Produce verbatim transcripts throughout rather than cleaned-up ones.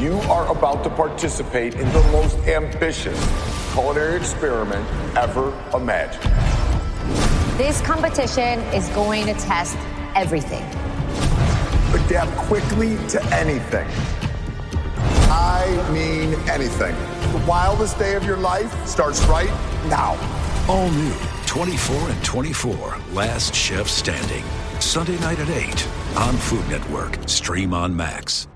You are about to participate in the most ambitious culinary experiment ever imagined. This competition is going to test everything. Adapt quickly to anything. I mean anything. The wildest day of your life starts right now. All new, twenty-four and twenty-four, Last Chef Standing. Sunday night at eight on Food Network. Stream on Max.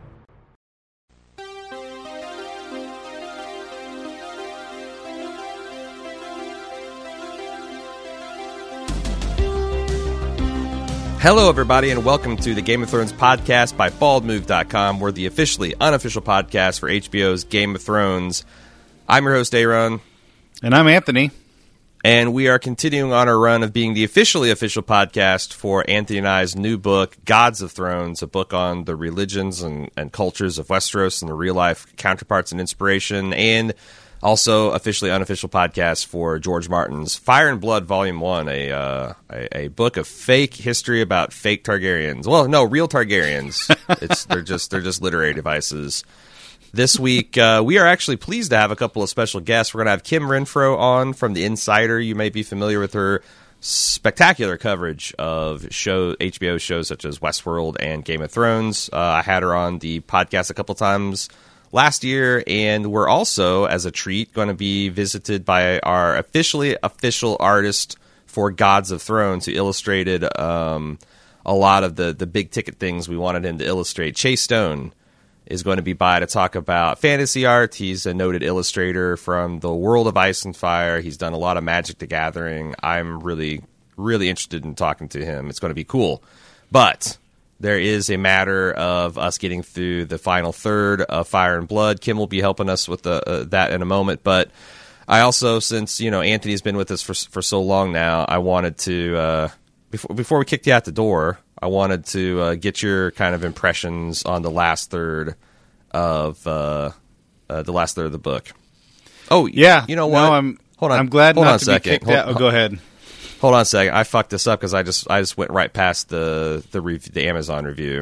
Hello, everybody, and welcome to the Game of Thrones podcast by bald move dot com. We're the officially unofficial podcast for H B O's Game of Thrones. I'm your host, Aaron. And I'm Anthony. And we are continuing on our run of being the officially official podcast for Anthony and I's new book, Gods of Thrones, a book on the religions and, and cultures of Westeros and the real-life counterparts and inspiration, and also officially unofficial podcast for George Martin's Fire and Blood Volume one, a, uh, a a book of fake history about fake Targaryens. Well, no, real Targaryens. It's they're just they're just literary devices. This week, uh, we are actually pleased to have a couple of special guests. We're going to have Kim Renfro on from The Insider. You may be familiar with her spectacular coverage of show H B O shows such as Westworld and Game of Thrones. Uh, I had her on the podcast a couple times last year, and we're also, as a treat, going to be visited by our officially official artist for Gods of Thrones, who illustrated um, a lot of the, the big-ticket things we wanted him to illustrate. Chase Stone is going to be by to talk about fantasy art. He's a noted illustrator from the world of Ice and Fire. He's done a lot of Magic the Gathering. I'm really, really interested in talking to him. It's going to be cool. But there is a matter of us getting through the final third of Fire and Blood. Kim will be helping us with the, uh, that in a moment. But I also, since you know Anthony's been with us for for so long now, I wanted to uh, before before we kicked you out the door, I wanted to uh, get your kind of impressions on the last third of uh, uh, the last third of the book. Oh yeah, you know what? No, I'm hold on. I'm glad hold not on to a second. be kicked hold, out. Oh, go ahead. Hold on a second. I fucked this up because I just I just went right past the the rev- the Amazon review.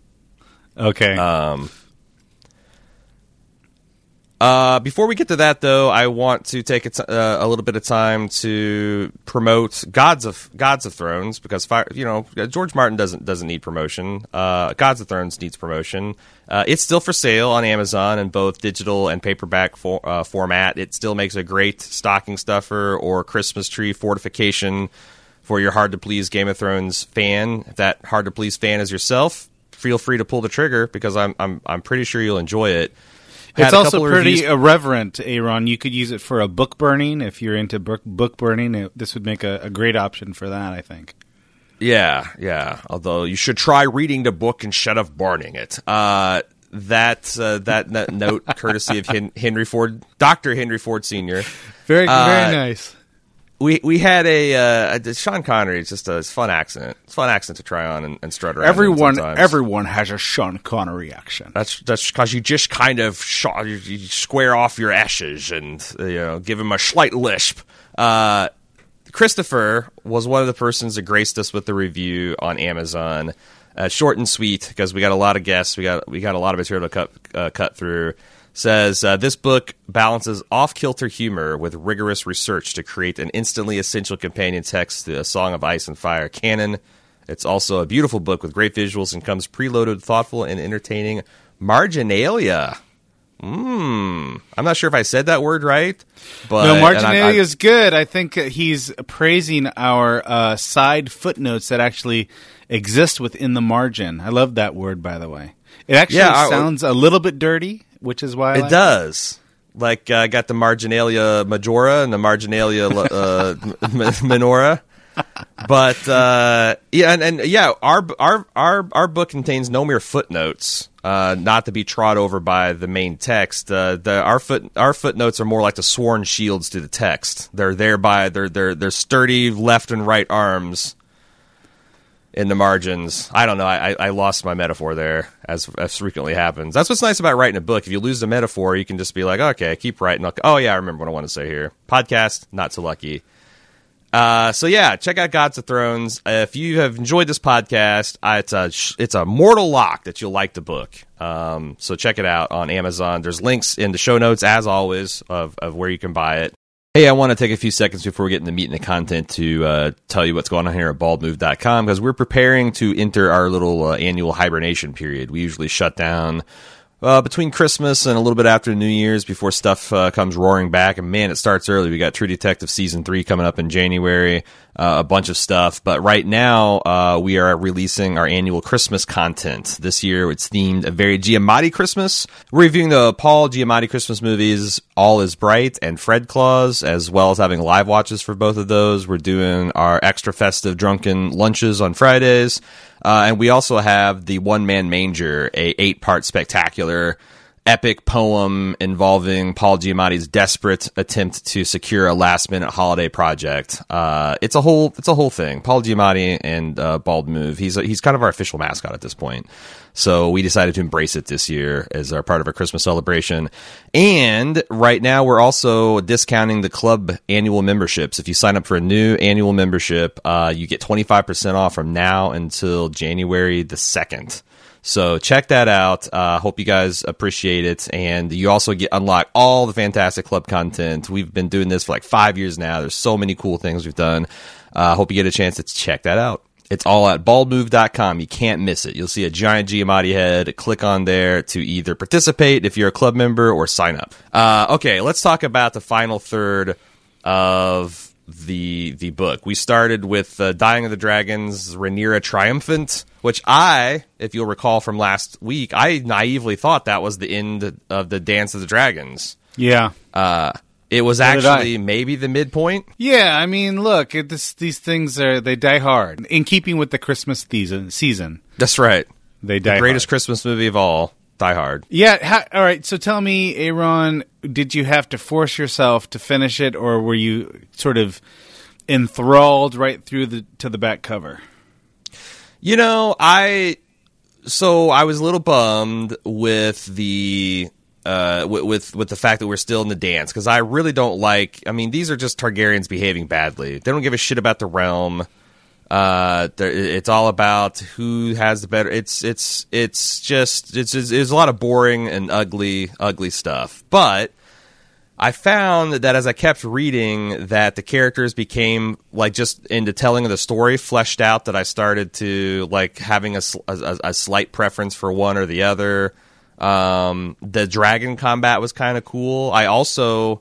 Okay. Um. Uh, before we get to that, though, I want to take a, t- uh, a little bit of time to promote Gods of Gods of Thrones because fire, you know George Martin doesn't doesn't need promotion. Uh, Gods of Thrones needs promotion. Uh, it's still for sale on Amazon in both digital and paperback for, uh, format. It still makes a great stocking stuffer or Christmas tree fortification for your hard to please Game of Thrones fan. If that hard to please fan is yourself, feel free to pull the trigger because I'm I'm I'm pretty sure you'll enjoy it. It's also pretty reviews. irreverent, Aaron. You could use it for a book burning. If you're into book, book burning, it, this would make a, a great option for that, I think. Yeah, yeah. Although you should try reading the book instead of burning it. Uh, that, uh, that that note, courtesy of Hen- Henry Ford, Doctor Henry Ford Senior Very, uh, very nice. We we had a, uh, a Sean Connery. It's just a it's fun accent. It's a fun accent to try on and, and strut around. Everyone, sometimes. everyone has a Sean Connery accent. That's that's because you just kind of sh- you, you square off your ashes and you know give him a slight lisp. Uh, Christopher was one of the persons that graced us with the review on Amazon. Uh, short and sweet because we got a lot of guests. We got we got a lot of material to cut uh, cut through. Says, uh, this book balances off-kilter humor with rigorous research to create an instantly essential companion text to A Song of Ice and Fire canon. It's also a beautiful book with great visuals and comes preloaded, thoughtful, and entertaining marginalia. Mmm. I'm not sure if I said that word right. But no, marginalia is good. I think he's praising our uh, side footnotes that actually exist within the margin. I love that word, by the way. It actually yeah, sounds I, a little bit dirty. Which is why I it like does. It. Like I uh, got the marginalia majora and the marginalia uh, m- minora, but uh, yeah, and, and yeah, our our our our book contains no mere footnotes, uh, not to be trod over by the main text. Uh, the our foot our footnotes are more like the sworn shields to the text. They're there by they're they're they're sturdy left and right arms in the margins. I don't know. I, I lost my metaphor there, as as frequently happens. That's what's nice about writing a book. If you lose the metaphor, you can just be like, okay, keep writing. Oh, yeah, I remember what I want to say here. Podcast, not so lucky. Uh, so yeah, check out Gods of Thrones. Uh, if you have enjoyed this podcast, uh, it's a it's a mortal lock that you'll like the book. Um, so check it out on Amazon. There's links in the show notes, as always, of, of where you can buy it. Hey, I want to take a few seconds before we get into the meat and the content to uh, tell you what's going on here at bald move dot com, because we're preparing to enter our little uh, annual hibernation period. We usually shut down Uh, between Christmas and a little bit after New Year's before stuff uh, comes roaring back. And man, it starts early. We got True Detective Season three coming up in January, uh, a bunch of stuff. But right now, uh, we are releasing our annual Christmas content. This year, it's themed a very Giamatti Christmas. We're reviewing the Paul Giamatti Christmas movies, All Is Bright and Fred Claus, as well as having live watches for both of those. We're doing our extra festive drunken lunches on Fridays. Uh, and we also have the One Man Manger, a eight-part spectacular epic poem involving Paul Giamatti's desperate attempt to secure a last-minute holiday project. Uh, it's a whole, it's a whole thing. Paul Giamatti and uh, Bald Move. He's a, he's kind of our official mascot at this point. So we decided to embrace it this year as our part of our Christmas celebration. And right now we're also discounting the club annual memberships. If you sign up for a new annual membership, uh, you get twenty-five percent off from now until January the second. So check that out. I uh, hope you guys appreciate it. And you also get unlock all the fantastic club content. We've been doing this for like five years now. There's so many cool things we've done. I uh, hope you get a chance to check that out. It's all at bald move dot com. You can't miss it. You'll see a giant Giamatti head. Click on there to either participate if you're a club member or sign up. Uh, okay, let's talk about the final third of the the book. We started with uh, Dying of the Dragons, Rhaenyra Triumphant, which I, if you'll recall from last week, I naively thought that was the end of the Dance of the Dragons. Yeah. Uh, it was so actually maybe the midpoint. Yeah, I mean, look, it, this, these things are they die hard in keeping with the Christmas season. Season. That's right. They die. The greatest hard. Christmas movie of all. Die Hard. Yeah. Ha- all right. So tell me, Aaron, did you have to force yourself to finish it, or were you sort of enthralled right through the to the back cover? You know, I so I was a little bummed with the uh, with, with with the fact that we're still in the dance, because I really don't like. I mean, these are just Targaryens behaving badly. They don't give a shit about the realm. Uh, it's all about who has the better. It's it's it's just it's, it's it's a lot of boring and ugly ugly stuff. But I found that as I kept reading, that the characters became like just in the telling of the story fleshed out. That I started to like having a a, a slight preference for one or the other. Um, the dragon combat was kind of cool. I also.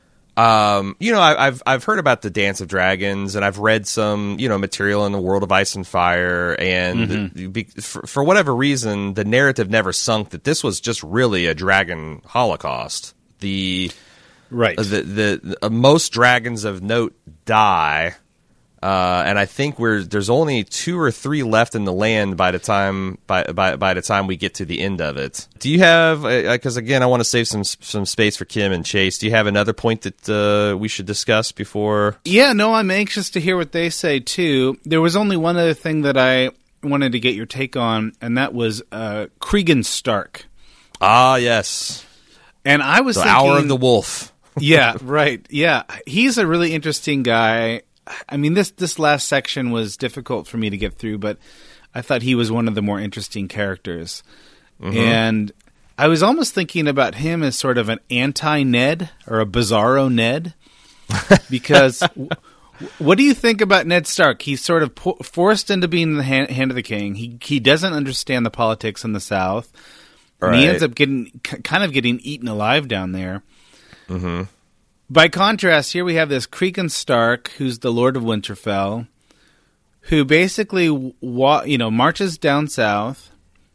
Um, you know, I, I've I've heard about the Dance of Dragons, and I've read some you know material in the World of Ice and Fire, and mm-hmm. be, for, for whatever reason, the narrative never sunk that this was just really a dragon holocaust. The right, the the, the uh, most dragons of note die, uh, and I think we're there's only two or three left in the land by the time by by by the time we get to the end of it. Do you have? Because uh, again, I want to save some some space for Kim and Chase. Do you have another point that uh, we should discuss before? Yeah, no, I'm anxious to hear what they say too. There was only one other thing that I wanted to get your take on, and that was uh, Cregan Stark. Ah, yes. And I was the thinking, Hour of the Wolf. Yeah, right. Yeah, he's a really interesting guy. I mean, this this last section was difficult for me to get through, but I thought he was one of the more interesting characters. Mm-hmm. And I was almost thinking about him as sort of an anti-Ned or a bizarro Ned. Because w- what do you think about Ned Stark? He's sort of po- forced into being the hand, hand of the king. He he doesn't understand the politics in the South. Right. And he ends up getting c- kind of getting eaten alive down there. Mm-hmm. By contrast, here we have this Cregan Stark, who's the Lord of Winterfell, who basically wa- you know marches down south,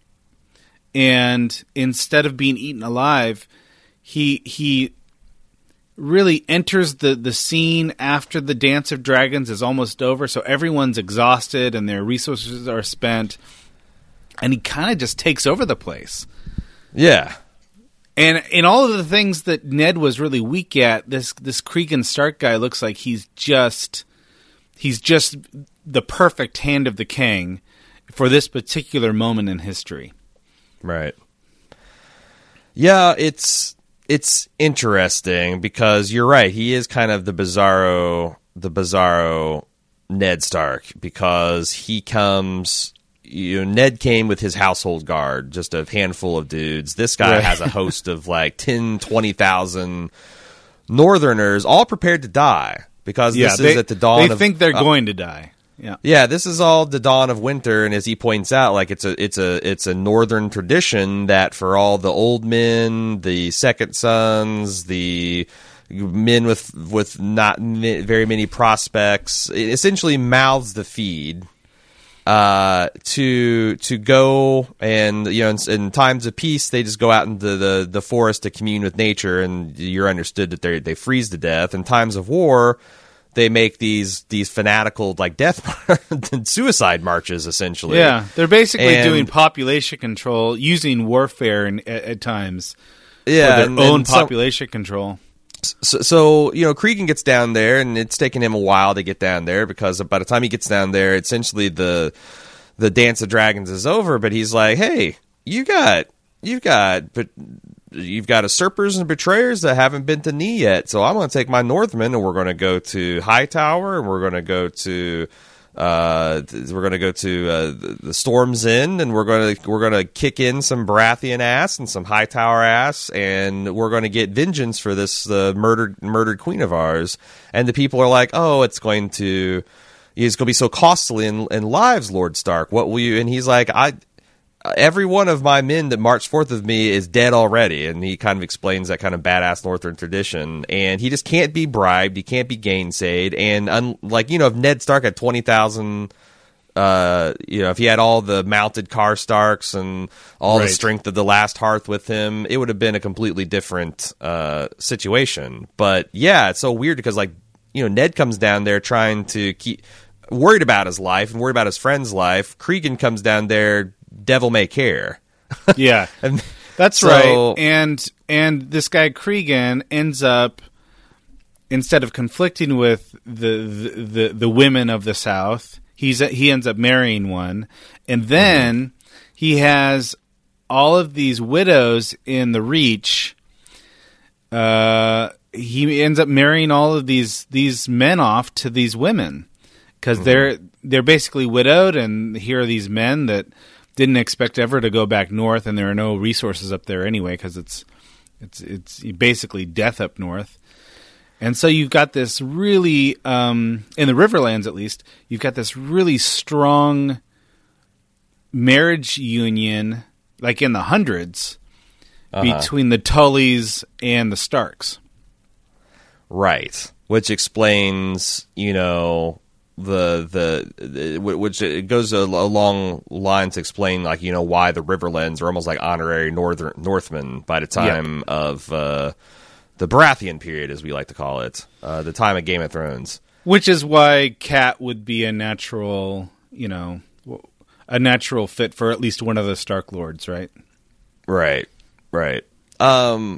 and instead of being eaten alive, he he really enters the, the scene after the Dance of Dragons is almost over, so everyone's exhausted and their resources are spent, and he kind of just takes over the place. Yeah. And in all of the things that Ned was really weak at, this this Cregan Stark guy looks like he's just he's just the perfect hand of the king for this particular moment in history. Right. Yeah, it's it's interesting because you're right. He is kind of the bizarro the bizarro Ned Stark, because he comes. You know, Ned came with his household guard, just a handful of dudes. This guy right. has a host of like ten, twenty thousand Northerners, all prepared to die, because yeah, this they, is at the dawn they of... They think they're uh, going to die. Yeah, yeah. This is all the dawn of winter, and as he points out, like it's a it's a it's a Northern tradition that for all the old men, the second sons, the men with with not very many prospects, it essentially mouths the feed. Uh, to to go and, you know, in, in times of peace, they just go out into the, the forest to commune with nature, and you're understood that they they freeze to death. In times of war, they make these these fanatical like death and suicide marches, essentially. Yeah, they're basically and, doing population control, using warfare in, at, at times. Yeah, for their and, own and population some, control. So, so, you know, Cregan gets down there, and it's taken him a while to get down there, because by the time he gets down there, essentially the the Dance of Dragons is over. But he's like, "Hey, you got, you've got, but you've got usurpers and betrayers that haven't been to knee yet. So I'm going to take my Northmen, and we're going to go to Hightower, and we're going to go to." Uh, we're going to go to uh, the, the Storm's End, and we're going to we're going to kick in some Baratheon ass and some Hightower ass, and we're going to get vengeance for this uh, murdered murdered queen of ours. And the people are like, "Oh, it's going to it's going to be so costly in, in lives, Lord Stark. What will you?" And he's like, "I." Every one of my men that marched forth with me is dead already. And he kind of explains that kind of badass Northern tradition. And he just can't be bribed. He can't be gainsayed. And un- like, you know, if Ned Stark had twenty thousand, uh, you know, if he had all the mounted car Starks and all right. the strength of the last Hearth with him, it would have been a completely different uh, situation. But yeah, it's so weird because, like, you know, Ned comes down there trying to keep worried about his life and worried about his friend's life. Cregan comes down there, devil may care. Yeah, and that's so, right. And and this guy Cregan ends up, instead of conflicting with the the, the, the women of the South, he's he ends up marrying one, and then mm-hmm. he has all of these widows in the Reach. Uh, he ends up marrying all of these these men off to these women because mm-hmm. they're they're basically widowed, and here are these men that didn't expect ever to go back north, and there are no resources up there anyway because it's it's it's basically death up north. And so you've got this really, um, in the Riverlands at least, you've got this really strong marriage union, like in the hundreds, uh-huh. between the Tullys and the Starks. Right, which explains, you know, the the which it goes along lines to explain, like, you know, why the Riverlands are almost like honorary northern Northmen by the time yep. of uh, the Baratheon period, as we like to call it, uh, the time of Game of Thrones. Which is why Cat would be a natural, you know, a natural fit for at least one of the Stark Lords, right? Right, right. Um,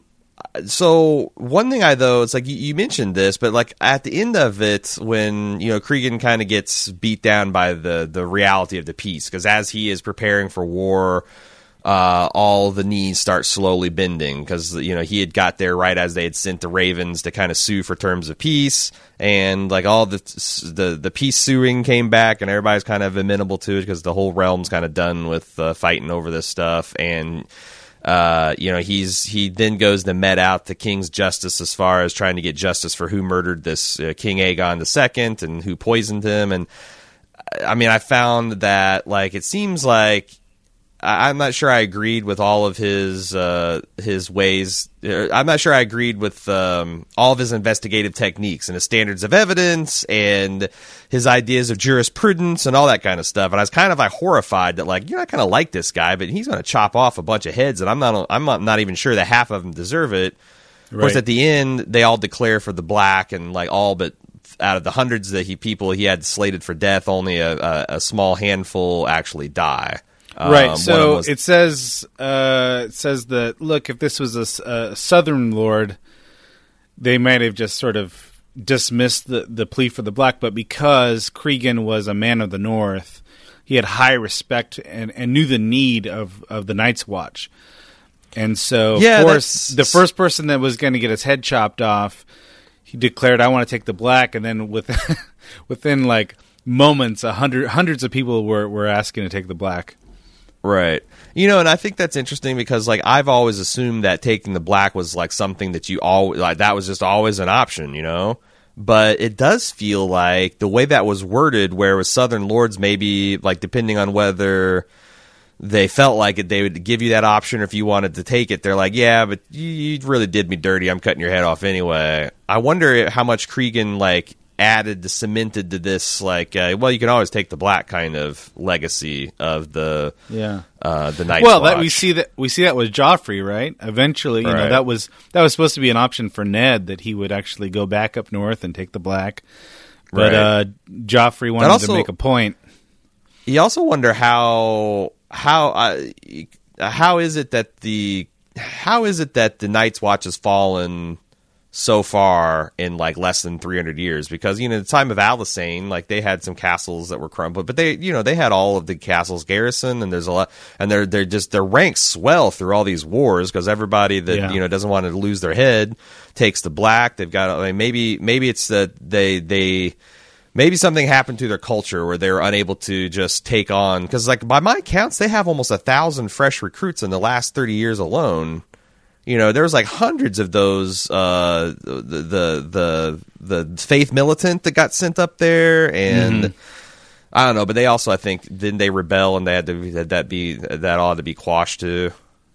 So one thing I though, it's like you, you mentioned this, but like at the end of it, when, you know, Cregan kind of gets beat down by the the reality of the peace, because as he is preparing for war, uh, all the knees start slowly bending, because, you know, he had got there right as they had sent the Ravens to kind of sue for terms of peace, and like all the the the peace suing came back, and everybody's kind of amenable to it because the whole realm's kind of done with uh, fighting over this stuff. And Uh, you know, he's he then goes to met out the king's justice as far as trying to get justice for who murdered this uh, King Aegon the Second and who poisoned him. And I mean, I found that, like, it seems like I, I'm not sure I agreed with all of his uh, his ways. I'm not sure I agreed with um, all of his investigative techniques and his standards of evidence and his ideas of jurisprudence and all that kind of stuff. And I was kind of like horrified that, like, you know, I kind of like this guy, but he's going to chop off a bunch of heads, and I'm not I'm not, not even sure that half of them deserve it. Right. Of course, at the end, they all declare for the black, and like all but out of the hundreds that he people he had slated for death, only a, a, a small handful actually die. Right. Um, so was, it says uh, it says that, look, if this was a, a southern lord, they might have just sort of dismissed the, the plea for the black, but because Cregan was a man of the North, he had high respect and, and knew the need of, of the Night's Watch. And so, of yeah, course, the first person that was going to get his head chopped off, he declared, "I want to take the black," and then with, within like moments, a hundred hundreds of people were were asking to take the black. Right. You know, and I think that's interesting because, like, I've always assumed that taking the black was, like, something that you always, like, that was just always an option, you know? But it does feel like the way that was worded, where with Southern Lords, maybe, like, depending on whether they felt like it, they would give you that option, or if you wanted to take it, they're like, yeah, but you, you really did me dirty. I'm cutting your head off anyway. I wonder how much Cregan, like, added, cemented to this, like, uh, well, you can always take the black kind of legacy of the yeah uh, the Night's well, Watch. that we see that we see that with Joffrey, right? Eventually, you right. know, that was that was supposed to be an option for Ned, that he would actually go back up north and take the black, but right. uh, Joffrey wanted also, to make a point. You also wonder how how uh, how is it that the how is it that the Night's Watch has fallen so far in like less than three hundred years? Because, you know, the time of Alisane, like, they had some castles that were crumbled, but they, you know, they had all of the castles garrisoned, and there's a lot, and they're they're just their ranks swell through all these wars because everybody that yeah. you know doesn't want to lose their head takes the black. They've got, I mean, maybe maybe it's that they they maybe something happened to their culture where they were unable to just take on, because, like, by my counts, they have almost a thousand fresh recruits in the last thirty years alone. You know, there was like hundreds of those, uh, the, the the the faith militant that got sent up there, and mm. I don't know, but they also, I think, didn't they rebel, and they had to had that be that ought to be quashed too.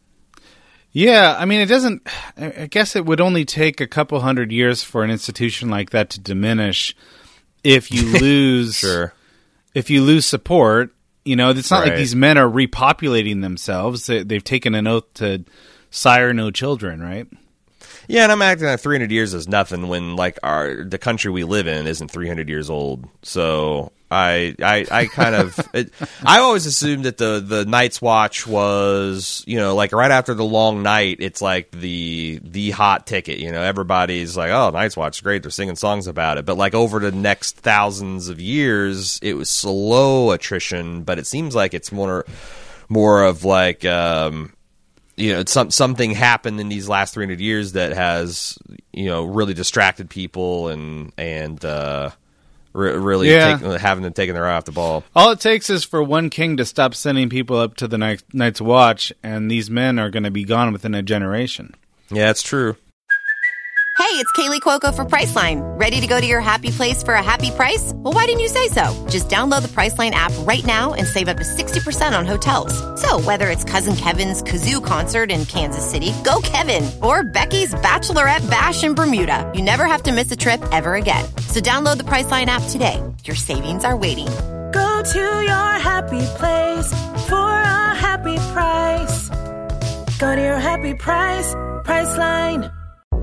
Yeah, I mean, it doesn't. I guess it would only take a couple hundred years for an institution like that to diminish if you lose. Sure. If you lose support, you know, it's not right. like these men are repopulating themselves. They, they've taken an oath to sire no children, right? Yeah, and I'm acting like three hundred years is nothing when, like, our the country we live in isn't three hundred years old. So I I, I kind of it, I always assumed that the the Night's Watch was, you know, like right after the Long Night, it's like the the hot ticket. You know, everybody's like, oh, Night's Watch is great. They're singing songs about it. But like over the next thousands of years, it was slow attrition. But it seems like it's more more of like. Um, You know, some something happened in these last three hundred years that has, you know, really distracted people and and uh, re- really yeah. take, having them taking their eye off the ball. All it takes is for one king to stop sending people up to the night, Night's Watch, and these men are going to be gone within a generation. Yeah, it's true. Hey, it's Kaylee Cuoco for Priceline. Ready to go to your happy place for a happy price? Well, why didn't you say so? Just download the Priceline app right now and save up to sixty percent on hotels. So whether it's Cousin Kevin's Kazoo Concert in Kansas City, go Kevin, or Becky's Bachelorette Bash in Bermuda, you never have to miss a trip ever again. So download the Priceline app today. Your savings are waiting. Go to your happy place for a happy price. Go to your happy price, Priceline.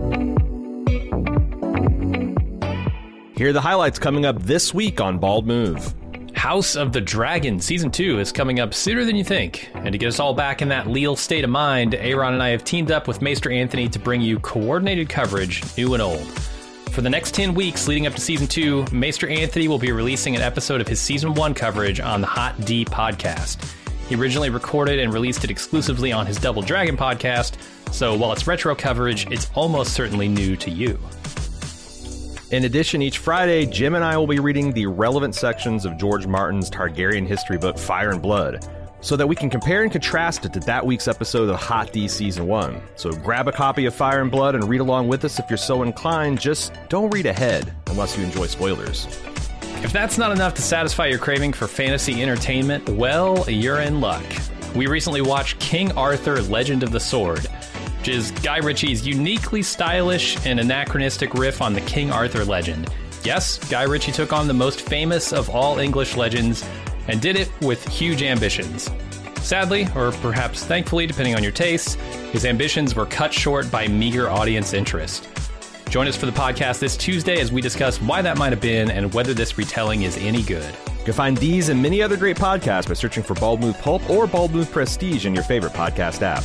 Here are the highlights coming up this week on Bald Move. House of the Dragon Season two is coming up sooner than you think. And to get us all back in that leal state of mind, Aaron and I have teamed up with Maester Anthony to bring you coordinated coverage, new and old. For the next ten weeks leading up to Season two, Maester Anthony will be releasing an episode of his Season one coverage on the Hot D podcast. He originally recorded and released it exclusively on his Double Dragon podcast, so while it's retro coverage, it's almost certainly new to you. In addition, each Friday, Jim and I will be reading the relevant sections of George Martin's Targaryen history book, Fire and Blood, so that we can compare and contrast it to that week's episode of Hot D Season one. So grab a copy of Fire and Blood and read along with us if you're so inclined. Just don't read ahead, unless you enjoy spoilers. If that's not enough to satisfy your craving for fantasy entertainment, well, you're in luck. We recently watched King Arthur, Legend of the Sword, which is Guy Ritchie's uniquely stylish and anachronistic riff on the King Arthur legend. Yes, Guy Ritchie took on the most famous of all English legends and did it with huge ambitions. Sadly, or perhaps thankfully, depending on your tastes, his ambitions were cut short by meager audience interest. Join us for the podcast this Tuesday as we discuss why that might have been and whether this retelling is any good. You can find these and many other great podcasts by searching for Bald Move Pulp or Bald Move Prestige in your favorite podcast app.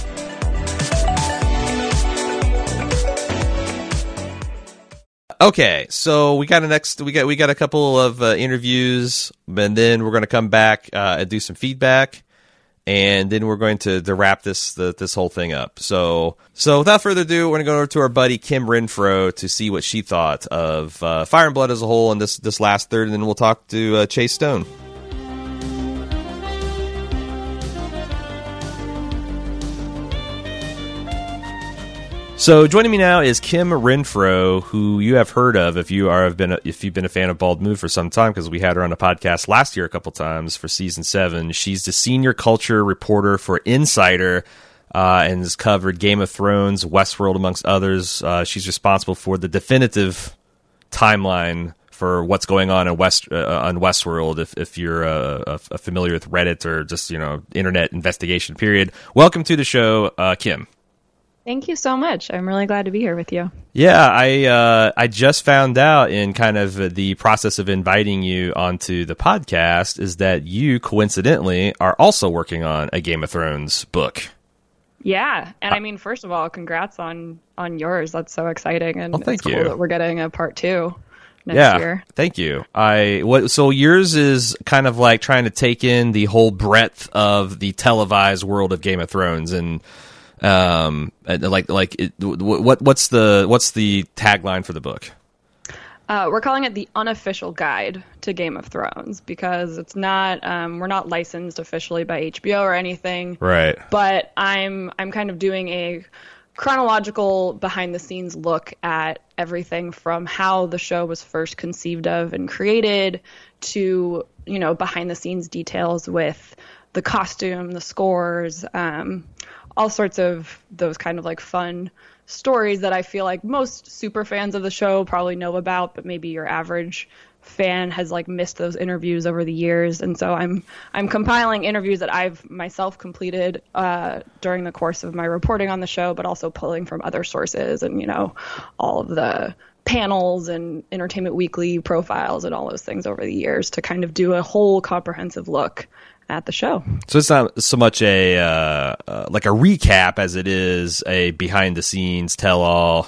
Okay, so we got a next. We got we got a couple of uh, interviews, and then we're going to come back uh, and do some feedback. and then we're going to, to wrap this the, this whole thing up. So so without further ado, we're going to go over to our buddy Kim Renfro to see what she thought of uh, Fire and Blood as a whole in this, this last third, and then we'll talk to uh, Chase Stone. So joining me now is Kim Renfro, who you have heard of if you are have been a, if you've been a fan of Bald Move for some time, because we had her on the podcast last year a couple times for season seven. She's the senior culture reporter for Insider uh, and has covered Game of Thrones, Westworld, amongst others. Uh, she's responsible for the definitive timeline for what's going on in West uh, on Westworld. If if you're uh, uh, familiar with Reddit or just you know internet investigation period, welcome to the show, uh, Kim. Thank you so much. I'm really glad to be here with you. Yeah, I uh, I just found out in kind of the process of inviting you onto the podcast is that you coincidentally are also working on a Game of Thrones book. Yeah, and I mean, first of all, congrats on on yours. That's so exciting, and well, thank it's cool you. that we're getting a part two next yeah, year. Thank you. I what so yours is kind of like trying to take in the whole breadth of the televised world of Game of Thrones and. Um, like, like, it, what, what's the, what's the tagline for the book? Uh, we're calling it the unofficial guide to Game of Thrones because it's not, um, we're not licensed officially by H B O or anything. Right. But I'm, I'm kind of doing a chronological behind the scenes look at everything from how the show was first conceived of and created to, you know, behind the scenes details with the costume, the scores, um, all sorts of those kind of like fun stories that I feel like most super fans of the show probably know about, but maybe your average fan has like missed those interviews over the years. And so I'm I'm compiling interviews that I've myself completed uh, during the course of my reporting on the show, but also pulling from other sources and, you know, all of the panels and Entertainment Weekly profiles and all those things over the years to kind of do a whole comprehensive look at the show. So it's not so much a uh, uh, like a recap as it is a behind the scenes tell all.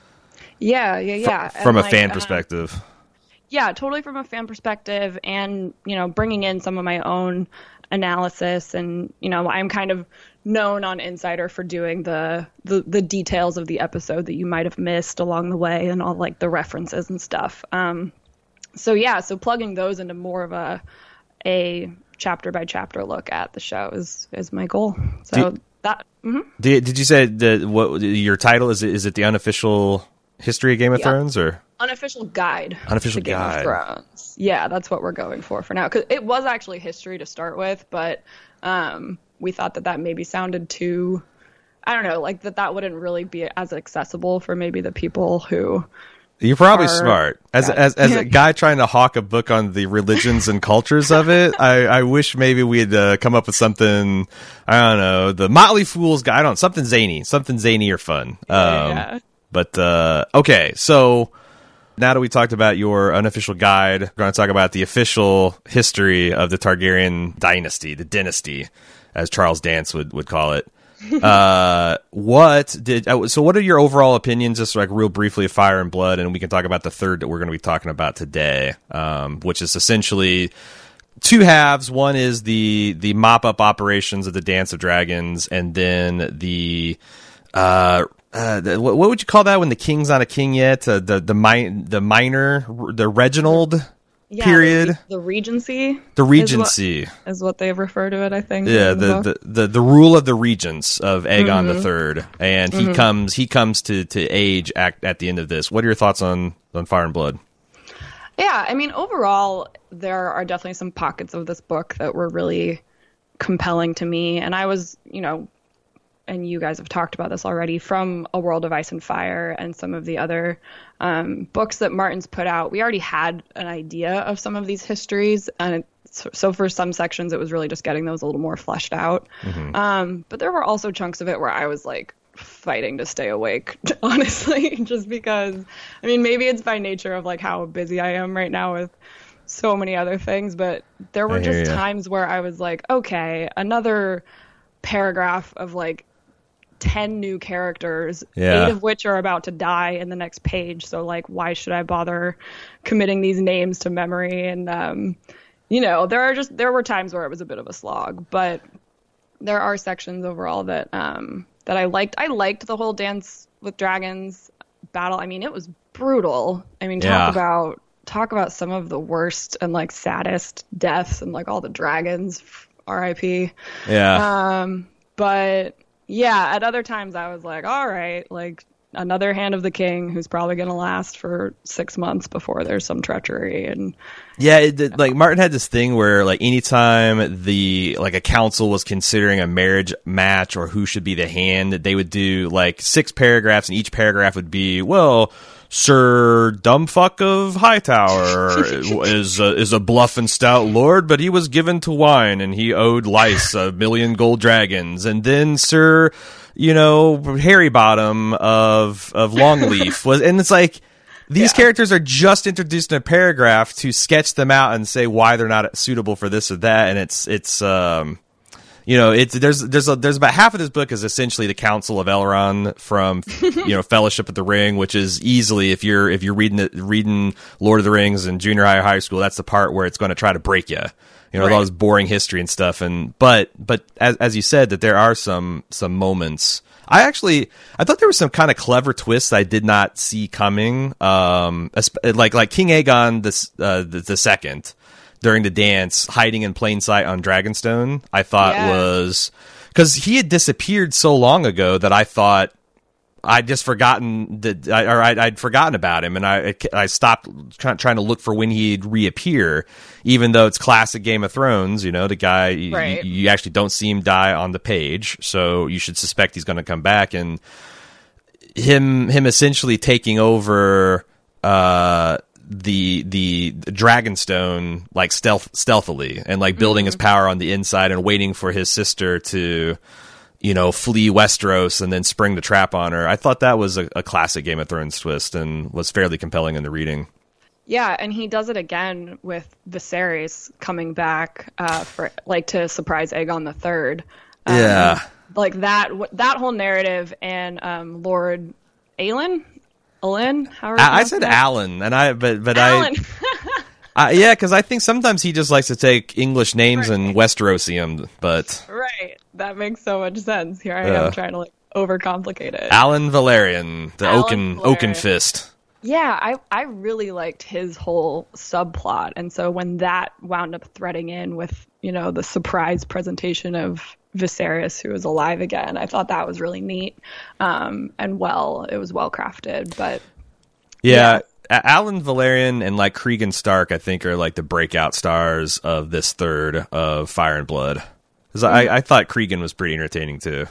Yeah, yeah, yeah. Fr- from and a like, fan uh, perspective. Yeah, totally from a fan perspective, and you know, bringing in some of my own analysis, and you know, I'm kind of known on Insider for doing the the, the details of the episode that you might have missed along the way, and all like the references and stuff. Um, so yeah, so plugging those into more of a a chapter by chapter look at the show is is my goal. So did, that mm-hmm. did, did you say that what your title is? Is it the unofficial history of Game of yeah. Thrones or unofficial guide? Unofficial to Game guide. of Thrones. Yeah, that's what we're going for for now. Because it was actually history to start with, but um, we thought that that maybe sounded too. I don't know, like that that wouldn't really be as accessible for maybe the people who. You're probably are, smart. As yeah. as as a guy trying to hawk a book on the religions and cultures of it, I, I wish maybe we'd uh, come up with something. I don't know, the Motley Fool's guy. I don't know, something zany, something zany or fun. Um, yeah. But uh, okay, so now that we talked about your unofficial guide, we're going to talk about the official history of the Targaryen dynasty, the dynasty, as Charles Dance would would call it. uh what did uh, so what are your overall opinions, just like real briefly, of Fire and Blood, and we can talk about the third that we're going to be talking about today, um which is essentially two halves. One is the the mop-up operations of the Dance of Dragons, and then the uh Uh, the, what, what would you call that when the king's not a king yet? Uh, the the mi- the minor, the Reginald yeah, period, the, the Regency, the Regency is what, is what they refer to it. I think. Yeah, the, the, the the rule of the regents of Aegon mm-hmm. the Third, and he mm-hmm. comes he comes to, to age at at the end of this. What are your thoughts on on Fire and Blood? Yeah, I mean, overall, there are definitely some pockets of this book that were really compelling to me, and I was, you know. And you guys have talked about this already, from A World of Ice and Fire and some of the other um, books that Martin's put out. We already had an idea of some of these histories. And it, so, so for some sections, it was really just getting those a little more fleshed out. Mm-hmm. Um, but there were also chunks of it where I was like fighting to stay awake, honestly, just because, I mean, maybe it's by nature of like how busy I am right now with so many other things. But there were just you. times where I was like, okay, another paragraph of like ten new characters, yeah. eight of which are about to die in the next page. So like, why should I bother committing these names to memory? And, um, you know, there are just, there were times where it was a bit of a slog, but there are sections overall that um that I liked. I liked the whole Dance with Dragons battle. I mean, it was brutal. I mean, talk Yeah. about talk about some of the worst and like saddest deaths and like all the dragons. R I P Yeah. Um, but yeah, at other times I was like, all right, like another Hand of the King who's probably going to last for six months before there's some treachery. And Yeah, it, did- like Martin had this thing where like anytime the like a council was considering a marriage match or who should be the hand, that they would do like six paragraphs, and each paragraph would be, well, Sir Dumbfuck of Hightower is a, is a bluff and stout lord, but he was given to wine and he owed Lice a million gold dragons. And then Sir, you know, Harry Bottom of of Longleaf was, and it's like these Yeah. characters are just introduced in a paragraph to sketch them out and say why they're not suitable for this or that, and it's it's um. You know, it's there's there's a, there's about half of this book is essentially the Council of Elrond from you know Fellowship of the Ring, which is easily if you're if you're reading it, reading Lord of the Rings in junior high or high school, that's the part where it's going to try to break you. You know, with all this boring history and stuff. And but but as as you said, that there are some some moments. I actually I thought there was some kind of clever twists I did not see coming. Um, esp- like like King Aegon the uh, the, the second. During the dance, hiding in plain sight on Dragonstone, I thought Yeah. was because he had disappeared so long ago that I thought I'd just forgotten that, I, or I'd, I'd forgotten about him, and I I stopped try, trying to look for when he'd reappear. Even though it's classic Game of Thrones, you know, the guy y- Right. you, you actually don't see him die on the page, so you should suspect he's going to come back. And him him essentially taking over. Uh, the the Dragonstone like stealth stealthily and like building his power on the inside and waiting for his sister to you know flee Westeros and then spring the trap on her. I thought that was a, a classic Game of Thrones twist and was fairly compelling in the reading. yeah, and he does it again with Viserys coming back uh, for like to surprise Aegon the Third. Um, Yeah. like that that whole narrative and um, Lord Aelin. Aelin? How are you I, I pronouncing said that? Alan and I but but Alan. I uh, yeah because I think sometimes he just likes to take English names and Westerosium, but Right. That makes so much sense. Here I Yeah. am trying to like overcomplicate it. Alan Valerian, the Alan Oaken Valerian. Oaken Fist. Yeah, I I really liked his whole subplot, and so when that wound up threading in with you know the surprise presentation of Viserys, who was alive again, I thought that was really neat, um, and well, it was well crafted. But Yeah, A- Alan Valerian and like Cregan Stark, I think, are like the breakout stars of this third of Fire and Blood. 'Cause I, I thought Cregan was pretty entertaining too.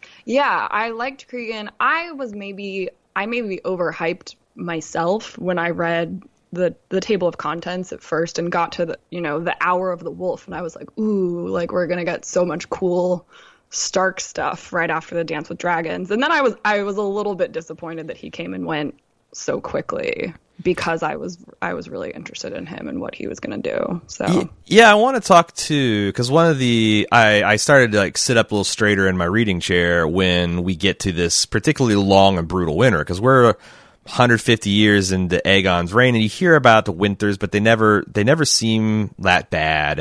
yeah, I liked Cregan. I was maybe I maybe overhyped myself when I read the the table of contents at first and got to the you know the Hour of the Wolf, and I was like, ooh, like we're gonna get so much cool Stark stuff right after the Dance with Dragons. And then I was I was a little bit disappointed that he came and went so quickly because I was I was really interested in him and what he was gonna do. So Y- Yeah, I want to talk to because one of the I, I started to like sit up a little straighter in my reading chair when we get to this particularly long and brutal winter because we're one hundred fifty years into Aegon's reign, and you hear about the winters, but they never they never seem that bad.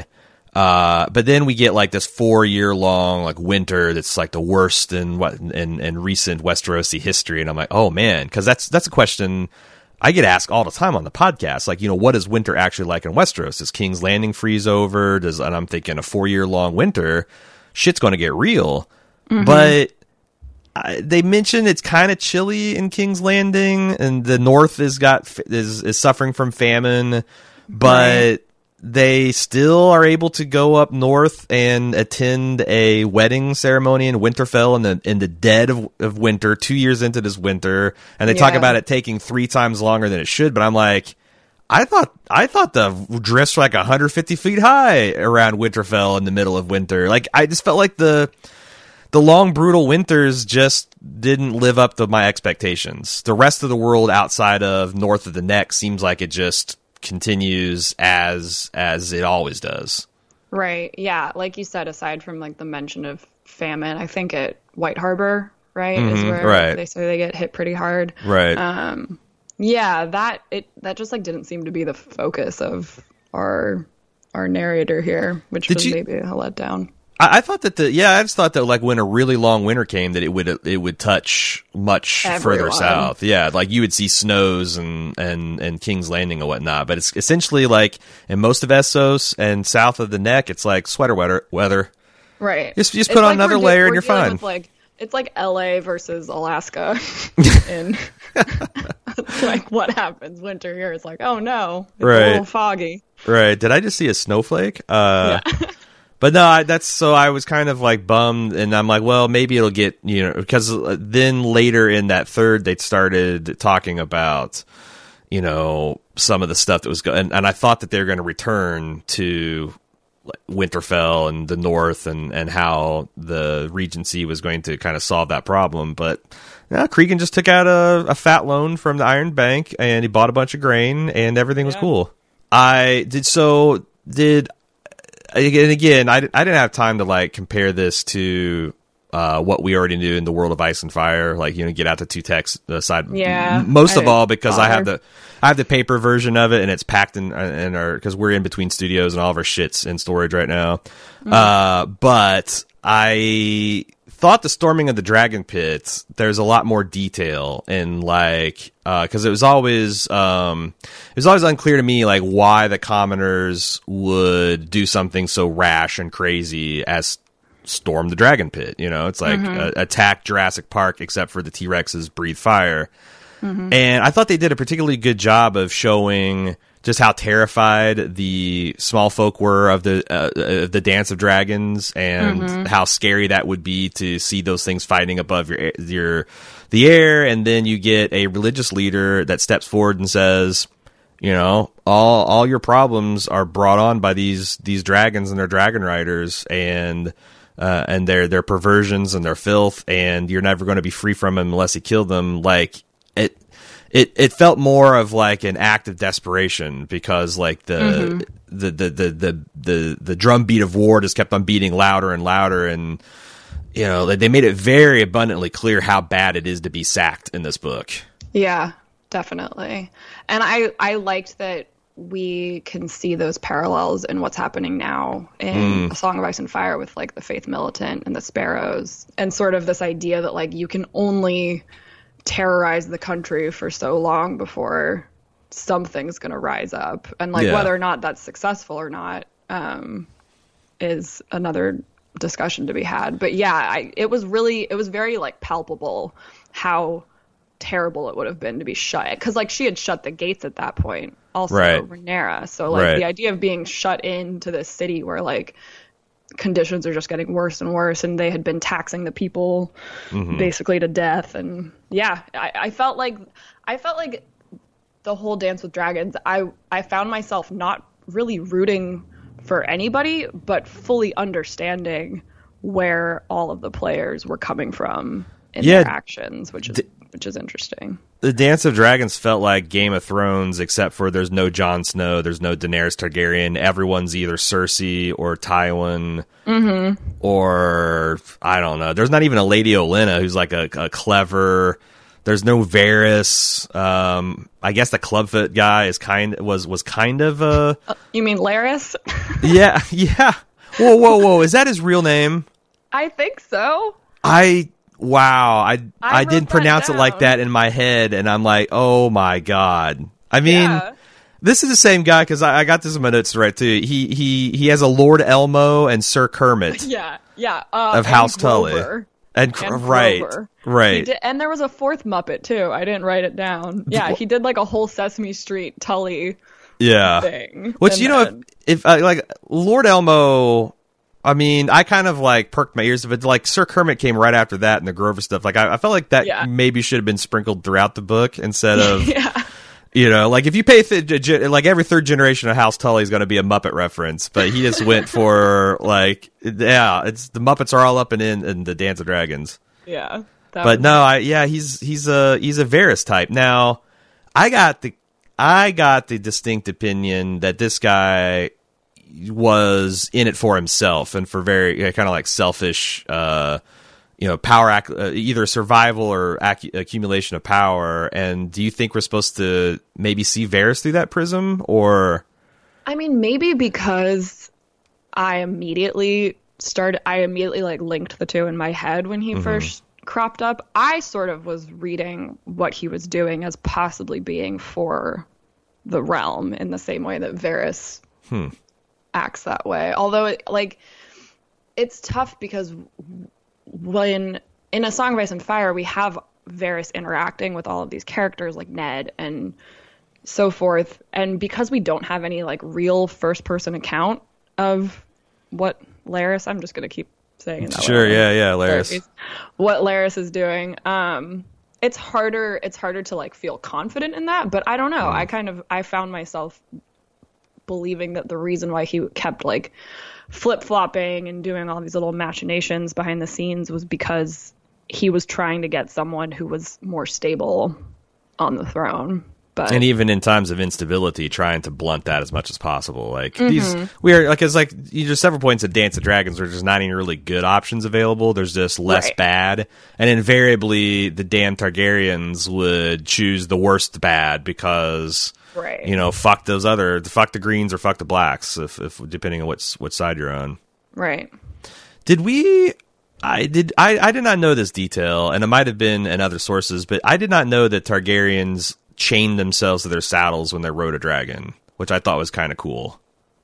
Uh, but then we get like this four year long like winter that's like the worst in what in, in recent Westerosi history, and I'm like, oh man, because that's that's a question I get asked all the time on the podcast. Like, you know, what is winter actually like in Westeros? Does King's Landing freeze over? Does and I'm thinking a four year long winter, shit's going to get real. Mm-hmm. But I, they mentioned it's kind of chilly in King's Landing, and the North is got is is suffering from famine, but. Right. They still are able to go up north and attend a wedding ceremony in Winterfell in the in the dead of, of winter, two years into this winter, and they talk Yeah. about it taking three times longer than it should. But I'm like, I thought I thought the drifts were like one hundred fifty feet high around Winterfell in the middle of winter. Like I just felt like the the long brutal winters just didn't live up to my expectations. The rest of the world outside of north of the neck seems like it just continues as as it always does. Right. Yeah. Like you said, aside from like the mention of famine, I think at White Harbor, right, is Mhm, where right. they say they get hit pretty hard. Right. Um, yeah, that it that just like didn't seem to be the focus of our our narrator here, which Did was you- maybe a letdown. I, I thought that the yeah, I just thought that like when a really long winter came, that it would it would touch much Everyone. further south. Yeah, like you would see snows and and and King's Landing and whatnot. But it's essentially like in most of Essos and south of the Neck, it's like sweater weather. weather. Right. Just just put it's on like another de- layer and you're fine. With like it's like L A versus Alaska. And like what happens winter here? It's like oh no, it's right. a little foggy. Right. Did I just see a snowflake? Uh, yeah. But no, I, that's so I was kind of like bummed, and I'm like, well, maybe it'll get, you know, because then later in that third, they started talking about, you know, some of the stuff that was going, and, and I thought that they were going to return to like, Winterfell and the North, and, and how the Regency was going to kind of solve that problem. But yeah, Cregan just took out a, a fat loan from the Iron Bank, and he bought a bunch of grain, and everything was yeah. cool. I did so did. And again, I, I didn't have time to like compare this to uh, what we already knew in the World of Ice and Fire, like you know, get out the two text uh, side. Yeah, most I of all because bother. I have the I have the paper version of it, and it's packed in in our because we're in between studios and all of our shit's in storage right now. Mm. Uh, but I thought the storming of the Dragon Pit, there's a lot more detail and like because uh, it was always um, it was always unclear to me like why the commoners would do something so rash and crazy as storm the Dragon Pit. You know, it's like mm-hmm. uh, attack Jurassic Park except for the T-Rexes breathe fire. Mm-hmm. And I thought they did a particularly good job of showing just how terrified the small folk were of the uh, uh, the Dance of Dragons, and mm-hmm. how scary that would be to see those things fighting above your your the air. And then you get a religious leader that steps forward and says, you know, all all your problems are brought on by these these dragons and their dragon riders, and uh, and their their perversions and their filth, and you're never going to be free from them unless you kill them. Like it. It it felt more of like an act of desperation because like the, mm-hmm. the, the, the, the, the, the drum beat of war just kept on beating louder and louder, and you know they made it very abundantly clear how bad it is to be sacked in this book. Yeah, definitely. And I I liked that we can see those parallels in what's happening now in mm. A Song of Ice and Fire with like the Faith Militant and the Sparrows, and sort of this idea that like you can only terrorize the country for so long before something's going to rise up, and like yeah. whether or not that's successful or not um is another discussion to be had. But yeah, I, it was really it was very like palpable how terrible it would have been to be shut, because like she had shut the gates at that point also, right. Rhaenyra, so like right. the idea of being shut into this city where like conditions are just getting worse and worse, and they had been taxing the people mm-hmm. basically to death. And yeah, I, I felt like I felt like the whole Dance with Dragons, I I found myself not really rooting for anybody, but fully understanding where all of the players were coming from in yeah. their actions, which is D- which is interesting. The Dance of Dragons felt like Game of Thrones, except for there's no Jon Snow, there's no Daenerys Targaryen. Everyone's either Cersei or Tywin, mm-hmm. or I don't know. There's not even a Lady Olenna who's like a, a clever. There's no Varys. Um, I guess the Clubfoot guy is kind was was kind of a. Uh, you mean Larys? yeah, yeah. Whoa, whoa, whoa! Is that his real name? I think so. I. Wow, I I, I didn't pronounce down. it like that in my head, and I'm like, oh my god. I mean, yeah. this is the same guy because I, I got this in my notes right too. He he he has a Lord Elmo and Sir Kermit. yeah, yeah. Uh, of House Tully, and, and right, Grover. right. Did, and there was a fourth Muppet too. I didn't write it down. Yeah, he did like a whole Sesame Street Tully. Yeah, thing. Which you know, then... if, if uh, like Lord Elmo. I mean, I kind of like perked my ears, but like Sir Kermit came right after that and the Grover stuff. Like, I, I felt like that yeah. maybe should have been sprinkled throughout the book instead of, yeah. you know, like if you pay, th- like every third generation of House Tully is going to be a Muppet reference, but he just went for like, yeah, it's the Muppets are all up and in, in the Dance of Dragons. Yeah. But was... no, I, yeah, he's, he's a, he's a Varys type. Now, I got the, I got the distinct opinion that this guy was in it for himself and for very kind of like selfish, uh, you know, power, ac- uh, either survival or ac- accumulation of power. And do you think we're supposed to maybe see Varys through that prism, or? I mean, maybe because I immediately started, I immediately like linked the two in my head when he mm-hmm. first cropped up. I sort of was reading what he was doing as possibly being for the realm in the same way that Varys hmm. acts that way. Although, it, like, it's tough because when in A Song of Ice and Fire, we have Varys interacting with all of these characters like Ned and so forth. And because we don't have any like real first person account of what Larys, I'm just going to keep saying it that Sure, way. yeah, yeah, Larys. What Larys is doing. Um, it's harder, it's harder to like feel confident in that, but I don't know. Mm. I kind of, I found myself believing that the reason why he kept like flip-flopping and doing all these little machinations behind the scenes was because he was trying to get someone who was more stable on the throne. But and even in times of instability, trying to blunt that as much as possible. Like mm-hmm. these, we are like, it's like there's several points of Dance of Dragons where there's not even really good options available. There's just less right. bad, and invariably the damn Targaryens would choose the worst bad because, right. you know, fuck those other, fuck the greens or fuck the blacks, if, if depending on which which side you're on. Right. Did we? I did. I, I did not know this detail, and it might have been in other sources, but I did not know that Targaryens chained themselves to their saddles when they rode a dragon, which I thought was kind of cool.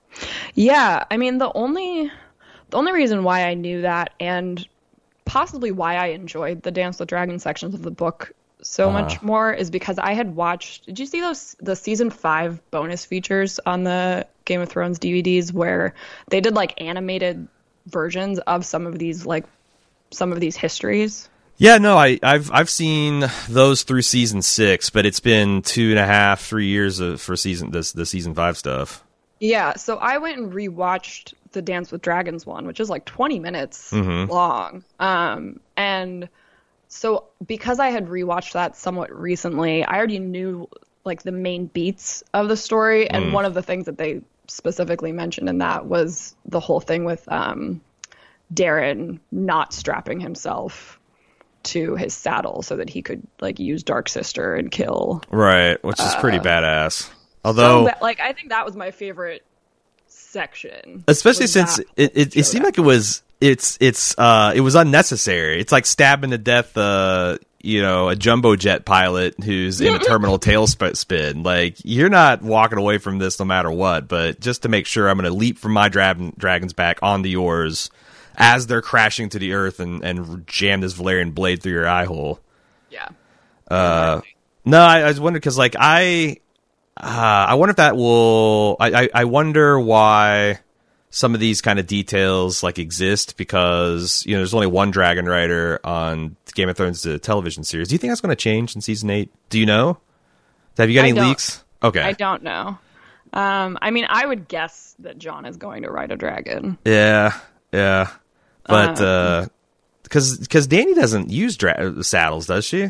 Yeah, I mean, the only the only reason why I knew that, and possibly why I enjoyed the Dance with Dragons sections of the book so uh, much more, is because I had watched. Did you see those the season five bonus features on the Game of Thrones D V Ds where they did like animated versions of some of these like some of these histories? Yeah, no, I, I've I've seen those through season six, but it's been two and a half, three years of, for season this the season five stuff. Yeah, so I went and rewatched the Dance with Dragons one, which is like twenty minutes mm-hmm. long. Um, and so because I had rewatched that somewhat recently, I already knew like the main beats of the story, and mm. one of the things that they specifically mentioned in that was the whole thing with um, Darren not strapping himself to his saddle so that he could like use Dark Sister and kill. Right, which is pretty uh, badass. Although, so, like, I think that was my favorite section, especially since it, it, it seemed like it was it's it's uh it was unnecessary. It's like stabbing to death uh you know a jumbo jet pilot who's in a terminal tailspin. Like, you're not walking away from this no matter what. But just to make sure, I'm going to leap from my dra- dragon's back onto yours as they're crashing to the earth and, and jam this Valyrian blade through your eye hole. Yeah. Uh, no, I, I was wondering because, like, I, uh, I wonder if that will. I, I, I wonder why some of these kind of details like exist because you know there's only one dragon rider on Game of Thrones the television series. Do you think that's going to change in season eight? Do you know? Have you got any leaks? Okay, I don't know. Um, I mean, I would guess that Jon is going to ride a dragon. Yeah, yeah. But because uh, because Dany doesn't use dra- saddles, does she?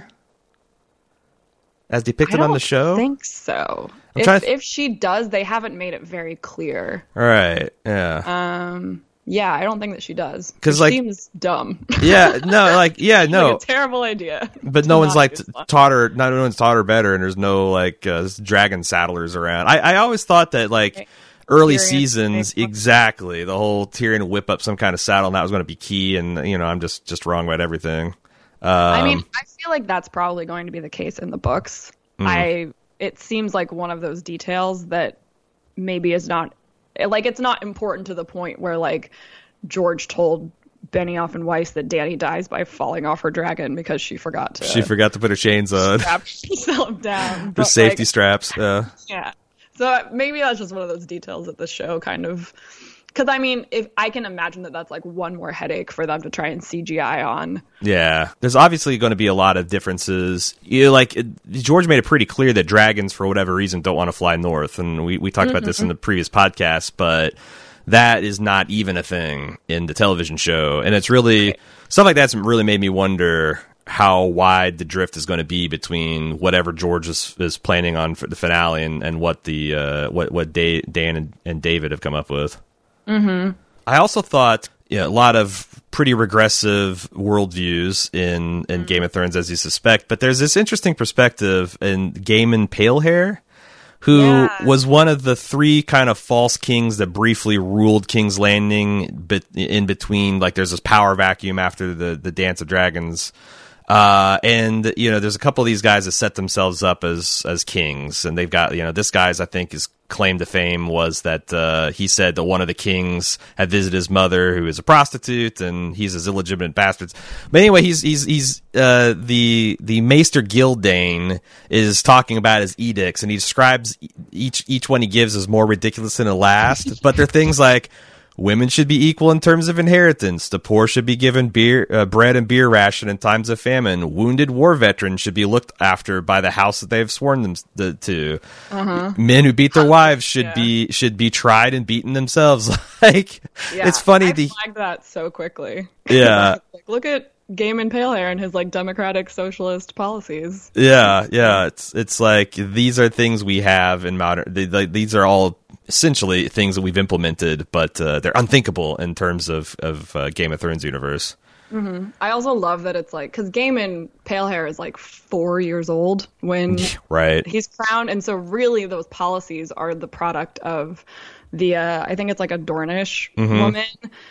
As depicted on the show, I think so. I'm if, th- if she does, they haven't made it very clear. Right? Yeah. Um. Yeah, I don't think that she does. Because like seems dumb. Yeah. No. Like yeah. No. Like a terrible idea. But no one's like taught her. No one's taught her better, and there's no like uh, dragon saddlers around. I I always thought that like. Okay. Early Tyrion seasons, exactly. The whole Tyrion whip up some kind of saddle, and that was going to be key. And you know, I'm just, just wrong about everything. Um, I mean, I feel like that's probably going to be the case in the books. Mm. I. It seems like one of those details that maybe is not like it's not important to the point where like George told Benioff and Weiss that Dany dies by falling off her dragon because she forgot to. She forgot to put her chains on. Strap herself down. Her safety like, straps. Yeah. Yeah. So maybe that's just one of those details that the show kind of, because I mean, if I can imagine that that's like one more headache for them to try and C G I on. Yeah, there's obviously going to be a lot of differences. You know, like it, George made it pretty clear that dragons, for whatever reason, don't want to fly north, and we we talked mm-hmm. about this in the previous podcast, but that is not even a thing in the television show, and it's really right. stuff like that's really made me wonder how wide the drift is going to be between whatever George is, is planning on for the finale and, and what the uh, what what Da- Dan and, and David have come up with. Mm-hmm. I also thought you know, a lot of pretty regressive worldviews in, in mm-hmm. Game of Thrones, as you suspect, but there's this interesting perspective in Gaiman Palehair, who Yeah. was one of the three kind of false kings that briefly ruled King's Landing, but in between, like there's this power vacuum after the, the Dance of Dragons. Uh, and, you know, there's a couple of these guys that set themselves up as, as kings, and they've got, you know, this guy's, I think, his claim to fame was that, uh, he said that one of the kings had visited his mother, who is a prostitute, and he's his illegitimate bastards. But anyway, he's, he's, he's, uh, the, the Maester Gildane is talking about his edicts, and he describes each, each one he gives as more ridiculous than the last, but they're things like, women should be equal in terms of inheritance. The poor should be given beer, uh, bread and beer ration in times of famine. Wounded war veterans should be looked after by the house that they have sworn them th- to. Uh-huh. Men who beat their wives should Yeah. be should be tried and beaten themselves. Like, Yeah, it's funny. I the flagged that so quickly. Yeah. Like, look at Gaiman Palehair and his like democratic socialist policies. Yeah, yeah. It's it's like these are things we have in modern. They, they, these are all essentially things that we've implemented, but uh, they're unthinkable in terms of of uh, Game of Thrones universe. Mm-hmm. I also love that it's like because Gaiman Palehair is like four years old when Right. he's crowned, and so really those policies are the product of the uh, I think it's like a Dornish Mhm. woman,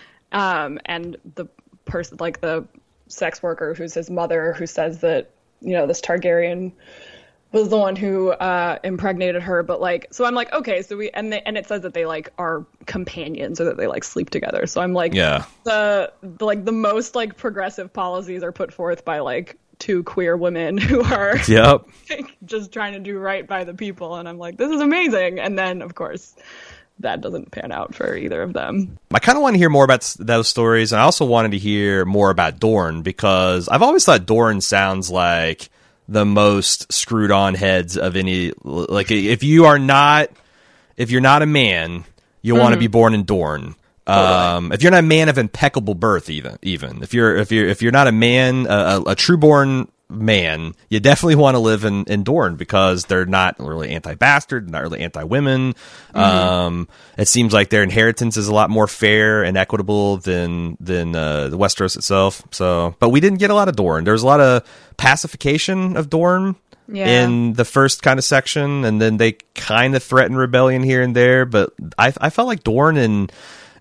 um, and the person like the sex worker who's his mother who says that you know this Targaryen was the one who uh, impregnated her, but like, so I'm like, okay, so we, and they, and it says that they like are companions or that they like sleep together. So I'm like, Yeah. the, the like the most like progressive policies are put forth by like two queer women who are Yep. like, just trying to do right by the people. And I'm like, this is amazing. And then of course that doesn't pan out for either of them. I kind of want to hear more about s- those stories, and I also wanted to hear more about Dorne, because I've always thought Dorne sounds like the most screwed on heads of any. Like, if you are not, if you're not a man, you want to Mhm. be born in Dorne. Um, if you're not a man of impeccable birth, even even if you're if you're if you're not a man, a, a, a true-born man, you definitely want to live in, in Dorne, because they're not really anti-bastard, not really anti-women. Mhm. Um, it seems like their inheritance is a lot more fair and equitable than than uh, the Westeros itself. So, but we didn't get a lot of Dorne. There was a lot of pacification of Dorne Yeah. in the first kind of section, and then they kind of threatened rebellion here and there. But I, I felt like Dorne and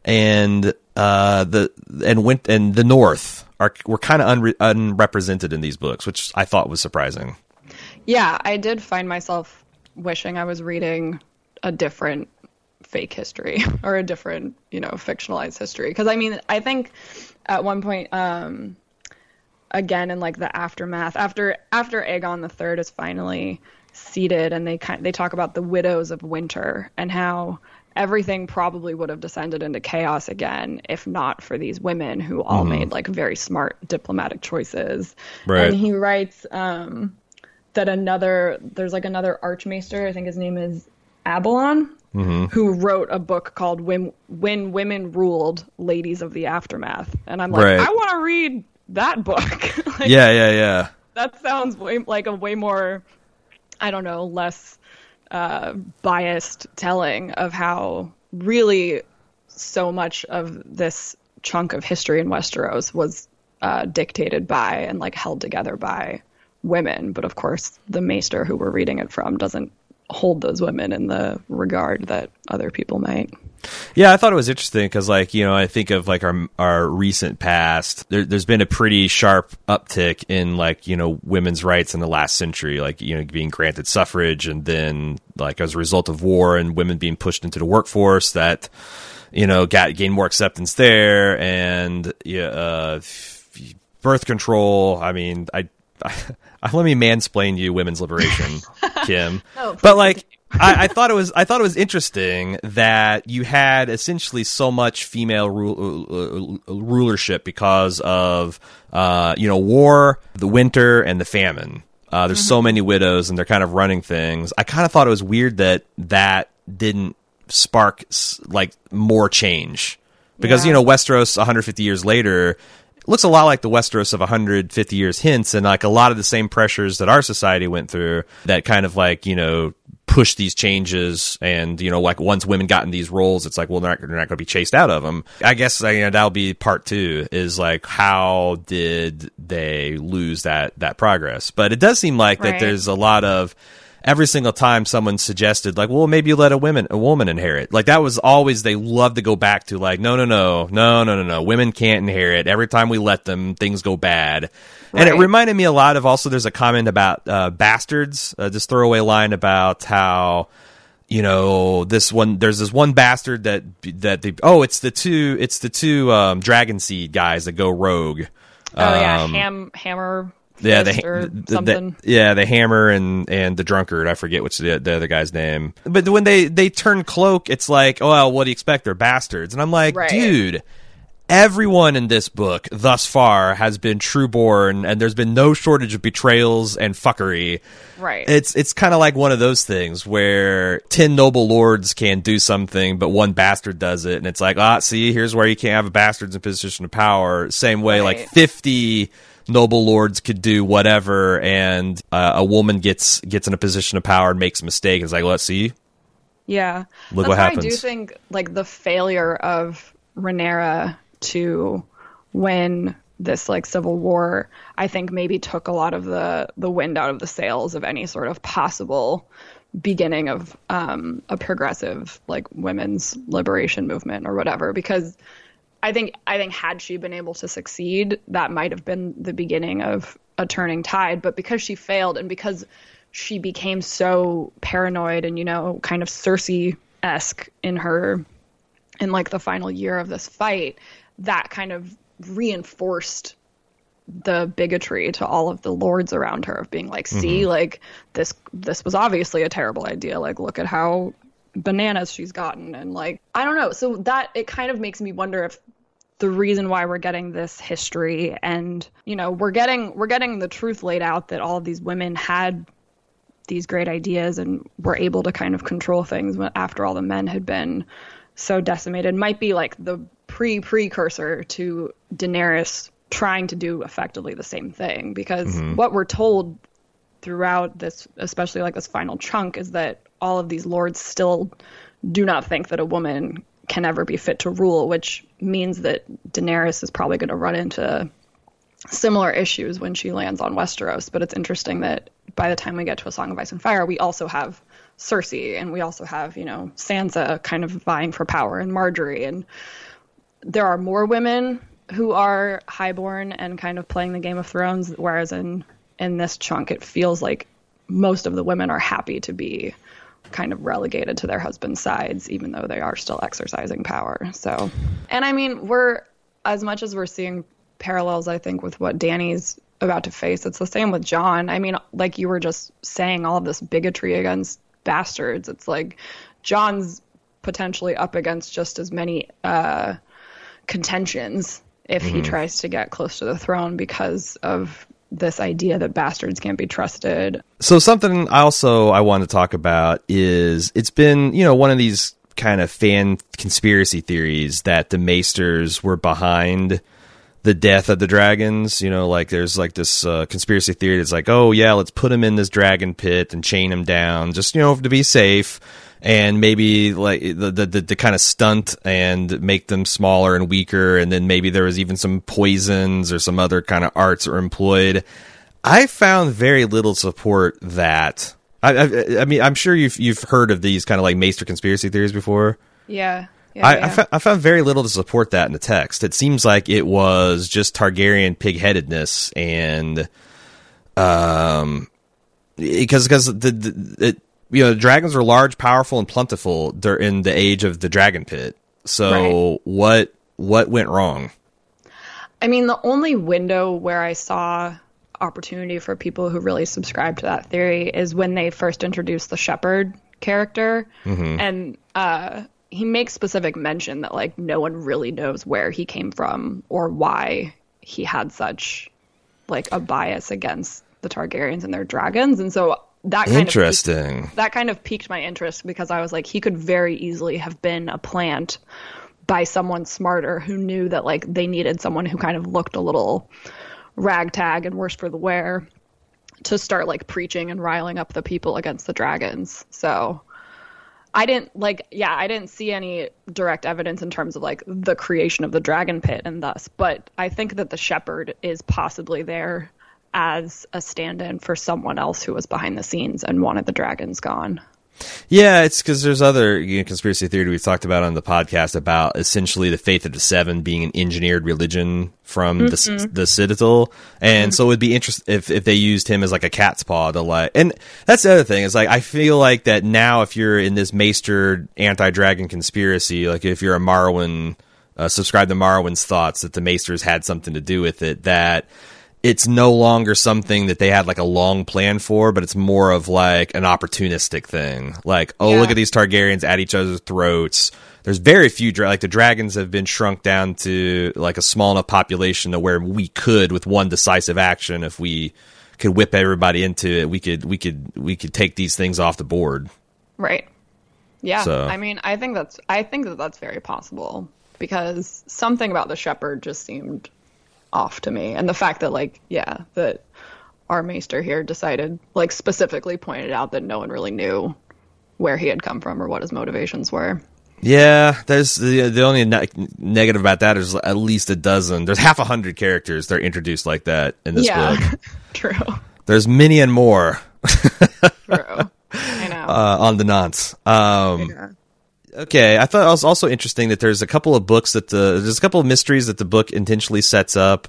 and uh, the and went and the North are were kind of unre- unrepresented in these books, which I thought was surprising. Yeah, I did find myself wishing I was reading a different fake history or a different, you know, fictionalized history. Because I mean, I think at one point, um, again in like the aftermath, after after Aegon the Third is finally seated, and they kind they talk about the widows of winter and how everything probably would have descended into chaos again if not for these women who all Mhm. made like very smart diplomatic choices. Right. And he writes um, that another there's like another archmaester, I think his name is Abalon, Mm-hmm. who wrote a book called When When Women Ruled, Ladies of the Aftermath. And I'm like, Right. I want to read that book. Like, Yeah, yeah, yeah. that sounds way like a way more, I don't know, less uh, biased telling of how really so much of this chunk of history in Westeros was uh, dictated by and like held together by women. But of course, the maester who we're reading it from doesn't hold those women in the regard that other people might. Yeah, I thought it was interesting because, like, you know, I think of like our our recent past. There, there's been a pretty sharp uptick in like you know women's rights in the last century, like you know being granted suffrage, and then like as a result of war and women being pushed into the workforce, that you know got gained more acceptance there, and yeah, uh, f- birth control. I mean, I, I let me mansplain you women's liberation, Kim, No, but like. I, I thought it was I thought it was interesting that you had essentially so much female ru- uh, rulership because of uh, you know war, the winter, and the famine. Uh, there's so many widows, and they're kind of running things. I kind of thought it was weird that that didn't spark s- like more change, because Yeah. you know Westeros one hundred fifty years later looks a lot like the Westeros of one hundred fifty years hence, and like a lot of the same pressures that our society went through that kind of like you know push these changes. And you know like once women got in these roles, it's like, well, they're not, they're not going to be chased out of them. I guess you know, that'll be part two, is like how did they lose that that progress. But it does seem like that Right. there's a lot of every single time someone suggested, like, well, maybe you let a woman a woman inherit. Like, that was always, they love to go back to, like, no, no, no, no, no, no, no. Women can't inherit. Every time we let them, things go bad. Right. And it reminded me a lot of, also, there's a comment about uh, bastards, uh, this throwaway line about how, you know, this one, there's this one bastard that, that the, oh, it's the two, it's the two um, Dragon Seed guys that go rogue. Oh, um, yeah, Ham, Hammer. Yeah, the, the, the yeah the hammer and, and the drunkard. I forget what's the, the other guy's name. But when they, they turn cloak, it's like, oh, well, what do you expect? They're bastards. And I'm like, right. dude, everyone in this book thus far has been trueborn, and there's been no shortage of betrayals and fuckery. Right. It's it's kind of like one of those things where ten noble lords can do something, but one bastard does it, and it's like, ah, see, here's where you can't have a bastard's in position of power. Same way, right. like fifty noble lords could do whatever, and uh, a woman gets gets in a position of power and makes a mistake. It's like, let's see. Yeah, look That's what happens. I do think like the failure of Rhaenyra to win this like civil war, I think maybe took a lot of the the wind out of the sails of any sort of possible beginning of um, a progressive like women's liberation movement or whatever, because I think I think had she been able to succeed, that might have been the beginning of a turning tide. But because she failed, and because she became so paranoid and, you know, kind of Cersei-esque in her, in like the final year of this fight, that kind of reinforced the bigotry to all of the lords around her of being like, see, mm-hmm. like this this was obviously a terrible idea. Like, look at how bananas she's gotten. And like, I don't know. So that, it kind of makes me wonder if the reason why we're getting this history, and, you know, we're getting, we're getting the truth laid out that all of these women had these great ideas and were able to kind of control things after all the men had been so decimated, might be like the pre-precursor to Daenerys trying to do effectively the same thing. Because mm-hmm. what we're told throughout this, especially like this final chunk, is that all of these lords still do not think that a woman can ever be fit to rule, which means that Daenerys is probably going to run into similar issues when she lands on Westeros. But it's interesting that by the time we get to A Song of Ice and Fire, we also have Cersei, and we also have, you know, Sansa kind of vying for power, and Marjorie, and there are more women who are highborn and kind of playing the Game of Thrones, whereas in in this chunk it feels like most of the women are happy to be kind of relegated to their husband's sides, even though they are still exercising power. So, and I mean, we're, as much as we're seeing parallels, I think, with what Dany's about to face, it's the same with Jon. I mean, like you were just saying, all of this bigotry against bastards, it's like Jon's potentially up against just as many uh, contentions if mm-hmm. he tries to get close to the throne because of this idea that bastards can't be trusted. So something also I want to talk about is, it's been, you know, one of these kind of fan conspiracy theories that the Maesters were behind the death of the dragons. You know, like there's like this uh, conspiracy theory that's like, oh yeah, let's put them in this dragon pit and chain them down, just, you know, to be safe. And maybe like the, the the the kind of stunt and make them smaller and weaker, and then maybe there was even some poisons or some other kind of arts are employed. I found very little support that. I, I, I mean, I'm sure you've you've heard of these kind of like Maester conspiracy theories before. Yeah, yeah. I, yeah. I, found, I found very little to support that in the text. It seems like it was just Targaryen pigheadedness, and um, because because the, the it. You know, dragons are large, powerful, and plentiful in the age of the dragon pit. So right. what what went wrong? I mean, the only window where I saw opportunity for people who really subscribe to that theory is when they first introduced the shepherd character. Mm-hmm. And uh, he makes specific mention that, like, no one really knows where he came from or why he had such, like, a bias against the Targaryens and their dragons. And so that kind Interesting. Of piqued, that kind of piqued my interest, because I was like, he could very easily have been a plant by someone smarter who knew that, like, they needed someone who kind of looked a little ragtag and worse for the wear to start, like, preaching and riling up the people against the dragons. So I didn't like, yeah, I didn't see any direct evidence in terms of, like, the creation of the dragon pit and thus, but I think that the shepherd is possibly there as a stand-in for someone else who was behind the scenes and wanted the dragons gone. Yeah, it's because there's other you know, conspiracy theory we've talked about on the podcast about essentially the Faith of the Seven being an engineered religion from mm-hmm. the the Citadel, and mm-hmm. so it would be interesting if, if they used him as like a cat's paw to like. And that's the other thing is like I feel like that now if you're in this Maester anti-dragon conspiracy, like if you're a Marwyn, uh, subscribe to Marwyn's thoughts that the Maesters had something to do with it, that it's no longer something that they had like a long plan for, but it's more of like an opportunistic thing. Like, oh, yeah. look at these Targaryens at each other's throats. There's very few, dra- like the dragons have been shrunk down to like a small enough population to where we could, with one decisive action, if we could whip everybody into it, we could, we could, we could take these things off the board. Right. Yeah. So. I mean, I think that's, I think that that's very possible because something about the Shepherd just seemed off to me, and the fact that like yeah that our Maester here decided like specifically pointed out that no one really knew where he had come from or what his motivations were. Yeah, there's the the only ne- negative about that is at least a dozen. There's half a hundred characters that are introduced like that in this yeah, book. True. There's many and more. True. I know. Uh, on the nonce. Um, yeah. Okay, I thought it was also interesting that there's a couple of books that the there's a couple of mysteries that the book intentionally sets up,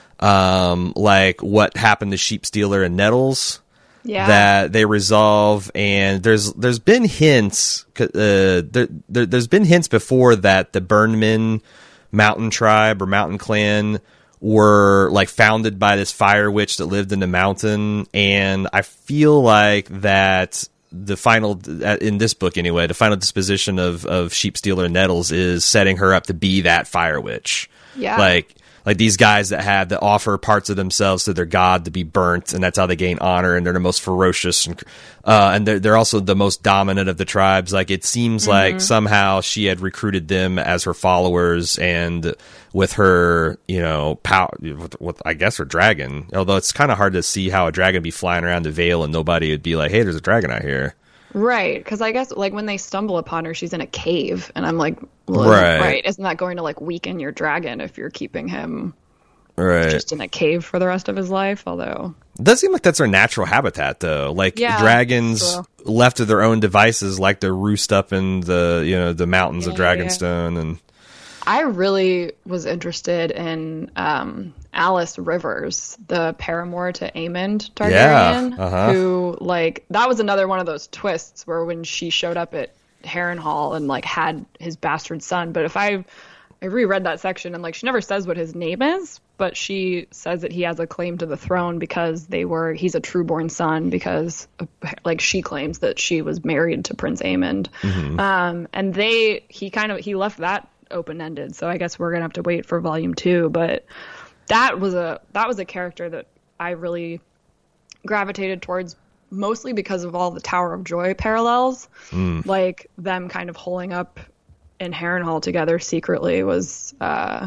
um, like what happened to Sheepstealer and Nettles, yeah. that they resolve, and there's there's been hints, uh, there, there there's been hints before that the Burnman mountain tribe or mountain clan were like founded by this fire witch that lived in the mountain, and I feel like that. The final, in this book anyway, the final disposition of, of Sheepstealer and Nettles is setting her up to be that fire witch. Yeah. Like, like these guys that have, that offer parts of themselves to their god to be burnt, and that's how they gain honor, and they're the most ferocious, and, uh, and they're, they're also the most dominant of the tribes. Like, it seems mm-hmm. like somehow she had recruited them as her followers, and with her, you know, power, with, with I guess her dragon, although it's kind of hard to see how a dragon would be flying around the Vale and nobody would be like, hey, there's a dragon out here. Right, because I guess like when they stumble upon her, she's in a cave, and I'm like, well, right. right, isn't that going to like weaken your dragon if you're keeping him right. just in a cave for the rest of his life? Although it does seem like that's their natural habitat, though. Like yeah, dragons so. left to their own devices, like to roost up in the you know the mountains yeah, of Dragonstone, yeah. and I really was interested in um, Alice Rivers, the paramour to Aemond Targaryen, yeah, uh-huh. who, like, that was another one of those twists where when she showed up at Harrenhal and, like, had his bastard son. But if I, I reread that section and, like, she never says what his name is, but she says that he has a claim to the throne because they were, he's a trueborn son because, like, she claims that she was married to Prince Aemond. Mm-hmm. Um, and they, he kind of, he left that open-ended, so I guess we're gonna have to wait for volume two. But that was a that was a character that I really gravitated towards, mostly because of all the Tower of Joy parallels. Mm. Like them kind of holing up in Harrenhal together secretly was uh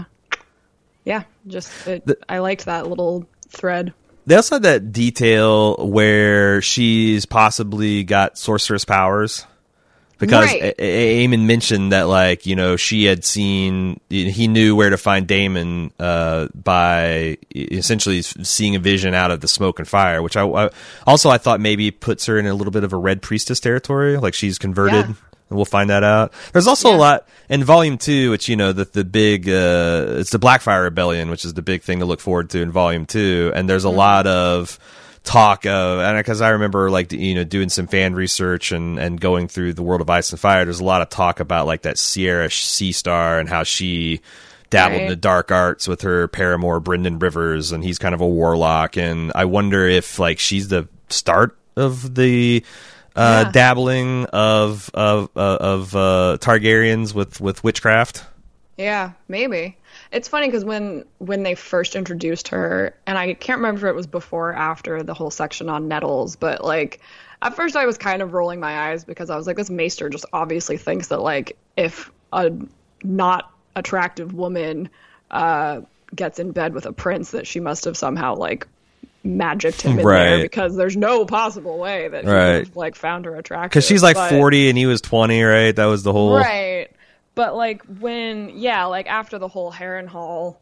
yeah just it, the, I liked that little thread. They also had that detail where she's possibly got sorceress powers. Because right. a- Aemon mentioned that, like, you know, she had seen, he knew where to find Daemon uh, by essentially seeing a vision out of the smoke and fire, which I, I also I thought maybe puts her in a little bit of a Red Priestess territory, like she's converted. Yeah. And we'll find that out. There's also yeah. a lot in volume two, which, you know, the, the big, uh, it's the Blackfire Rebellion, which is the big thing to look forward to in volume two. And there's a mm-hmm. lot of talk of, and because I remember like you know doing some fan research and and going through the World of Ice and Fire, there's a lot of talk about like that Sierra Sea Star and how she dabbled right. in the dark arts with her paramour Brynden Rivers, and he's kind of a warlock, and I wonder if like she's the start of the uh yeah. dabbling of of uh, of uh Targaryens with with witchcraft. Yeah, maybe. It's funny because when when they first introduced her, and I can't remember if it was before or after the whole section on Nettles, but like at first I was kind of rolling my eyes because I was like, this Maester just obviously thinks that like if a not attractive woman uh, gets in bed with a prince, that she must have somehow like magicked him in right. there, because there's no possible way that he right. would have, like found her attractive. Because she's like but, forty and he was twenty, right? That was the whole right. But, like, when, yeah, like, after the whole Harrenhal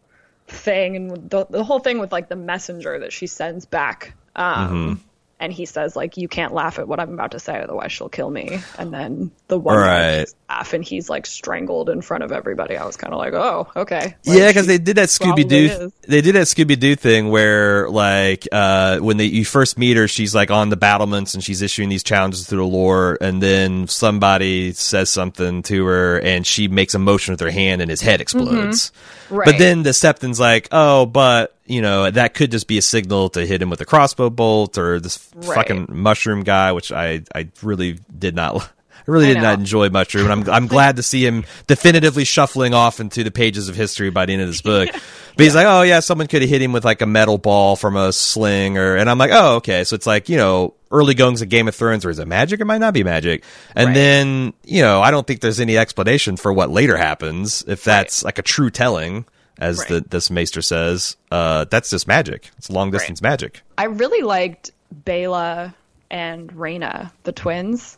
thing and the, the whole thing with like the messenger that she sends back. Um, mm-hmm. And he says, like, you can't laugh at what I'm about to say, otherwise she'll kill me. And then the one right. guy laugh, and he's, like, strangled in front of everybody. I was kind of like, oh, okay. Like, yeah, because they did that Scooby-Doo they did that Scooby-Doo thing where, like, uh, when they you first meet her, she's, like, on the battlements, and she's issuing these challenges through the lore, and then somebody says something to her, and she makes a motion with her hand, and his head explodes. Mm-hmm. Right. But then the Septon's like, oh, but... you know, that could just be a signal to hit him with a crossbow bolt or this right. fucking mushroom guy, which I, I really did not, I really I did know. not enjoy mushroom. And I'm, I'm glad to see him definitively shuffling off into the pages of history by the end of this book. yeah. But he's yeah. like, oh yeah, someone could have hit him with like a metal ball from a sling or, and I'm like, oh, okay. So it's like, you know, early goings of Game of Thrones, or is it magic? It might not be magic. And right. then, you know, I don't think there's any explanation for what later happens if that's right. like a true telling. As right. the this maester says, uh, that's just magic. It's long distance right. magic. I really liked Bela and Rhaena, the twins,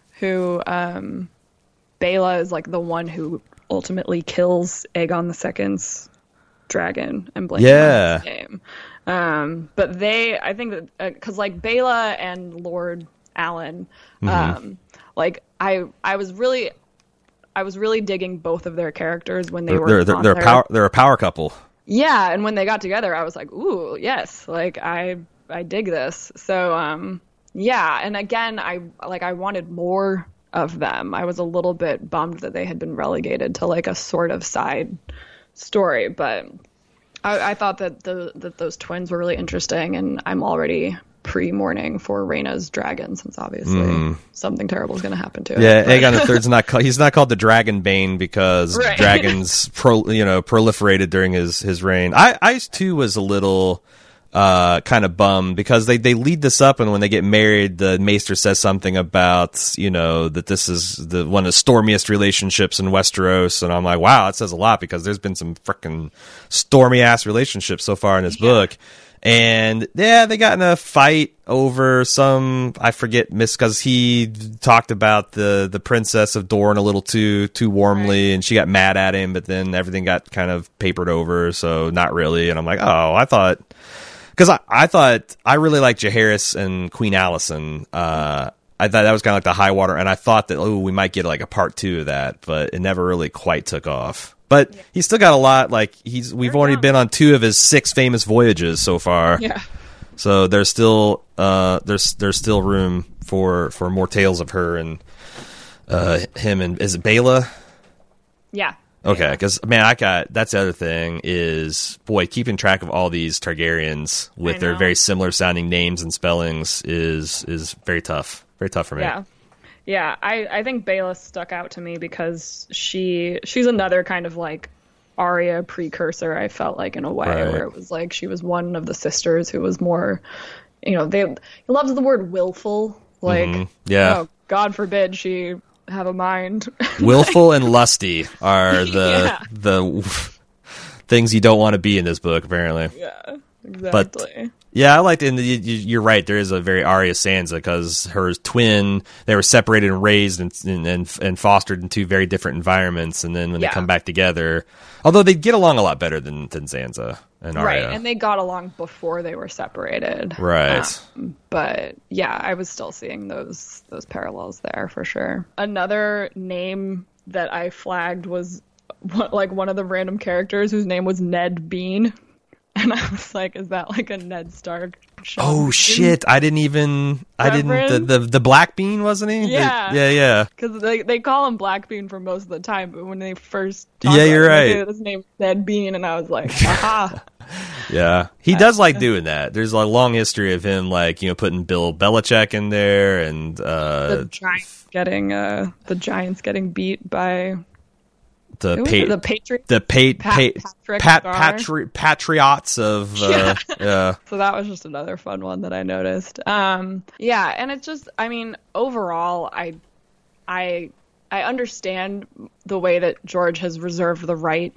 who um, Bela is like the one who ultimately kills Aegon the Second's dragon and blames yeah. him on his name. Um, but they, I think that because uh, like Bela and Lord Allen, mm-hmm. um, like I I was really. I was really digging both of their characters when they they're, were they're, they're, on they're their... a power they're a power couple. Yeah, and when they got together, I was like, "Ooh, yes!" Like I I dig this. So um, yeah, and again, I like I wanted more of them. I was a little bit bummed that they had been relegated to like a sort of side story, but I, I thought that the that those twins were really interesting, and I'm already pre-mourning for Rhaena's dragon, since obviously mm. something terrible is going to happen to it. Yeah, Aegon the Third's not called, he's not called the Dragonbane because right. dragons pro, you know proliferated during his his reign. I I too was a little uh, kind of bummed because they they lead this up, and when they get married, the maester says something about you know that this is the one of the stormiest relationships in Westeros, and I'm like, wow, that says a lot because there's been some freaking stormy ass relationships so far in this yeah. book. And yeah, they got in a fight over some, I forget, miss, because he talked about the, the princess of Dorne a little too too warmly, right. and she got mad at him, but then everything got kind of papered over, so not really. And I'm like, oh, I thought, because I, I thought, I really liked Jaehaerys and Queen Alicent. Uh, I thought that was kind of like the high water, and I thought that, oh, we might get like a part two of that, but it never really quite took off. But yeah. he's still got a lot. Like he's, we've Very already young. been on two of his six famous voyages so far. Yeah. So there's still, uh, there's there's still room for, for more tales of her and uh, him and is it Bela? Yeah. Okay, because man, I got that's the other thing is boy keeping track of all these Targaryens with their very similar sounding names and spellings is is very tough. Very tough for me. Yeah. Yeah, I, I think Bela stuck out to me because she she's another kind of like Arya precursor, I felt like, in a way, right. where it was like she was one of the sisters who was more, you know, they he loves the word willful. Like, mm-hmm. yeah, oh, God forbid she have a mind. Willful and lusty are the yeah. the things you don't want to be in this book, apparently. Yeah, exactly. But, yeah, I liked it. And you're right. There is a very Arya Sansa because her twin, they were separated and raised and and, and fostered in two very different environments. And then when yeah. they come back together, although they get along a lot better than, than Sansa and Arya. Right, and they got along before they were separated. Right. Um, but yeah, I was still seeing those those parallels there for sure. Another name that I flagged was like one of the random characters whose name was Ned Bean. And I was like, is that like a Ned Stark show? Oh, shit. I didn't even... I didn't... The, the, the Black Bean, wasn't he? Yeah. The, yeah, yeah. Because they, they call him Black Bean for most of the time, but when they first talked yeah, you're right. Him, his name was Ned Bean, and I was like, aha. Yeah. He does like doing that. There's a long history of him, like, you know, putting Bill Belichick in there, and... Uh, the Giants getting... Uh, the Giants getting beat by... The pa- the Patriot, the pa- pa- Pat, pat- patri- Patriots of uh, yeah. yeah. So that was just another fun one that I noticed. Um, yeah, and it's just, I mean, overall, I, I, I understand the way that George has reserved the right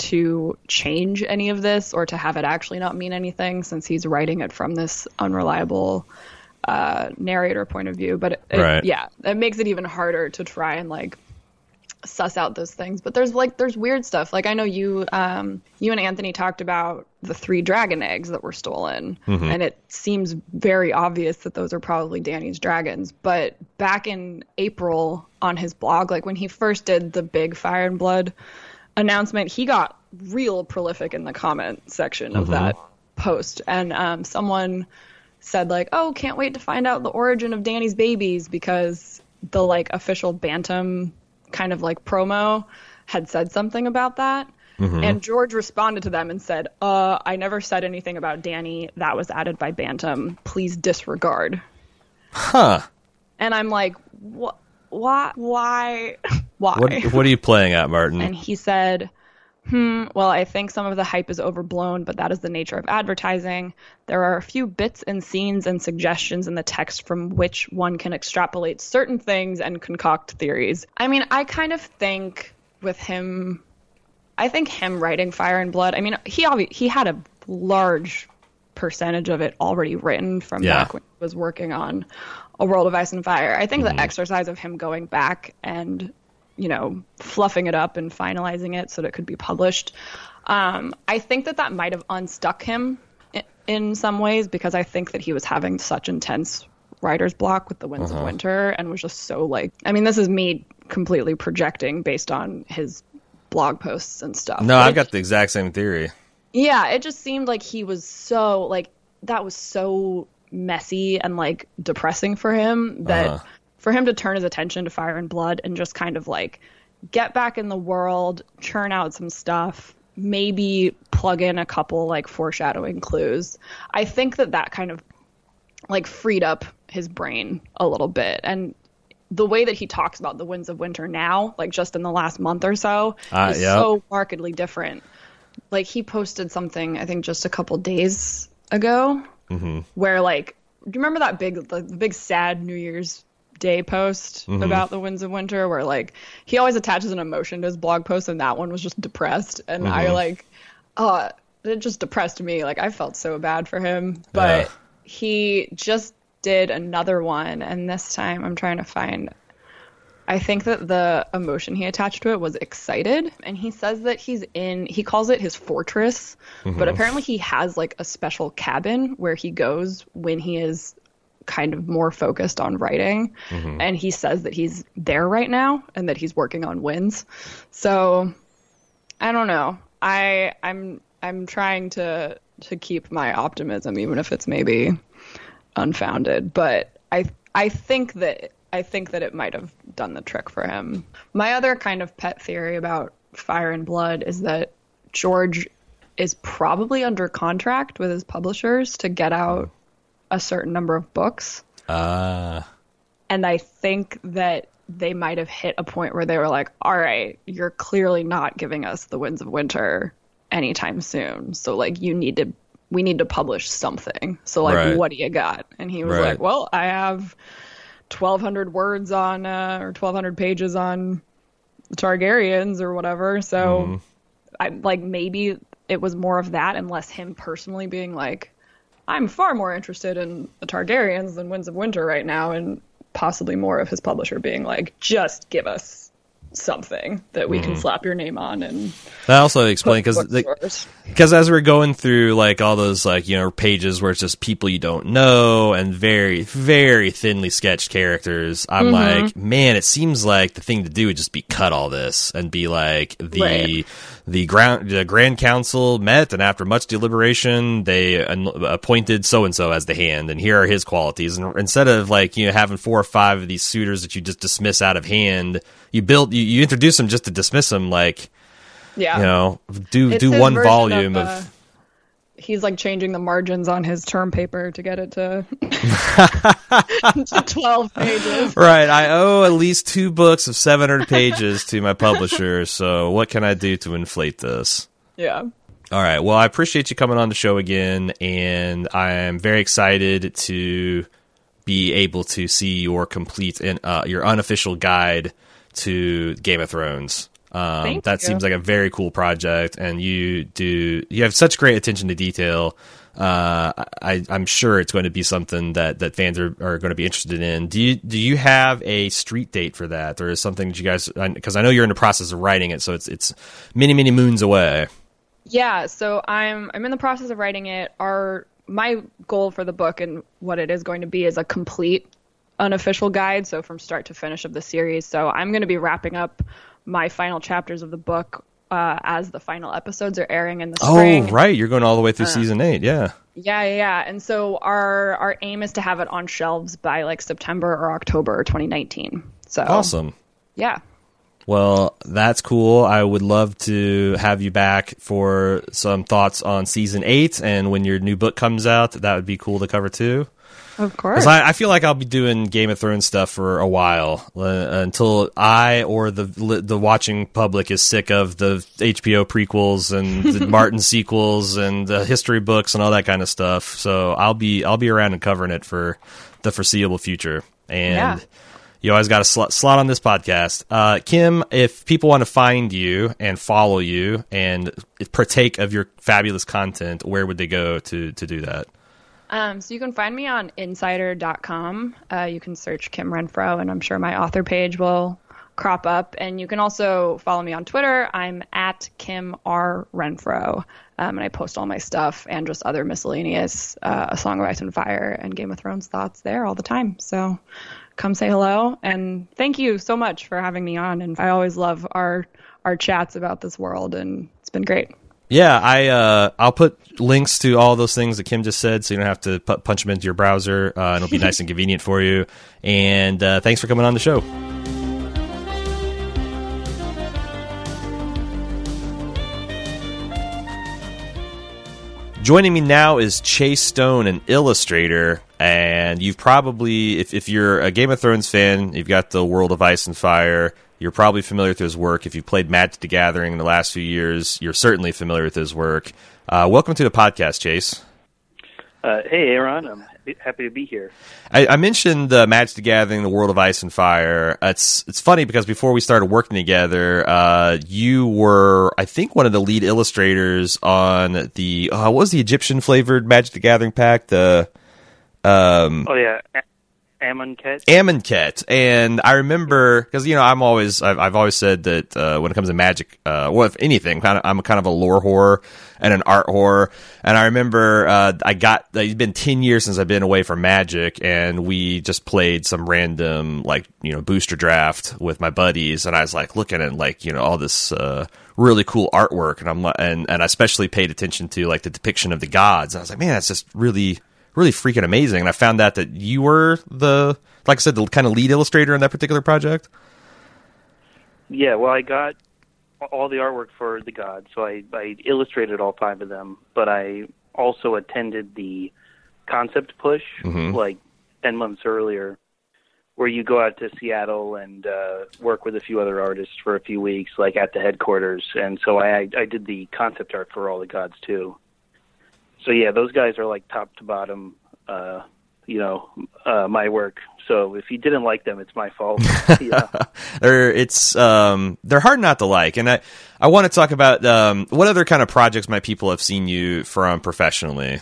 to change any of this or to have it actually not mean anything, since he's writing it from this unreliable uh, narrator point of view. But it, right. it, yeah, it makes it even harder to try and like. suss out those things. But there's like there's weird stuff. Like I know you um you and Anthony talked about the three dragon eggs that were stolen, mm-hmm. and it seems very obvious that those are probably Dany's dragons. But back in April on his blog, like when he first did the big Fire and Blood announcement, he got real prolific in the comment section mm-hmm. of that post, and um someone said like, oh, can't wait to find out the origin of Dany's babies, because the like official Bantam kind of like promo had said something about that. Mm-hmm. And George responded to them and said, uh, I never said anything about Dany. That was added by Bantam. Please disregard. Huh. And I'm like, what? Why? Why? Why? What, what are you playing at, Martin? And he said, Hmm, well, I think some of the hype is overblown, but that is the nature of advertising. There are a few bits and scenes and suggestions in the text from which one can extrapolate certain things and concoct theories. I mean, I kind of think with him, I think him writing Fire and Blood, I mean, he obvi- he had a large percentage of it already written from yeah. back when he was working on A World of Ice and Fire. I think mm-hmm. the exercise of him going back and you know, fluffing it up and finalizing it so that it could be published. Um, I think that that might have unstuck him in, in some ways, because I think that he was having such intense writer's block with The Winds uh-huh. of Winter and was just so like, I mean, this is me completely projecting based on his blog posts and stuff. No, I've got the exact same theory. Yeah, it just seemed like he was so like, that was so messy and like depressing for him that uh-huh. for him to turn his attention to Fire and Blood and just kind of like get back in the world, churn out some stuff, maybe plug in a couple like foreshadowing clues. I think that that kind of like freed up his brain a little bit. And the way that he talks about the Winds of Winter now, like just in the last month or so, uh, is yep. so markedly different. Like he posted something, I think just a couple days ago, mm-hmm. where like, do you remember that big, the, the big sad New Year's Day post mm-hmm. about the Winds of Winter, where like he always attaches an emotion to his blog post, and that one was just depressed, and mm-hmm. I like uh it just depressed me. Like I felt so bad for him. But yeah. he just did another one, and this time I'm trying to find, I think that the emotion he attached to it was excited, and he says that he's in, he calls it his fortress, mm-hmm. but apparently he has like a special cabin where he goes when he is kind of more focused on writing. Mm-hmm. And he says that he's there right now and that he's working on Winds. So I don't know. I I'm I'm trying to to keep my optimism, even if it's maybe unfounded. But I I think that I think that it might have done the trick for him. My other kind of pet theory about Fire and Blood is that George is probably under contract with his publishers to get out a certain number of books. Uh. And I think that they might have hit a point where they were like, all right, you're clearly not giving us the Winds of Winter anytime soon. So like you need to, we need to publish something. So like, right. what do you got? And he was right. like, well, I have twelve hundred words on, uh, or twelve hundred pages on Targaryens or whatever. So mm. I like, maybe it was more of that and less him personally being like, I'm far more interested in the Targaryens than Winds of Winter right now, and possibly more of his publisher being like, just give us something that we mm. can slap your name on. And that also explains, because because as we're going through like all those like, you know, pages where it's just people you don't know and very, very thinly sketched characters, I'm mm-hmm. like, man, it seems like the thing to do would just be cut all this and be like the right. the ground the Grand Council met, and after much deliberation they an- appointed so and so as the hand, and here are his qualities. And instead of like, you know, having four or five of these suitors that you just dismiss out of hand, you build you, you introduce them just to dismiss them. Like, yeah, you know, do it's do one volume of, of uh, he's like changing the margins on his term paper to get it to, to twelve pages. Right. I owe at least two books of seven hundred pages to my publisher. So what can I do to inflate this? Yeah. All right. Well, I appreciate you coming on the show again, and I'm very excited to be able to see your complete and uh, your unofficial guide to Game of Thrones. Um, Thank that you. seems like a very cool project, and you do you have such great attention to detail. uh, I, I'm sure it's going to be something that, that fans are, are going to be interested in. Do you do you have a street date for that, or is something that you guys? Because I know you're in the process of writing it, so it's it's many many moons away. Yeah, so I'm I'm in the process of writing it. Our my goal for the book and what it is going to be is a complete unofficial guide, so from start to finish of the series. So I'm going to be wrapping up my final chapters of the book uh, as the final episodes are airing in the spring. Oh, right. You're going all the way through uh, season eight. Yeah. Yeah, yeah, yeah. And so our our aim is to have it on shelves by like September or October twenty nineteen. So awesome. Yeah. Well, that's cool. I would love to have you back for some thoughts on season eight, and when your new book comes out, that would be cool to cover too. Of course. I, I feel like I'll be doing Game of Thrones stuff for a while uh, until I or the the watching public is sick of the H B O prequels and the Martin sequels and the history books and all that kind of stuff. So I'll be I'll be around and covering it for the foreseeable future. And yeah. You always got a slot, slot on this podcast. Uh, Kim, if people want to find you and follow you and partake of your fabulous content, where would they go to to do that? Um, so you can find me on insider dot com. Uh, you can search Kim Renfro, and I'm sure my author page will crop up. And you can also follow me on Twitter. I'm at Kim R. Renfro, um, and I post all my stuff and just other miscellaneous uh, A Song of Ice and Fire and Game of Thrones thoughts there all the time. So come say hello, and thank you so much for having me on. And I always love our our chats about this world, and it's been great. Yeah, I uh, I'll put links to all those things that Kim just said, so you don't have to pu- punch them into your browser, uh, and it'll be nice and convenient for you. And uh, thanks for coming on the show. Joining me now is Chase Stone, an illustrator, and you've probably, if, if you're a Game of Thrones fan, you've got the World of Ice and Fire. You're probably familiar with his work. If you've played Magic the Gathering in the last few years, you're certainly familiar with his work. Uh, welcome to the podcast, Chase. Uh, hey, Aaron. I'm happy to be here. I, I mentioned uh, Magic the Gathering, the World of Ice and Fire. It's it's funny because before we started working together, uh, you were, I think, one of the lead illustrators on the, uh, what was the Egyptian-flavored Magic the Gathering pack? The um, Oh, yeah. Amonkhet. Amonkhet, and I remember because you know I'm always I've, I've always said that uh, when it comes to Magic, uh, well, if anything, kind of, I'm kind of a lore whore and an art whore. And I remember uh, I got it's been ten years since I've been away from Magic, and we just played some random like you know booster draft with my buddies, and I was like looking at like you know all this uh, really cool artwork, and I'm and and I especially paid attention to like the depiction of the gods, and I was like, man, that's just really. really freaking amazing. And I found out that you were the, like I said, the kind of lead illustrator in that particular project. Yeah, well, I got all the artwork for the gods, so I, I illustrated all five of them, but I also attended the concept push, mm-hmm. like ten months earlier, where you go out to Seattle and uh, work with a few other artists for a few weeks, like at the headquarters. And so I, I did the concept art for all the gods, too. So, yeah, those guys are, like, top to bottom, uh, you know, uh, my work. So if you didn't like them, it's my fault. Yeah. they're, it's, um, they're hard not to like. And I, I want to talk about um, what other kind of projects might people have seen you from professionally?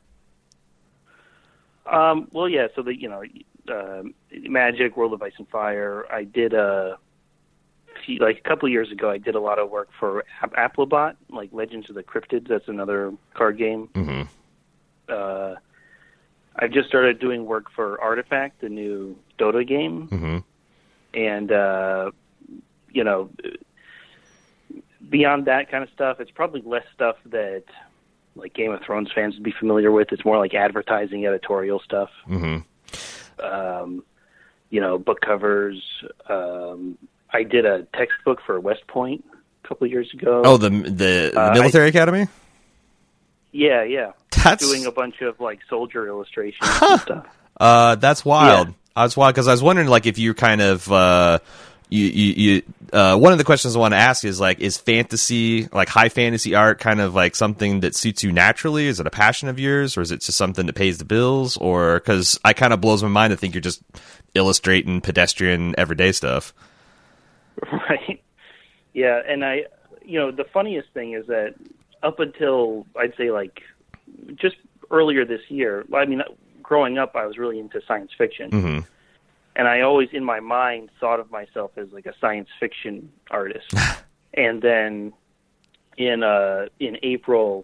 Um, well, yeah, so, the you know, uh, Magic, World of Ice and Fire, I did a... like a couple of years ago, I did a lot of work for Applebot, like Legends of the Cryptids. That's another card game. Mm-hmm. Uh, I've just started doing work for Artifact, the new Dota game. Mm-hmm. And, uh, you know, beyond that kind of stuff, it's probably less stuff that like Game of Thrones fans would be familiar with. It's more like advertising, editorial stuff. Mm-hmm. Um, you know, book covers, um, I did a textbook for West Point a couple of years ago. Oh, the the, the military uh, I, academy? Yeah, yeah. That's doing a bunch of like soldier illustrations huh. and stuff. Uh, that's wild. Yeah. I was wild because I was wondering like if you kind of uh, you you, you uh, one of the questions I want to ask is like is fantasy like high fantasy art kind of like something that suits you naturally? Is it a passion of yours, or is it just something that pays the bills? Or because I kind of blows my mind to think you're just illustrating pedestrian everyday stuff. Right. Yeah, and I, you know, the funniest thing is that up until, I'd say, like, just earlier this year, I mean, growing up, I was really into science fiction. Mm-hmm. And I always, in my mind, thought of myself as like a science fiction artist. And then in uh, in April,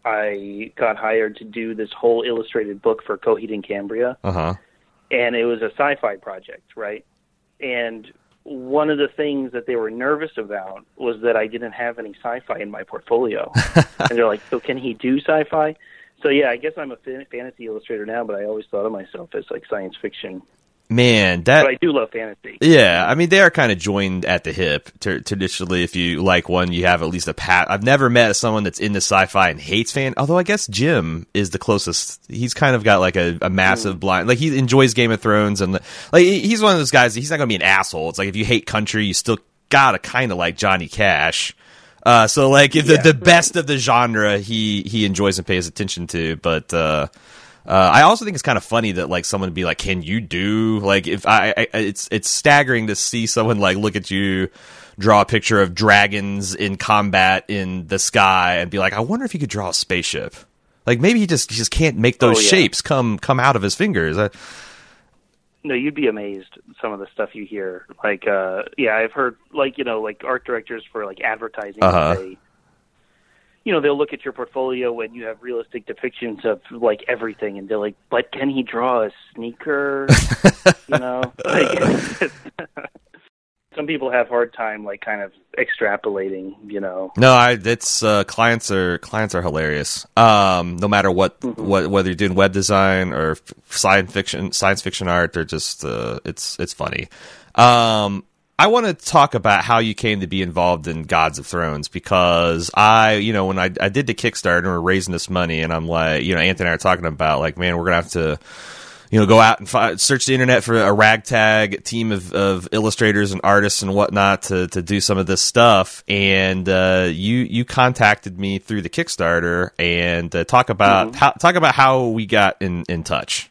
I got hired to do this whole illustrated book for Coheed and Cambria. Uh-huh. And it was a sci-fi project, right? And one of the things that they were nervous about was that I didn't have any sci-fi in my portfolio. And they're like, so can he do sci-fi? So, yeah, I guess I'm a fan- fantasy illustrator now, but I always thought of myself as, like, science fiction. Man, that... But I do love fantasy. Yeah, I mean, they are kind of joined at the hip. T- traditionally, if you like one, you have at least a pat. I've never met someone that's into sci-fi and hates fan. Although I guess Jim is the closest. He's kind of got like a, a massive mm. blind. Like he enjoys Game of Thrones, and like he's one of those guys. He's not going to be an asshole. It's like if you hate country, you still gotta kind of like Johnny Cash. Uh, so like if yeah. the, the best of the genre, he he enjoys and pays attention to, but. Uh, Uh, I also think it's kind of funny that like someone would be like, "Can you do like if I, I?" It's it's staggering to see someone like look at you, draw a picture of dragons in combat in the sky, and be like, "I wonder if he could draw a spaceship." Like maybe he just he just can't make those oh, yeah. shapes come come out of his fingers. I, no, you'd be amazed some of the stuff you hear. Like, uh, yeah, I've heard like you know like art directors for like advertising. Uh-huh. Say, you know, they'll look at your portfolio when you have realistic depictions of like everything, and they're like, "But can he draw a sneaker?" you know, like, some people have hard time like kind of extrapolating. You know, no, I it's uh, clients are clients are hilarious. Um, no matter what, mm-hmm. what whether you're doing web design or science fiction, science fiction art, they're just uh, it's it's funny. Um, I want to talk about how you came to be involved in Gods of Thrones, because I, you know, when I, I did the Kickstarter and we're raising this money, and I'm like, you know, Anthony and I are talking about like, man, we're going to have to, you know, go out and find, search the internet for a ragtag team of, of illustrators and artists and whatnot to, to do some of this stuff. And uh, you you contacted me through the Kickstarter and uh, talk about mm-hmm. how talk about how we got in, in touch.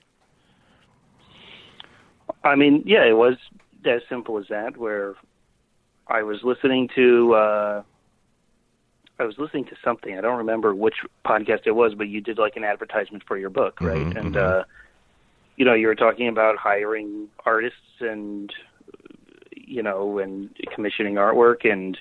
I mean, yeah, it was as simple as that, where I was listening to uh, I was listening to something. I don't remember which podcast it was, but you did like an advertisement for your book, right? Mm-hmm, and mm-hmm. Uh, you know, you were talking about hiring artists and you know, and commissioning artwork, and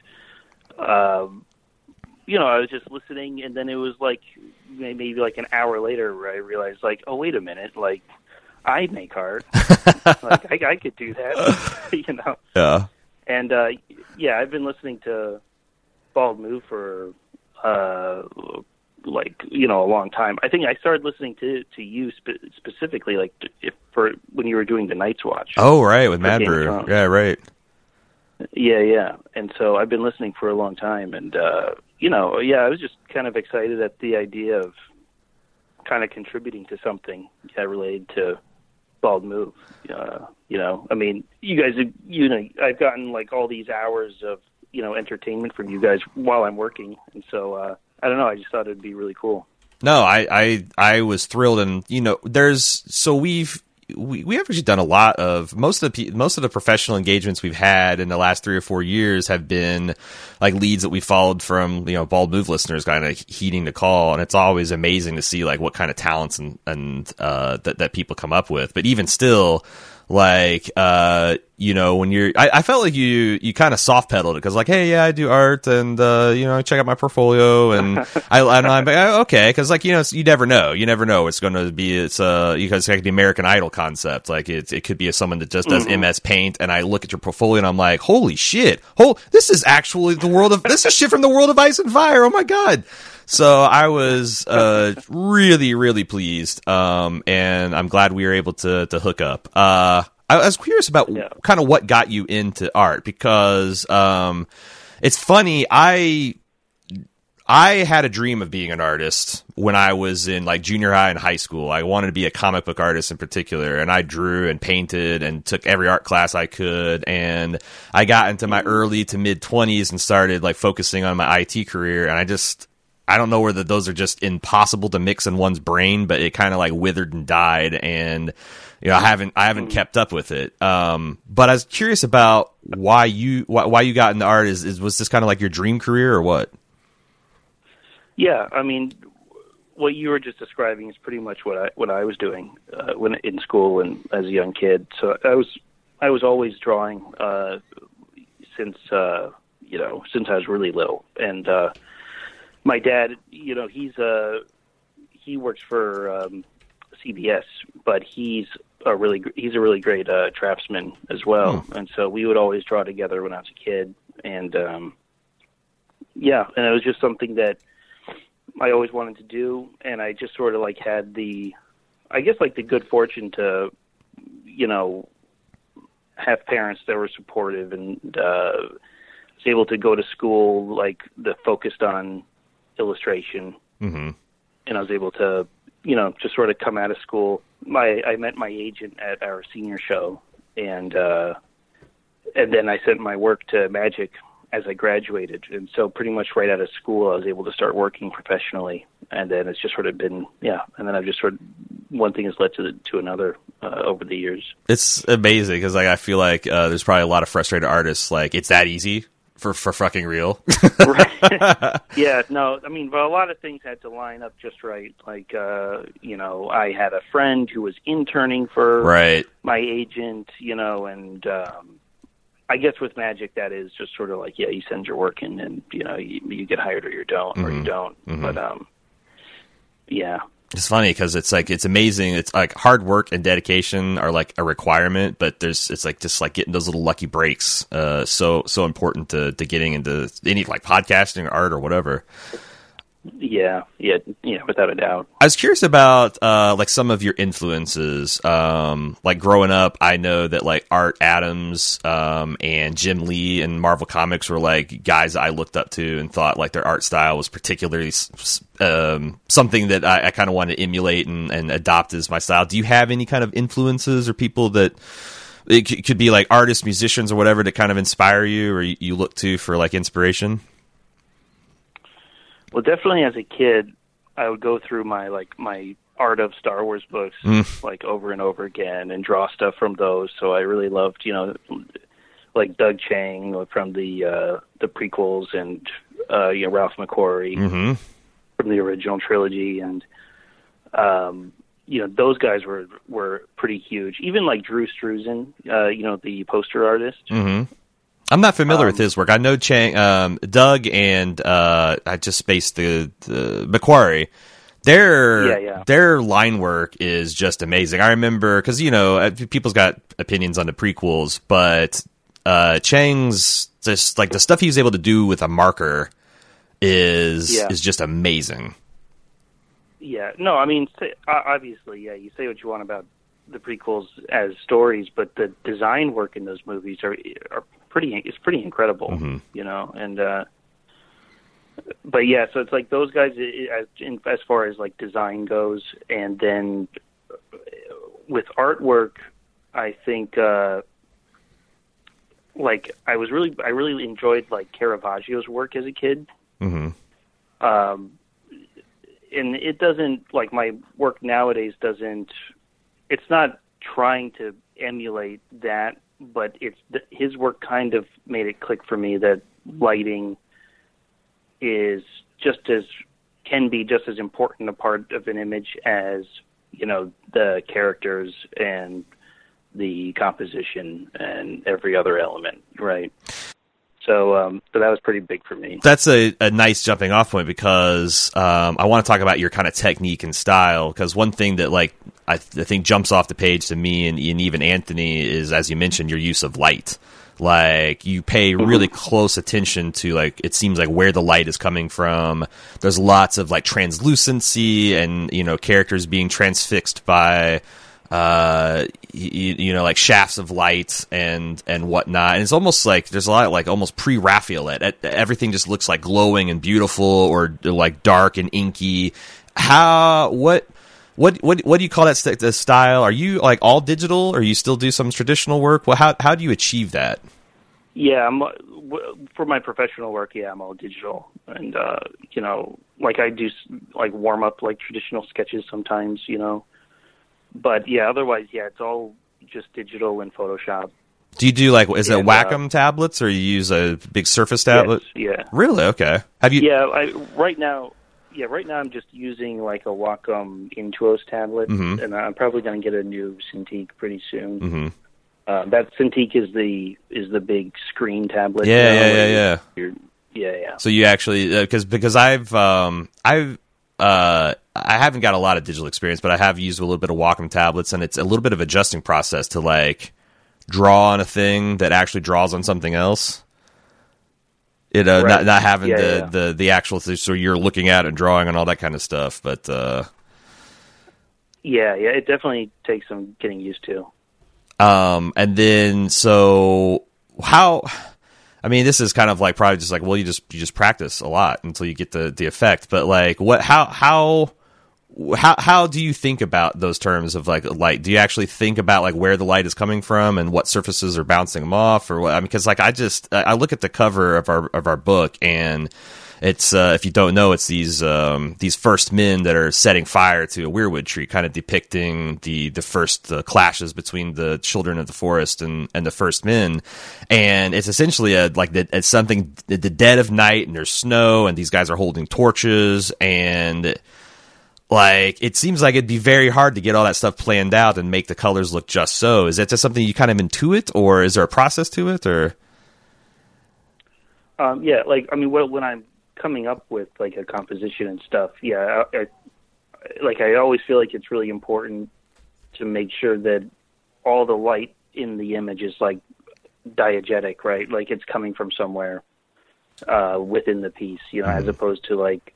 uh, you know, I was just listening, and then it was like maybe like an hour later where I realized, like, oh, wait a minute, like. I make art. like I, I could do that, you know. Yeah. And uh, yeah, I've been listening to Bald Move for uh, like you know a long time. I think I started listening to to you spe- specifically, like if for when you were doing the Night's Watch. Oh right, with Mad Brew. Yeah, right. Yeah, yeah. And so I've been listening for a long time, and uh, you know, yeah, I was just kind of excited at the idea of kind of contributing to something that related to Bald Move. Uh, you know, I mean, you guys, you know, I've gotten like all these hours of, you know, entertainment from you guys while I'm working. And so, uh, I don't know, I just thought it'd be really cool. No, I, I, I was thrilled. And, you know, there's, so we've, we, we have actually done a lot of, most of the, most of the professional engagements we've had in the last three or four years have been like leads that we followed from, you know, Bald Move listeners kind of heeding the call. And it's always amazing to see like what kind of talents and, and, uh, that, that people come up with. But even still, like, uh, you know, when you're, I, I felt like you, you kind of soft pedaled it because like, hey, yeah, I do art and, uh, you know, check out my portfolio and I, and I'm like, okay. Cause like, you know, it's, you never know, you never know what's going to be. It's, uh, because it's like the American Idol concept. Like it's, it could be someone that just does mm-hmm. M S Paint. And I look at your portfolio and I'm like, holy shit. Oh, this is actually the world of, this is shit from the world of Ice and Fire. Oh my God. So I was uh, really, really pleased, um, and I'm glad we were able to to hook up. Uh, I was curious about yeah. kind of what got you into art, because um, it's funny. I I had a dream of being an artist when I was in like junior high and high school. I wanted to be a comic book artist in particular, and I drew and painted and took every art class I could. And I got into my early to mid twenties and started like focusing on my I T career, and I just I don't know whether those are just impossible to mix in one's brain, but it kind of like withered and died, and you know I haven't I haven't kept up with it. Um, but I was curious about why you why, why you got into art. Is, is was this kind of like your dream career or what? Yeah, I mean, what you were just describing is pretty much what I what I was doing uh, when in school and as a young kid. So I was I was always drawing uh, since uh, you know since I was really little. And uh, my dad, you know, he's uh, he works for um, C B S, but he's a really he's a really great uh, draftsman as well. Hmm. And so we would always draw together when I was a kid. And um, yeah, and it was just something that I always wanted to do, and I just sort of like had the, I guess like the good fortune to, you know, have parents that were supportive, and uh, was able to go to school like that focused on illustration, mm-hmm. and I was able to, you know, just sort of come out of school. My I met my agent at our senior show, and uh, and then I sent my work to Magic as I graduated. And so pretty much right out of school, I was able to start working professionally. And then it's just sort of been, yeah. And then I've just sort of, one thing has led to the, to another uh, over the years. It's amazing because like, I feel like uh, there's probably a lot of frustrated artists. Like, it's that easy for, for fucking real. Right. Yeah, no, I mean, but a lot of things had to line up just right. Like, uh, you know, I had a friend who was interning for right. my agent, you know, and, um, I guess with Magic, that is just sort of like, yeah, you send your work in and, you know, you, you get hired or you don't, mm-hmm. or you don't. Mm-hmm. But, um, yeah. It's funny because it's like, it's amazing. It's like hard work and dedication are like a requirement, but there's, it's like just like getting those little lucky breaks. Uh, so, so important to, to getting into any like podcasting or art or whatever. Yeah, yeah, yeah, without a doubt. I was curious about uh, like some of your influences. Um, like growing up, I know that like Art Adams um, and Jim Lee and Marvel Comics were like guys I looked up to and thought like their art style was particularly um, something that I, I kind of wanted to emulate and, and adopt as my style. Do you have any kind of influences or people that it c- could be like artists, musicians, or whatever that kind of inspire you or you, you look to for like inspiration? Well, definitely as a kid, I would go through my like my Art of Star Wars books mm. like over and over again and draw stuff from those. So I really loved, you know, like Doug Chiang from the uh, the prequels and uh, you know Ralph McQuarrie mm-hmm. from the original trilogy, and um, you know those guys were were pretty huge. Even like Drew Struzan, uh, you know, the poster artist. Mm-hmm. I'm not familiar um, with his work. I know Chang, um, Doug, and uh, I just spaced the, the McQuarrie. Their yeah, yeah. their line work is just amazing. I remember because you know people's got opinions on the prequels, but uh, Chang's just like the stuff he was able to do with a marker is yeah. is just amazing. Yeah, no, I mean say, obviously, yeah. You say what you want about the prequels as stories, but the design work in those movies are are pretty it's pretty incredible, mm-hmm. you know. And uh, but yeah, so it's like those guys as as far as like design goes, and then with artwork, I think uh, like I was really I really enjoyed like Caravaggio's work as a kid. Mm-hmm. Um, and it doesn't like my work nowadays doesn't. It's not trying to emulate that, but it's his work kind of made it click for me that lighting is just as can be just as important a part of an image as, you know, the characters and the composition and every other element, right? So, um, so that was pretty big for me. That's a, a nice jumping off point because um, I want to talk about your kind of technique and style. Because one thing that like I, th- I think jumps off the page to me and, and even Anthony is, as you mentioned, your use of light. Like you pay really close attention to like it seems like where the light is coming from. There's lots of like translucency and you know characters being transfixed by. Uh, you, you know, like shafts of light and and whatnot, and it's almost like there's a lot of, like almost pre-Raphaelite. Everything just looks like glowing and beautiful, or like dark and inky. How what what what what do you call that st- the style? Are you like all digital, or you still do some traditional work? Well, how how do you achieve that? Yeah, I'm, for my professional work, yeah, I'm all digital, and uh, you know, like I do like warm up like traditional sketches sometimes, you know. But yeah, otherwise, yeah, it's all just digital and Photoshop. Do you do like is and, it Wacom uh, tablets or you use a big Surface tablet? Yes, yeah. Really? Okay. Have you? Yeah, I, right now, yeah, right now I'm just using like a Wacom Intuos tablet, mm-hmm. and I'm probably going to get a new Cintiq pretty soon. Mm-hmm. Uh, that Cintiq is the is the big screen tablet. Yeah, you know, yeah, yeah, yeah. You're, yeah, yeah. So you actually because uh, because I've um, I've uh, I haven't got a lot of digital experience, but I have used a little bit of Wacom tablets, and it's a little bit of adjusting process to like draw on a thing that actually draws on something else. It uh, right. not not having yeah, the, yeah. the the actual thing, so you're looking at and drawing and all that kind of stuff. But uh, yeah, yeah, it definitely takes some getting used to. Um, and then, so how, I mean, this is kind of like probably just like, well, you just, you just practice a lot until you get the, the effect, but like what, how, how, how, how do you think about those terms of like light? Do you actually think about like where the light is coming from and what surfaces are bouncing them off or what? I mean, cause like I just, I look at the cover of our, of our book and it's, uh, if you don't know, it's these, um, these first men that are setting fire to a weirwood tree, kind of depicting the, the first uh, clashes between the children of the forest and, and the first men. And it's essentially a, like the, it's something the dead of night and there's snow and these guys are holding torches and like, it seems like it'd be very hard to get all that stuff planned out and make the colors look just so. Is that just something you kind of intuit or is there a process to it or? Um, yeah, like, I mean, when I'm coming up with like a composition and stuff, yeah, I, I, like I always feel like it's really important to make sure that all the light in the image is like diegetic, right? Like it's coming from somewhere uh, within the piece, you know, mm-hmm. as opposed to like,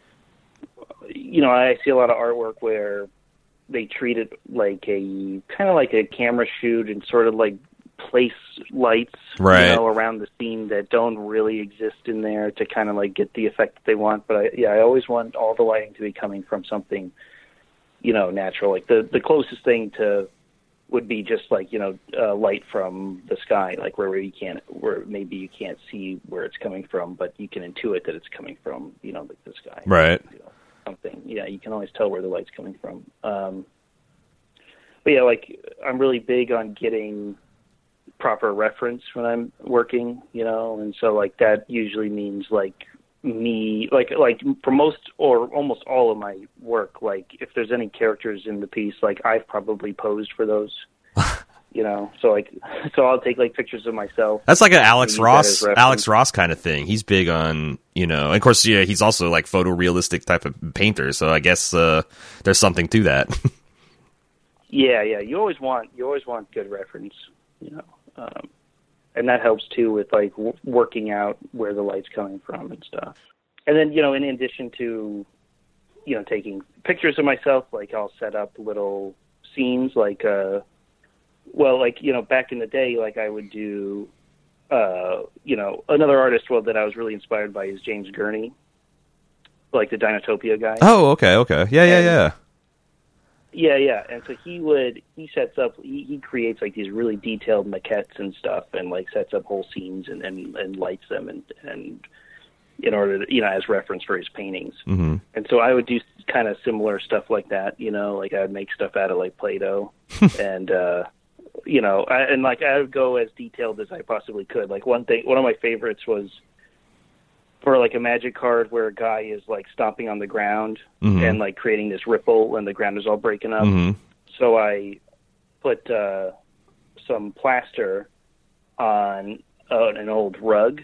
you know, I see a lot of artwork where they treat it like a kind of like a camera shoot and sort of like place lights, right. you know, around the scene that don't really exist in there to kind of like get the effect that they want. But I, yeah, I always want all the lighting to be coming from something, you know, natural. Like the, the closest thing to would be just like, you know, uh, light from the sky, like where you can't, where maybe you can't see where it's coming from, but you can intuit that it's coming from, you know, the, the sky. Right. You know, something. Yeah, you can always tell where the light's coming from. Um, but yeah, like I'm really big on getting proper reference when I'm working, you know, and so like that usually means like me, like like for most or almost all of my work, like if there's any characters in the piece, like I've probably posed for those, you know, so like so I'll take like pictures of myself. That's like an Alex Ross, Alex Ross kind of thing. He's big on, you know, and of course, yeah, he's also like photorealistic type of painter, so I guess uh, there's something to that. yeah, yeah, you always want you always want good reference, you know. Um, and that helps too with like w- working out where the light's coming from and stuff. And then, you know, in addition to, you know, taking pictures of myself, like I'll set up little scenes like, uh, well, like, you know, back in the day, like I would do, uh, you know, another artist, well, that I was really inspired by is James Gurney, like the Dinotopia guy. Oh, okay. Okay. Yeah, yeah, and, yeah. Yeah, yeah, and so he would, he sets up, he, he creates like these really detailed maquettes and stuff and like sets up whole scenes and, and, and lights them and, and in order to, you know, as reference for his paintings. Mm-hmm. And so I would do kind of similar stuff like that, you know, like I would make stuff out of like Play-Doh and, uh, you know, I, and like I would go as detailed as I possibly could. Like one thing, one of my favorites was for like a magic card where a guy is like stomping on the ground mm-hmm. and like creating this ripple and the ground is all breaking up. Mm-hmm. So I put uh, some plaster on uh, an old rug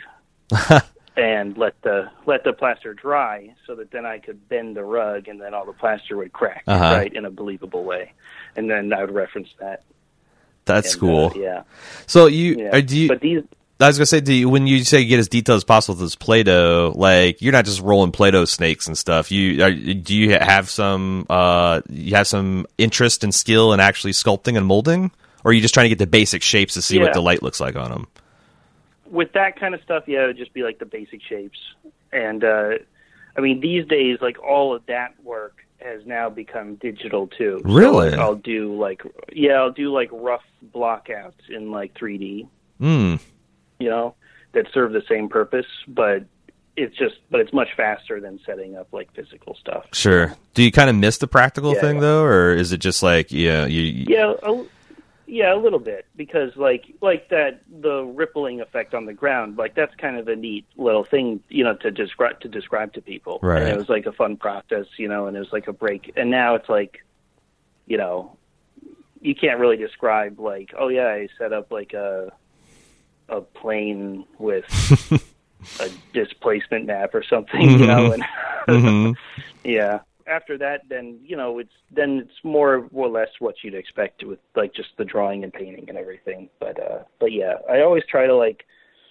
and let the let the plaster dry so that then I could bend the rug and then all the plaster would crack, uh-huh. right, in a believable way. And then I would reference that. That's and, cool. Uh, yeah. So you, yeah. uh, do you, but these, I was gonna say, do you, when you say get as detailed as possible with this Play-Doh, like you're not just rolling Play-Doh snakes and stuff. You are, do you have some uh, you have some interest and skill in actually sculpting and molding, or are you just trying to get the basic shapes to see yeah. what the light looks like on them? With that kind of stuff, yeah, it would just be like the basic shapes. And uh, I mean, these days, like all of that work has now become digital too. Really? So I'll do like yeah, I'll do like rough blockouts in like three D. Hmm. You know, that serve the same purpose, but it's just, but it's much faster than setting up like physical stuff. Sure. Do you kind of miss the practical yeah, thing yeah. though, or is it just like, yeah, you? Yeah, a, Yeah, a little bit, because like like that the rippling effect on the ground, like that's kind of a neat little thing, you know, to describe to describe to people. Right. And it was like a fun process, you know, and it was like a break. And now it's like, you know, you can't really describe like, oh yeah, I set up like a a plane with a displacement map or something, mm-hmm. you know, and mm-hmm. yeah. After that, then, you know, it's then it's more or less what you'd expect with like just the drawing and painting and everything. But uh, but yeah, I always try to like,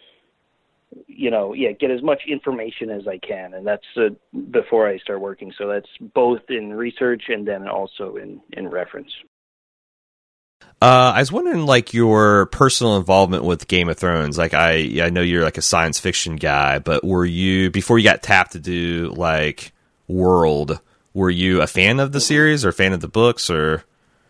you know, yeah, get as much information as I can, and that's uh, before I start working. So that's both in research and then also in in reference. Uh, I was wondering, like, your personal involvement with Game of Thrones. Like, I I know you're like a science fiction guy, but were you, before you got tapped to do like World, were you a fan of the series or a fan of the books, or?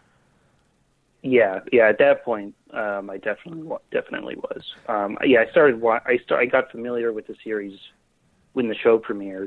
Yeah, yeah. At that point, um, I definitely definitely was. Um, yeah, I started. I start. I got familiar with the series when the show premiered,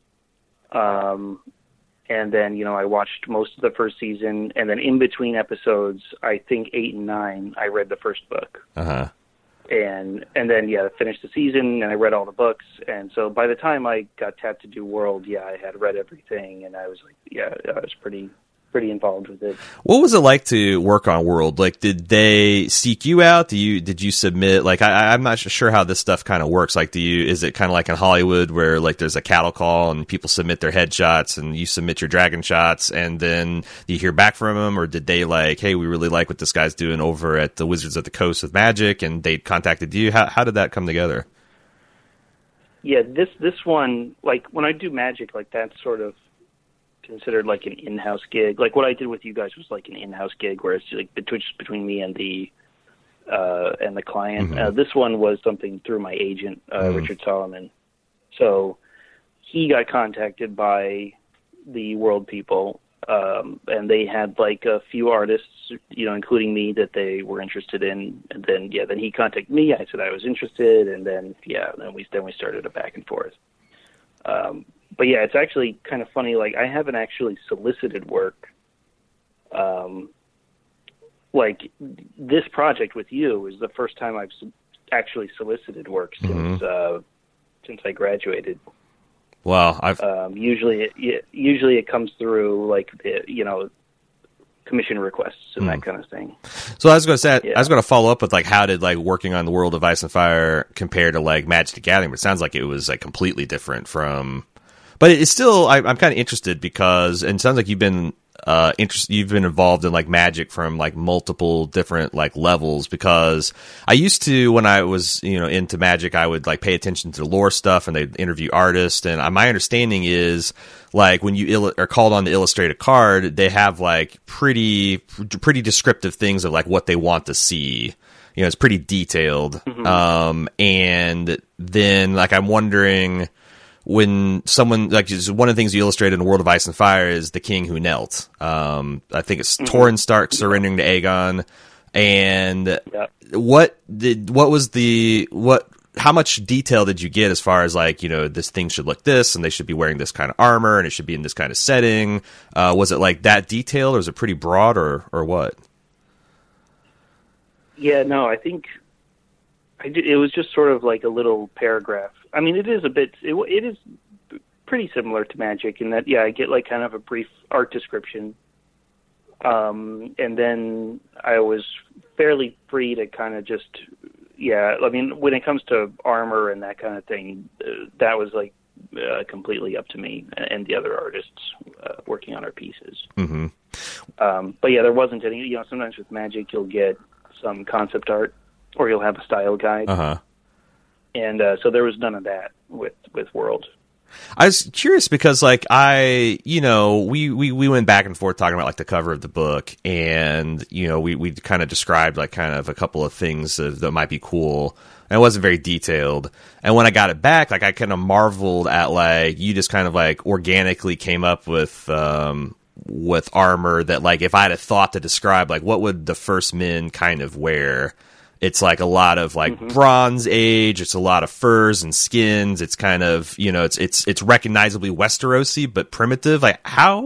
um, and then you know I watched most of the first season, and then in between episodes, I think eight and nine, I read the first book. Uh huh. And and then yeah, I finished the season and I read all the books, and so by the time I got tapped to do World, yeah, I had read everything, and I was like, yeah, I was pretty pretty involved with it. What was it like to work on World? Like, did they seek you out? Do you did you submit? Like, I, I'm not sure how this stuff kind of works. Like, do you is it kind of like in Hollywood where like there's a cattle call and people submit their headshots and you submit your dragon shots and then you hear back from them, or did they like, hey, we really like what this guy's doing over at the Wizards of the Coast with Magic, and they contacted you? How how did that come together? Yeah, this this one, like when I do Magic, like that's sort of considered like an in-house gig. Like what I did with you guys was like an in-house gig where it's like between between me and the uh, and the client. Mm-hmm. Uh, this one was something through my agent, uh, mm-hmm. Richard Solomon. So he got contacted by the World people, um, and they had like a few artists, you know, including me, that they were interested in. And then yeah, then he contacted me. I said I was interested, and then yeah, then we then we started a back and forth. Um, But yeah, it's actually kind of funny. Like I haven't actually solicited work. Um, like this project with you is the first time I've actually solicited work since mm-hmm. uh, since I graduated. Well, I've um, usually it, usually it comes through like the, you know, commission requests and mm. that kind of thing. So I was going to say, yeah. I was going to follow up with like, how did like working on the World of Ice and Fire compare to like Magic the Gathering? But it sounds like it was like completely different from. But it's still, I, I'm kind of interested because, and it sounds like you've been uh, interested, you've been involved in like Magic from like multiple different like levels. Because I used to, when I was you know into Magic, I would like pay attention to the lore stuff and they'd interview artists. And my understanding is like when you il- are called on to illustrate a card, they have like pretty pretty descriptive things of like what they want to see. You know, it's pretty detailed. Mm-hmm. Um, and then like I'm wondering. When someone, like, one of the things you illustrated in the World of Ice and Fire is the king who knelt. Um, I think it's mm-hmm. Torrhen Stark surrendering to Aegon. And yeah. what did, what was the, what, how much detail did you get as far as, like, you know, this thing should look this, and they should be wearing this kind of armor, and it should be in this kind of setting? Uh, was it, like, that detailed, or was it pretty broad, or, or what? Yeah, no, I think I did, it was just sort of like a little paragraph. I mean, it is a bit, it, it is pretty similar to Magic in that, yeah, I get like kind of a brief art description. Um, and then I was fairly free to kind of just, yeah, I mean, when it comes to armor and that kind of thing, uh, that was like uh, completely up to me and the other artists uh, working on our pieces. Mm-hmm. Um, but yeah, there wasn't any, you know, sometimes with Magic you'll get some concept art or you'll have a style guide. Uh-huh. And uh, so there was none of that with, with World. I was curious because, like, I, you know, we, we, we went back and forth talking about, like, the cover of the book, and, you know, we, we kind of described, like, kind of a couple of things that, that might be cool, and it wasn't very detailed. And when I got it back, like, I kind of marveled at, like, you just kind of, like, organically came up with, um, with armor that, like, if I had a thought to describe, like, what would the First Men kind of wear? It's like a lot of like mm-hmm. Bronze Age. It's a lot of furs and skins. It's kind of, you know, it's it's it's recognizably Westerosi but primitive. Like how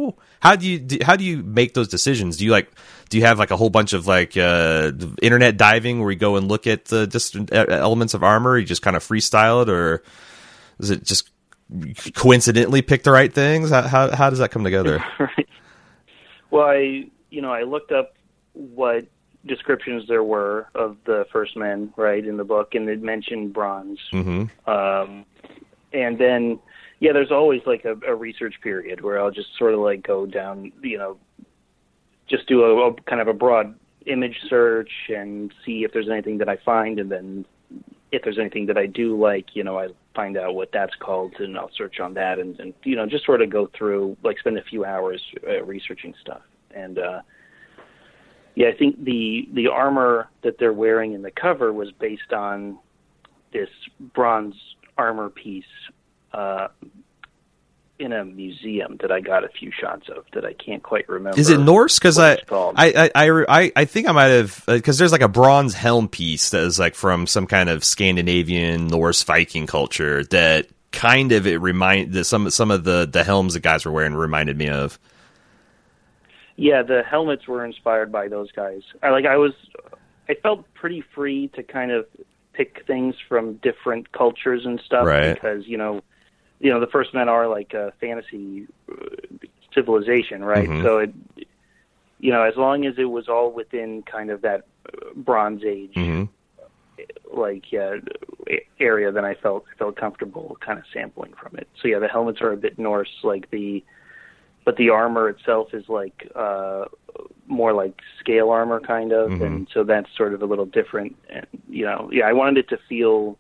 how do you do, how do you make those decisions? Do you like do you have like a whole bunch of like uh, internet diving where you go and look at the different elements of armor? You just kind of freestyle it, or is it just coincidentally pick the right things? How how, how does that come together? Right. Well, I you know I looked up what descriptions there were of the first men, right, in the book, and it mentioned bronze. Mm-hmm. Um, and then, yeah, there's always like a, a research period where I'll just sort of like go down, you know, just do a, a kind of a broad image search and see if there's anything that I find, and then if there's anything that I do like, you know, I find out what that's called, and I'll search on that, and, and you know, just sort of go through, like spend a few hours uh, researching stuff. And, uh, yeah, I think the the armor that they're wearing in the cover was based on this bronze armor piece uh, in a museum that I got a few shots of that I can't quite remember. Is it Norse? Because I, I, I, I, I think I might have, because there's like a bronze helm piece that is like from some kind of Scandinavian Norse Viking culture that kind of it remind that some some of the the helms the guys were wearing reminded me of. Yeah, the helmets were inspired by those guys. I like I was I felt pretty free to kind of pick things from different cultures and stuff, right. because, you know, you know, the first men are like a fantasy civilization, right? Mm-hmm. So it, you know, as long as it was all within kind of that Bronze Age mm-hmm. like yeah, area, then I felt I felt comfortable kind of sampling from it. So yeah, the helmets are a bit Norse, like the but the armor itself is like uh, more like scale armor kind of, mm-hmm. and so that's sort of a little different. And you know, yeah, I wanted it to feel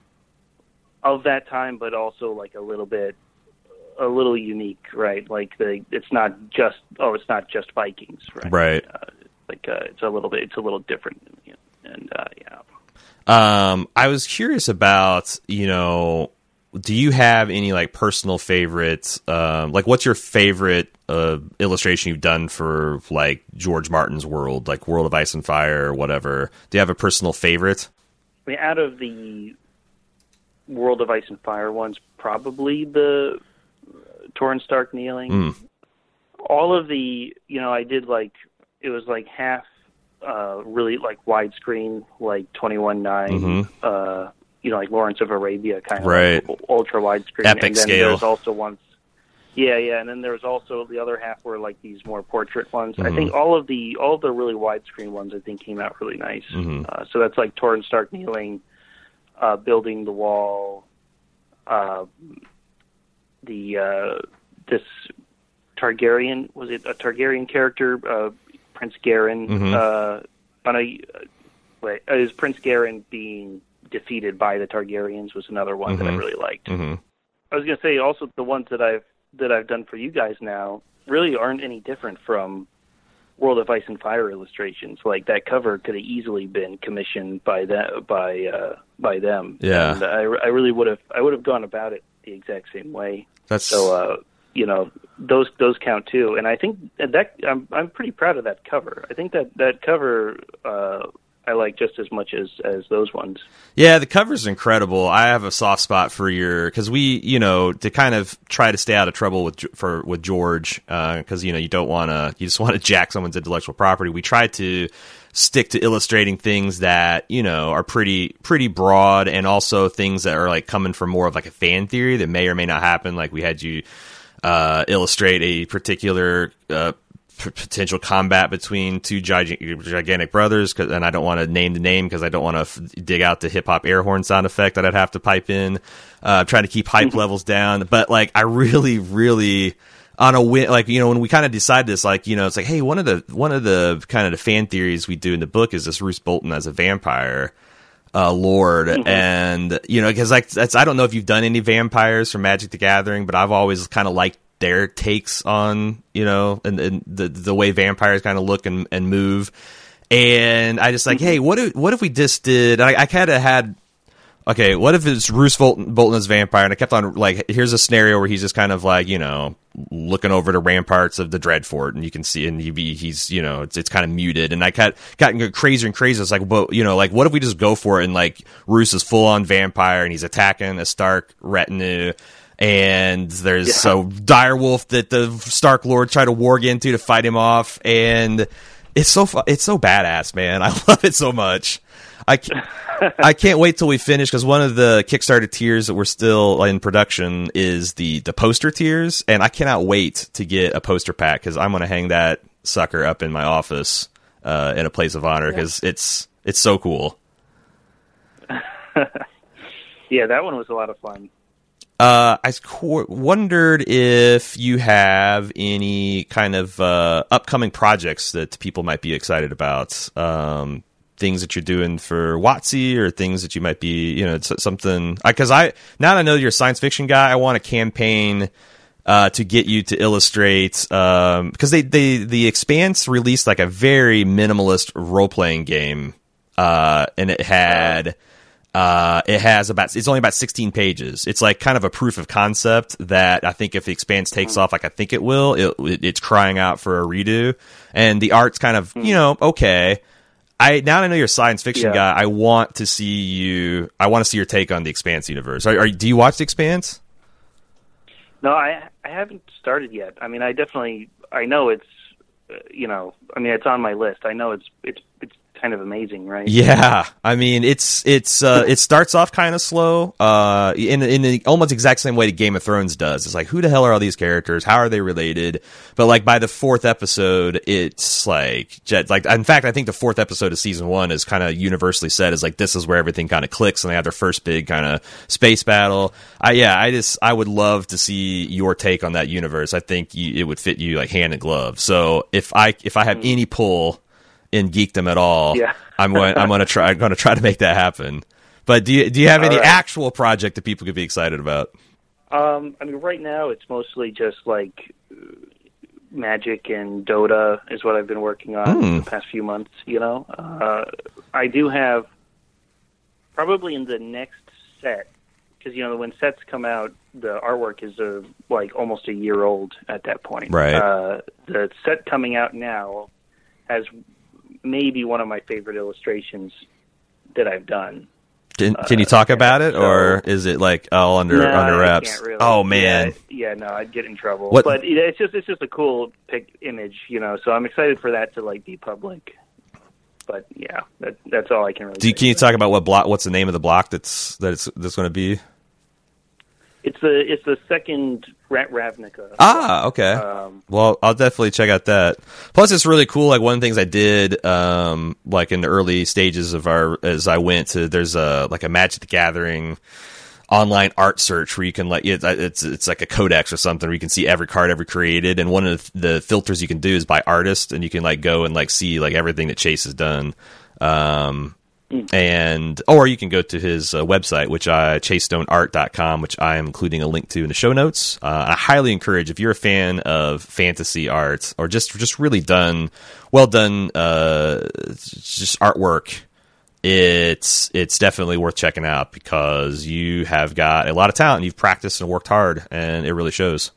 of that time, but also like a little bit, a little unique, right? Like the it's not just oh, it's not just Vikings, right? Right. Uh, like uh, it's a little bit, it's a little different, you know, and uh, yeah. Um, I was curious about, you know. Do you have any like personal favorites? Um, like, what's your favorite uh, illustration you've done for like George Martin's world, like World of Ice and Fire or whatever? Do you have a personal favorite? I mean, out of the World of Ice and Fire ones, probably the Torrhen Stark kneeling. Mm. All of the, you know, I did like it was like half uh, really like widescreen, like twenty-one nine. Mm-hmm. Uh, you know, like Lawrence of Arabia kind of right. like ultra widescreen. Epic and then scale. There's also ones, yeah, yeah, and then there's also the other half were like these more portrait ones. Mm-hmm. I think all of the all of the really widescreen ones I think came out really nice. Mm-hmm. Uh, so that's like Torrhen Stark kneeling, uh, building the wall, uh, the uh, this Targaryen was it a Targaryen character, uh, Prince Garen. Mm-hmm. Uh, on a wait, it was Prince Garen being defeated by the Targaryens was another one mm-hmm. that I really liked. Mm-hmm. I was going to say also the ones that I've that I've done for you guys now really aren't any different from World of Ice and Fire illustrations. Like that cover could have easily been commissioned by that by uh, by them. Yeah, and I, I really would have I would have gone about it the exact same way. That's so uh, you know those those count too. And I think that I'm I'm pretty proud of that cover. I think that that cover. Uh, I like just as much as, as those ones. Yeah, the cover's incredible. I have a soft spot for your because we, you know, to kind of try to stay out of trouble with for with George because uh, you know you don't want to, you just want to jack someone's intellectual property. We try to stick to illustrating things that you know are pretty pretty broad and also things that are like coming from more of like a fan theory that may or may not happen. Like we had you uh, illustrate a particular. Uh, potential combat between two gig- gigantic brothers, cause, and I don't want to name the name because I don't want to f- dig out the hip hop air horn sound effect that I'd have to pipe in. Uh, trying to keep hype levels down, but like I really, really on a win. Like you know, when we kind of decide this, like you know, it's like, hey, one of the one of the kind of the fan theories we do in the book is this Roose Bolton as a vampire uh, lord, mm-hmm. and you know, because like that's I don't know if you've done any vampires from Magic the Gathering, but I've always kind of liked their takes on, you know, and, and the the way vampires kind of look and, and move. And I just like, hey, what if, what if we just did, I, I kind of had, okay, what if it's Roose Bolton, Bolton as vampire? And I kept on like, here's a scenario where he's just kind of like, you know, looking over the ramparts of the Dreadfort and you can see, and he be, he's, you know, it's, it's kind of muted. And I got, gotten crazier and crazier. It's like, but, you know, like, what if we just go for it and like Roose is full on vampire and he's attacking a Stark retinue? and there's yeah. so direwolf that the Stark Lord tried to warg into to fight him off, and it's so fu- it's so badass, man. I love it so much. I can't, I can't wait till we finish, because one of the Kickstarter tiers that we're still in production is the the poster tiers, and I cannot wait to get a poster pack, because I'm going to hang that sucker up in my office uh, in a place of honor, because yeah. it's it's so cool. Yeah, that one was a lot of fun. Uh, I co- wondered if you have any kind of uh, upcoming projects that people might be excited about. Um, things that you're doing for WotC, or things that you might be, you know, it's something. Because I, I now that I know you're a science fiction guy, I want a campaign uh, to get you to illustrate. Um, because they, they the Expanse released like a very minimalist role playing game, uh, and it had. Uh, it has about, it's only about sixteen pages. It's like kind of a proof of concept that I think if the Expanse takes off like I think it will, it, it, it's crying out for a redo. And the art's kind of, you know, okay. I now that I know you're a science fiction yeah. guy, I want to see you, I want to see your take on the Expanse universe. Are, are, do you watch the Expanse? No, I I haven't started yet. I mean, I definitely, I know it's, uh, you know, I mean, it's on my list. I know it's, it's, it's, kind of amazing, right? Yeah, I mean, it's it's uh, it starts off kind of slow, uh, in in the almost exact same way that Game of Thrones does. It's like, who the hell are all these characters? How are they related? But like by the fourth episode, it's like like in fact, I think the fourth episode of season one is kind of universally said as like this is where everything kind of clicks, and they have their first big kind of space battle. I yeah, I just I would love to see your take on that universe. I think you, it would fit you like hand in glove. So if I if I have any pull in geekdom at all, yeah. I'm going. I'm going to try. I'm going to try to make that happen. But do you do you have all any right. actual project that people could be excited about? Um, I mean, right now it's mostly just like Magic and Dota is what I've been working on mm. the past few months. You know, uh, I do have probably in the next set, because you know when sets come out, the artwork is uh, like almost a year old at that point. Right. Uh, the set coming out now has maybe one of my favorite illustrations that I've done. Can, can you talk uh, about it, so, or is it like all under no, under wraps? I can't really. Oh man, yeah, yeah, no, I'd get in trouble. What? But it's just it's just a cool pic image, you know. So I'm excited for that to like be public. But yeah, that, that's all I can really. Do you, can you talk about what block? What's the name of the block that's that it's that's going to be? It's the it's the second Rat Ravnica. Ah, okay. Um, well, I'll definitely check out that. Plus, it's really cool. Like one of the things I did, um, like in the early stages of our, as I went to, there's a like a Magic the Gathering online art search where you can like it's it's it's like a codex or something where you can see every card ever created, and one of the filters you can do is by artist, and you can like go and like see like everything that Chase has done. Um, And or you can go to his uh, website, which I chase stone art dot com, which I am including a link to in the show notes. Uh, I highly encourage, if you're a fan of fantasy art or just just really done well done uh, just artwork, it's it's definitely worth checking out, because you have got a lot of talent, you've practiced and worked hard, and it really shows.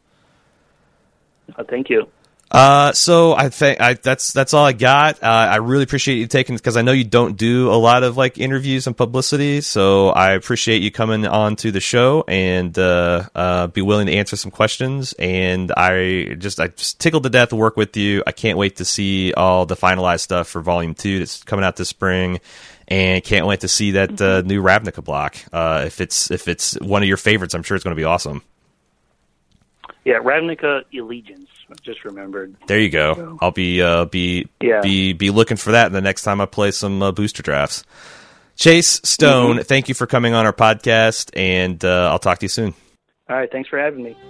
Oh, thank you. Uh, so I think I, that's that's all I got. Uh, I really appreciate you taking, because I know you don't do a lot of like interviews and publicity. So I appreciate you coming on to the show and uh, uh, be willing to answer some questions. And I just I just tickled to death to work with you. I can't wait to see all the finalized stuff for Volume Two that's coming out this spring. And can't wait to see that uh, new Ravnica block. Uh, if it's if it's one of your favorites, I'm sure it's going to be awesome. Yeah, Ravnica Allegiance. I just remembered. There you go. So, I'll be uh, be yeah. be be looking for that the next time I play some uh, booster drafts. Chase Stone, mm-hmm. thank you for coming on our podcast, and uh, I'll talk to you soon. All right, thanks for having me.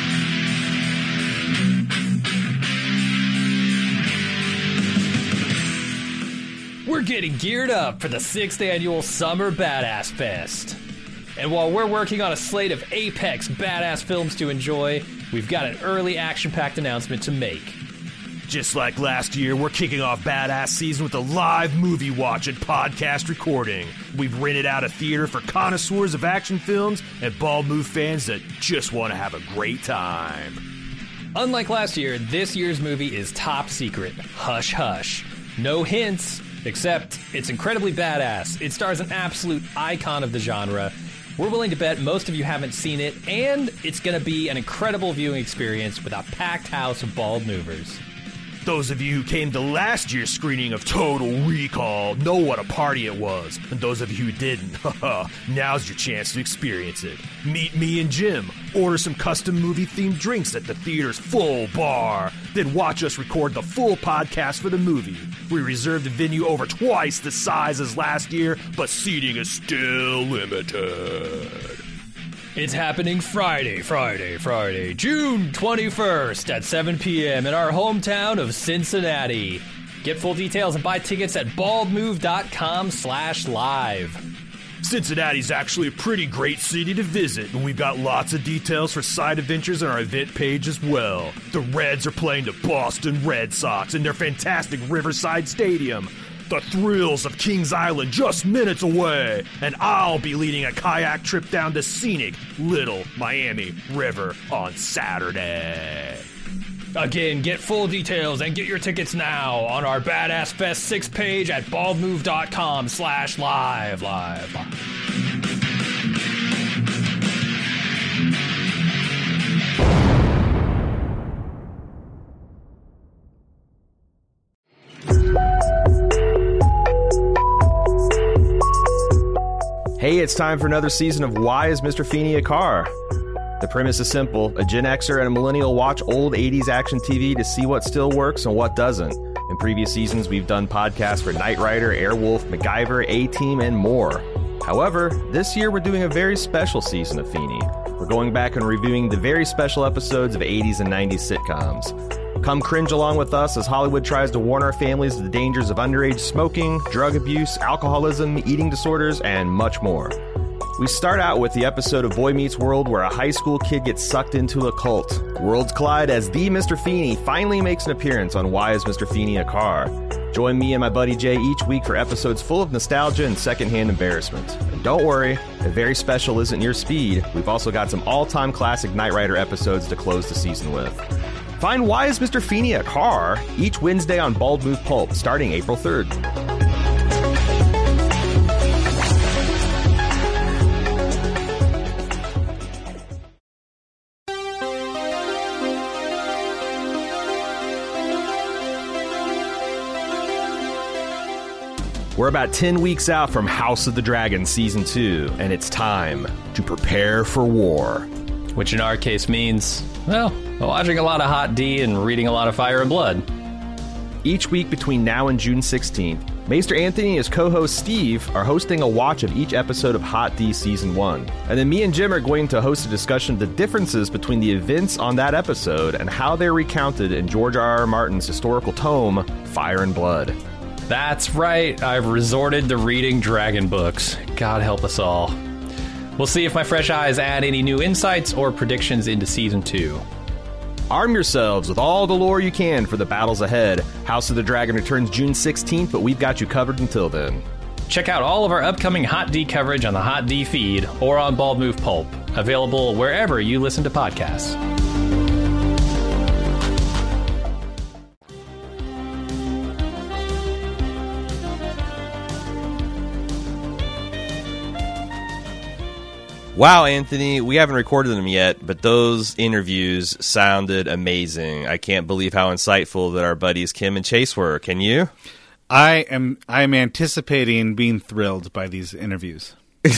We're getting geared up for the sixth annual Summer Badass Fest. And while we're working on a slate of apex badass films to enjoy, we've got an early action-packed announcement to make. Just like last year, we're kicking off Badass Season with a live movie watch and podcast recording. We've rented out a theater for connoisseurs of action films and bald move fans that just want to have a great time. Unlike last year, this year's movie is top secret. Hush hush. No hints, except it's incredibly badass. It stars an absolute icon of the genre. We're willing to bet most of you haven't seen it, and it's going to be an incredible viewing experience with a packed house of bald movers. Those of you who came to last year's screening of Total Recall know what a party it was. And those of you who didn't, haha, now's your chance to experience it. Meet me and Jim, order some custom movie-themed drinks at the theater's full bar, then watch us record the full podcast for the movie. We reserved the venue over twice the size as last year, but seating is still limited. It's happening Friday, Friday, Friday, June twenty-first at seven p.m. in our hometown of Cincinnati. Get full details and buy tickets at baldmove.com slash live. Cincinnati's actually a pretty great city to visit, and we've got lots of details for side adventures on our event page as well. The Reds are playing the Boston Red Sox in their fantastic Riverside Stadium. The thrills of Kings Island just minutes away, and I'll be leading a kayak trip down to scenic Little Miami River on Saturday. Again, get full details and get your tickets now on our Badass Fest six page at baldmove.com slash live, live, live. Hey, it's time for another season of Why is Mister Feeney a Car? The premise is simple. A Gen Xer and a millennial watch old eighties action T V to see what still works and what doesn't. In previous seasons, we've done podcasts for Knight Rider, Airwolf, MacGyver, A-Team, and more. However, this year we're doing a very special season of Feeney. We're going back and reviewing the very special episodes of eighties and nineties sitcoms. Come cringe along with us as Hollywood tries to warn our families of the dangers of underage smoking, drug abuse, alcoholism, eating disorders, and much more. We start out with the episode of Boy Meets World where a high school kid gets sucked into a cult. Worlds collide as the Mister Feeney finally makes an appearance on Why is Mister Feeney a Car? Join me and my buddy Jay each week for episodes full of nostalgia and secondhand embarrassment. And don't worry, if very special isn't your speed, we've also got some all-time classic Knight Rider episodes to close the season with. Find Why is Mister Feeney a Car? Each Wednesday on Bald Move Pulp, starting April third. We're about ten weeks out from House of the Dragon Season two, and it's time to prepare for war. Which in our case means, well, watching a lot of Hot D and reading a lot of Fire and Blood. Each week between now and June sixteenth, Maester Anthony and his co-host Steve are hosting a watch of each episode of Hot D Season one. And then me and Jim are going to host a discussion of the differences between the events on that episode and how they're recounted in George R. R. Martin's historical tome, Fire and Blood. That's right, I've resorted to reading dragon books. God help us all. We'll see if my fresh eyes add any new insights or predictions into Season two. Arm yourselves with all the lore you can for the battles ahead. House of the Dragon returns June sixteenth, but we've got you covered until then. Check out all of our upcoming Hot D coverage on the Hot D feed or on Bald Move Pulp, available wherever you listen to podcasts. Wow, Anthony, we haven't recorded them yet, but those interviews sounded amazing. I can't believe how insightful that our buddies Kim and Chase were. Can you? I am I am anticipating being thrilled by these interviews.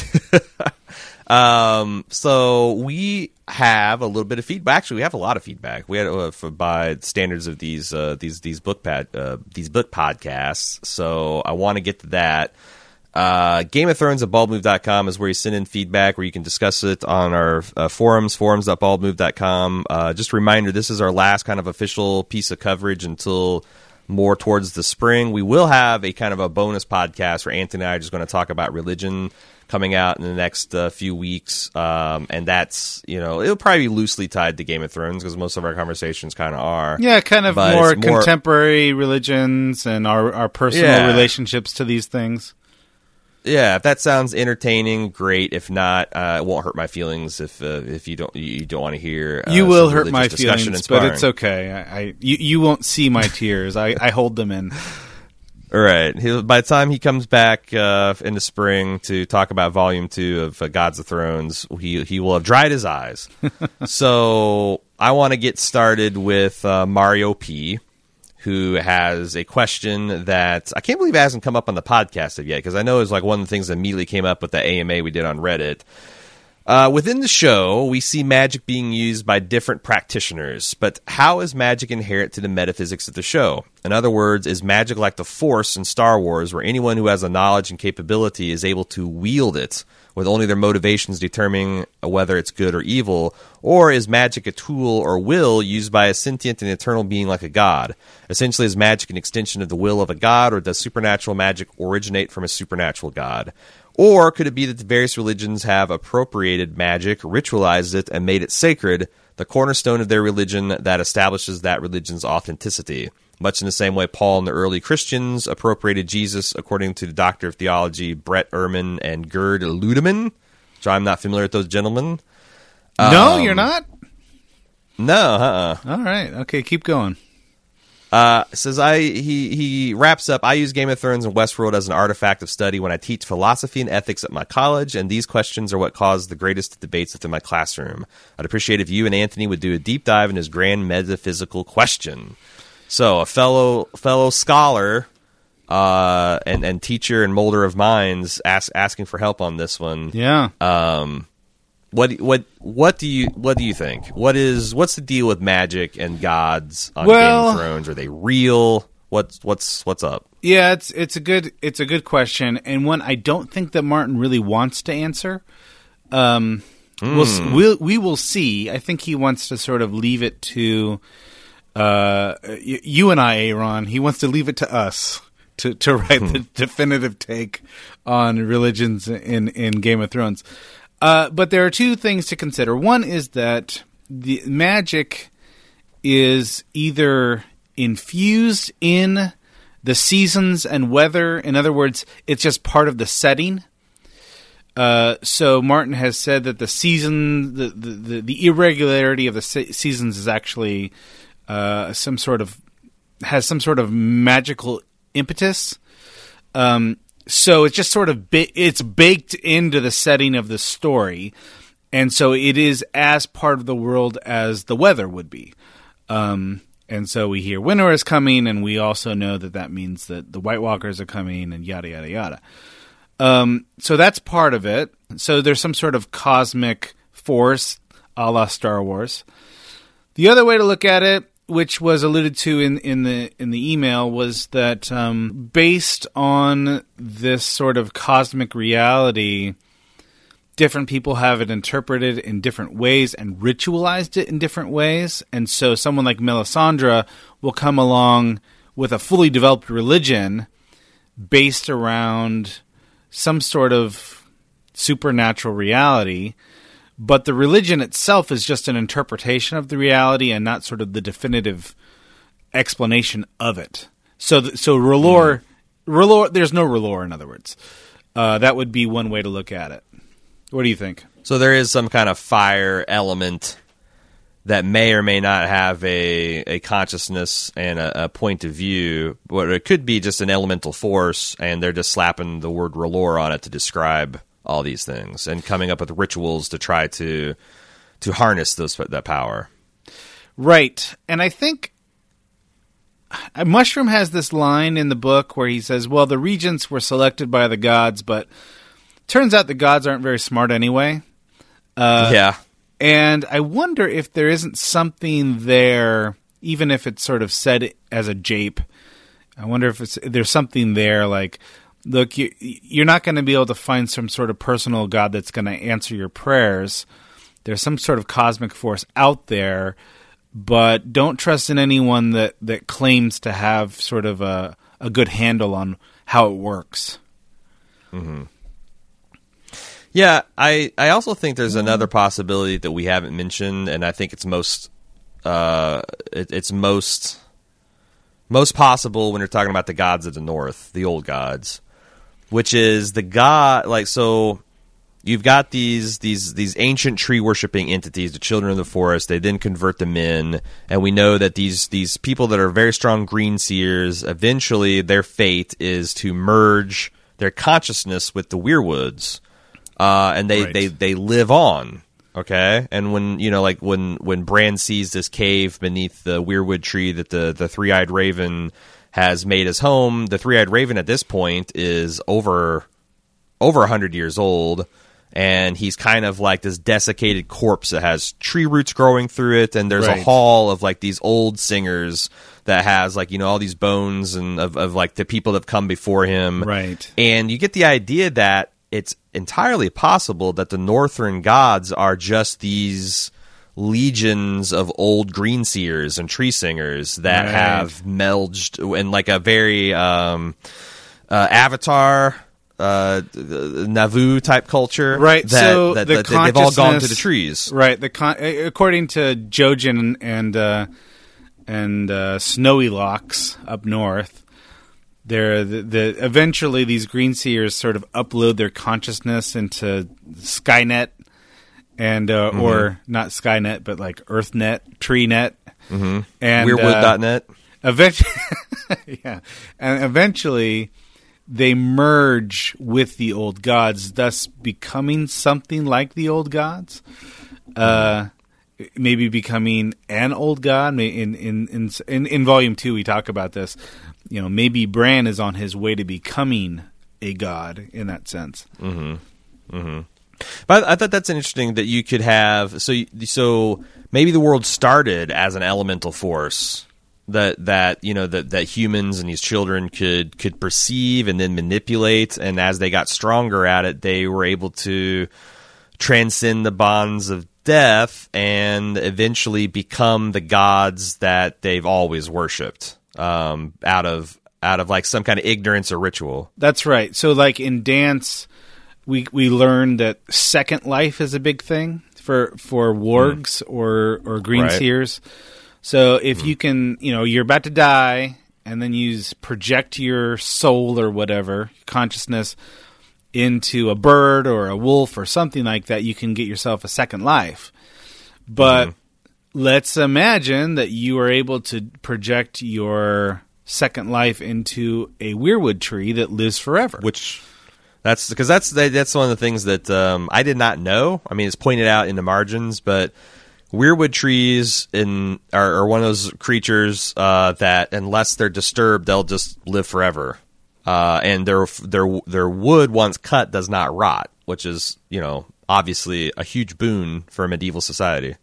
um, so we have a little bit of feedback. Actually, we have a lot of feedback. We had uh, for, by standards of these uh, these these book pad, uh, these book podcasts. So I want to get to that. Uh, Game of Thrones at bald move dot com is where you send in feedback, where you can discuss it on our uh, forums, forums dot bald move dot com. Uh, just a reminder, this is our last kind of official piece of coverage until more towards the spring. We will have a kind of a bonus podcast where Anthony and I are just going to talk about religion coming out in the next uh, few weeks. Um, and that's, you know, it'll probably be loosely tied to Game of Thrones because most of our conversations kind of are. Yeah, kind of more, more contemporary religions and our, our personal yeah. relationships to these things. Yeah, if that sounds entertaining, great. If not, uh, it won't hurt my feelings. If uh, if you don't you don't want to hear, uh, you will hurt my feelings, but it's okay. I, I you, you won't see my tears. I, I hold them in. All right. He, by the time he comes back uh, in the spring to talk about Volume Two of uh, Gods of Thrones, he he will have dried his eyes. So I want to get started with uh, Mario P, who has a question that I can't believe it hasn't come up on the podcast yet, because I know it's like one of the things that immediately came up with the A M A we did on Reddit. Uh, within the show, we see magic being used by different practitioners, but how is magic inherent to the metaphysics of the show? In other words, is magic like the Force in Star Wars, where anyone who has a knowledge and capability is able to wield it, with only their motivations determining whether it's good or evil? Or is magic a tool or will used by a sentient and eternal being like a god? Essentially, is magic an extension of the will of a god, or does supernatural magic originate from a supernatural god? Or could it be that the various religions have appropriated magic, ritualized it, and made it sacred, the cornerstone of their religion that establishes that religion's authenticity? Much in the same way Paul and the early Christians appropriated Jesus, according to the Doctor of Theology Brett Ehrman and Gerd Ludemann, which I'm not familiar with those gentlemen. No, um, you're not? No, uh-uh. All right. Okay, keep going. Uh, says I he he wraps up. I use Game of Thrones and Westworld as an artifact of study when I teach philosophy and ethics at my college, and these questions are what cause the greatest debates within my classroom. I'd appreciate if you and Anthony would do a deep dive in his grand metaphysical question. So, a fellow fellow scholar uh, and and teacher and molder of minds ask, asking for help on this one. Yeah. Um. What what what do you what do you think? What is what's the deal with magic and gods on well, Game of Thrones? Are they real? What's what's what's up? Yeah, it's it's a good it's a good question, and one I don't think that Martin really wants to answer. Um, mm. we'll, we'll we will see. I think he wants to sort of leave it to uh, you and I, Aaron. He wants to leave it to us to to write the definitive take on religions in in Game of Thrones. Uh, but there are two things to consider. One is that the magic is either infused in the seasons and weather. In other words, it's just part of the setting. Uh, so Martin has said that the season, the the, the, the irregularity of the se- seasons is actually uh, some sort of has some sort of magical impetus. Um, So it's just sort of ba- it's baked into the setting of the story, and so it is as part of the world as the weather would be. Um, and so we hear winter is coming, and we also know that that means that the White Walkers are coming, and yada yada yada. Um, so that's part of it. So there's some sort of cosmic force, a la Star Wars. The other way to look at it, which was alluded to in, in the in the email, was that um, based on this sort of cosmic reality, different people have it interpreted in different ways and ritualized it in different ways. And so someone like Melisandre will come along with a fully developed religion based around some sort of supernatural reality, but the religion itself is just an interpretation of the reality and not sort of the definitive explanation of it. So, th- so R'hllor, mm. R'hllor, there's no R'hllor, in other words. Uh, that would be one way to look at it. What do you think? So there is some kind of fire element that may or may not have a, a consciousness and a, a point of view, but it could be just an elemental force, and they're just slapping the word R'hllor on it to describe all these things and coming up with rituals to try to to harness those that power. Right. And I think Mushroom has this line in the book where he says, well, the regents were selected by the gods, but turns out the gods aren't very smart anyway. Uh, yeah. And I wonder if there isn't something there, even if it's sort of said as a jape. I wonder if it's there's something there like, look, you, you're not going to be able to find some sort of personal God that's going to answer your prayers. There's some sort of cosmic force out there, but don't trust in anyone that, that claims to have sort of a, a good handle on how it works. Mm-hmm. Yeah, I, I also think there's another possibility that we haven't mentioned, and I think it's most uh, it, it's most most possible when you're talking about the gods of the North, the old gods. Which is the god, like, so you've got these these these ancient tree worshiping entities, the children of the forest. They then convert them in, and we know that these these people that are very strong green seers, eventually their fate is to merge their consciousness with the weirwoods, uh, and they, right. they they live on. Okay, and when you know, like when when Bran sees this cave beneath the weirwood tree that the the three eyed raven has made his home, the three eyed raven at this point is over over a hundred years old. And he's kind of like this desiccated corpse that has tree roots growing through it, and there's right. a hall of like these old singers that has like, you know, all these bones and of, of like the people that have come before him. Right. And you get the idea that it's entirely possible that the Northern gods are just these legions of old green seers and tree singers that right. have melded in like a very um, uh, Avatar. Uh, Nauvoo type culture, right? That, so that, the that they've all gone to the trees, right? The con- according to Jojen and uh, and uh, Snowy Locks up north, they're the, the eventually these green seers sort of upload their consciousness into Skynet and uh, mm-hmm. or not Skynet, but like EarthNet, TreeNet, mm-hmm. and Weirwood dot net. Uh, eventually, yeah, and eventually. They merge with the old gods, thus becoming something like the old gods. Uh, maybe becoming an old god. In in, in in in volume two, we talk about this. You know, maybe Bran is on his way to becoming a god in that sense. Mm-hmm. Mm-hmm. But I thought that's interesting that you could have. So so maybe the world started as an elemental force. That that you know that, that humans and these children could could perceive and then manipulate, and as they got stronger at it, they were able to transcend the bonds of death and eventually become the gods that they've always worshipped, um, out of out of like some kind of ignorance or ritual. That's right. So, like in dance, we we learned that second life is a big thing for for wargs mm. or or green right. seers. So if you can, you know, you're about to die, and then you project your soul or whatever, consciousness, into a bird or a wolf or something like that, you can get yourself a second life. But mm-hmm. let's imagine that you are able to project your second life into a weirwood tree that lives forever. Which... That's because that's that's one of the things that um, I did not know. I mean, it's pointed out in the margins, but... Weirwood trees in, are, are one of those creatures uh, that, unless they're disturbed, they'll just live forever. Uh, and their their their wood, once cut, does not rot, which is, you know, obviously a huge boon for a medieval society.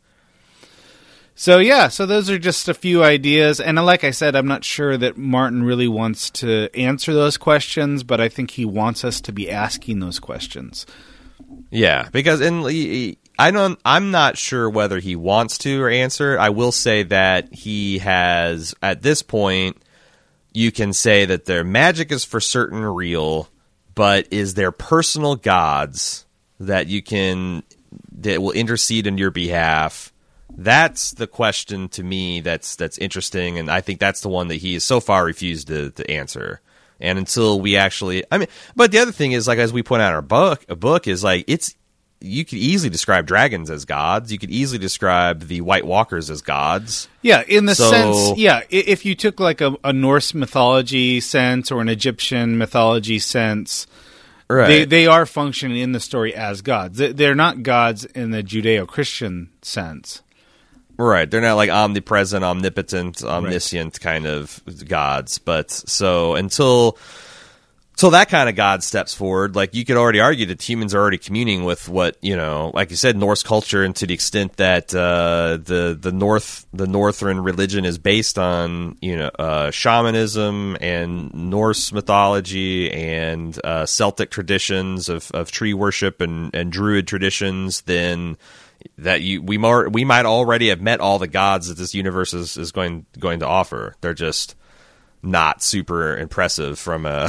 So yeah, so those are just a few ideas, and like I said, I'm not sure that Martin really wants to answer those questions, but I think he wants us to be asking those questions. Yeah, because in. He, I don't. I'm not sure whether he wants to or answer. I will say that he has, at this point, you can say that their magic is for certain real, but is there personal gods that you can that will intercede on your behalf? That's the question to me. That's that's interesting, and I think that's the one that he has so far refused to, to answer. And until we actually, I mean, but the other thing is, like as we point out in our book, a book is like it's. You could easily describe dragons as gods. You could easily describe the White Walkers as gods. Yeah, in the so, sense, yeah, if you took like a, a Norse mythology sense or an Egyptian mythology sense, right. they they are functioning in the story as gods. They're not gods in the Judeo-Christian sense. Right. They're not like omnipresent, omnipotent, omniscient right. kind of gods. But so until... So that kind of God steps forward. Like you could already argue that humans are already communing with what, you know, like you said, Norse culture, and to the extent that uh, the the North the Northern religion is based on, you know, uh, shamanism and Norse mythology and uh, Celtic traditions of, of tree worship and, and Druid traditions, then that you we more we might already have met all the gods that this universe is, is going going to offer. They're just not super impressive from a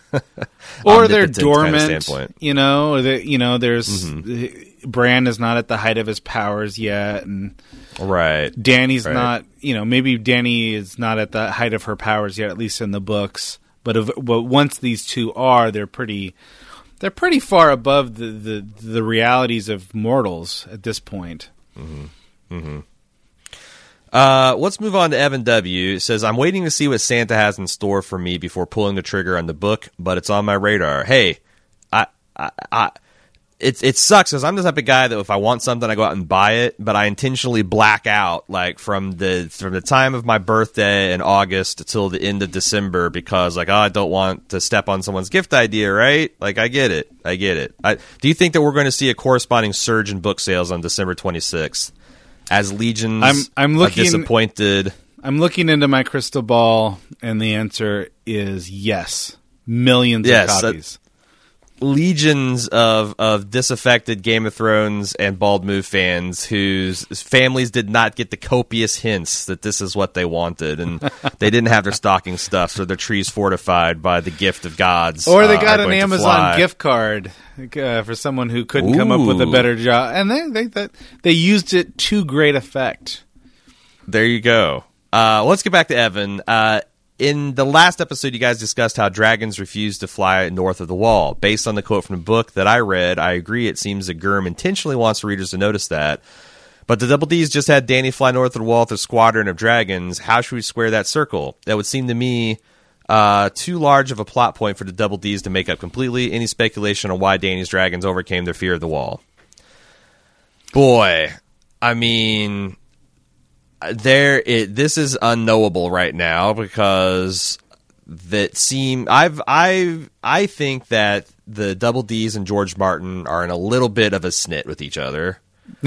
or they're dormant kind of standpoint. You know, or the, you know, there's mm-hmm. Bran is not at the height of his powers yet, and right, Dany's right. not. You know, maybe Dany is not at the height of her powers yet, at least in the books. But if, but once these two are, they're pretty They're pretty far above the, the, the realities of mortals at this point. Mm-hmm. Mm-hmm. Uh, let's move on to Evan W. It says, I'm waiting to see what Santa has in store for me before pulling the trigger on the book, but it's on my radar. Hey, I, I, I it, it sucks because I'm the type of guy that if I want something, I go out and buy it, but I intentionally black out like from the from the time of my birthday in August till the end of December because like, oh, I don't want to step on someone's gift idea, right? Like, I get it. I get it. I, do you think that we're going to see a corresponding surge in book sales on December twenty-sixth? As legions I'm, I'm looking, are disappointed. I'm looking into my crystal ball, and the answer is yes. Millions yes, of copies. Uh, legions of, of disaffected Game of Thrones and Bald Move fans whose families did not get the copious hints that this is what they wanted, and they didn't have their stocking stuffed or their trees fortified by the gift of gods. Or they got uh, an Amazon gift card. Uh, for someone who couldn't Ooh. come up with a better job, and they they they, they used it to great effect. There you go. Uh, let's get back to Evan. Uh, in the last episode, you guys discussed how dragons refuse to fly north of the wall. Based on the quote from the book that I read, I agree. It seems that Gurm intentionally wants readers to notice that. But the Double D's just had Dany fly north of the wall with a squadron of dragons. How should we square that circle? That would seem to me Uh, too large of a plot point for the Double D's to make up completely. Any speculation on why Dany's dragons overcame their fear of the wall? Boy, I mean, there. It, this is unknowable right now because that seem. I've I I think that the Double D's and George Martin are in a little bit of a snit with each other,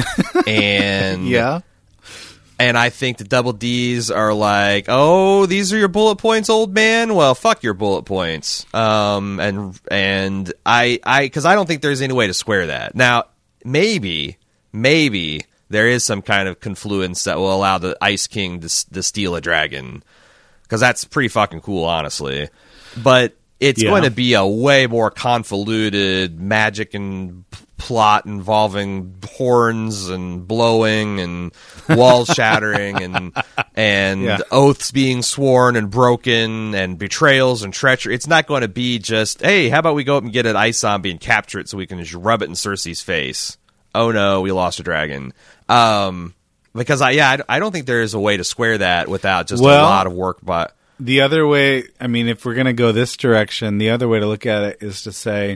and yeah. And I think the Double D's are like, oh, these are your bullet points, old man? Well, fuck your bullet points. Um, and and I, I, because I don't think there's any way to square that. Now, maybe, maybe there is some kind of confluence that will allow the Ice King to, to steal a dragon. Because that's pretty fucking cool, honestly. But it's yeah. going to be a way more convoluted magic and plot involving horns and blowing and walls shattering and and yeah. oaths being sworn and broken and betrayals and treachery. It's not going to be just, hey, how about we go up and get an ice zombie and capture it so we can just rub it in Cersei's face. Oh no, we lost a dragon. Um, because I yeah, I, I don't think there is a way to square that without just well, a lot of work. But the other way, I mean, if we're going to go this direction, the other way to look at it is to say,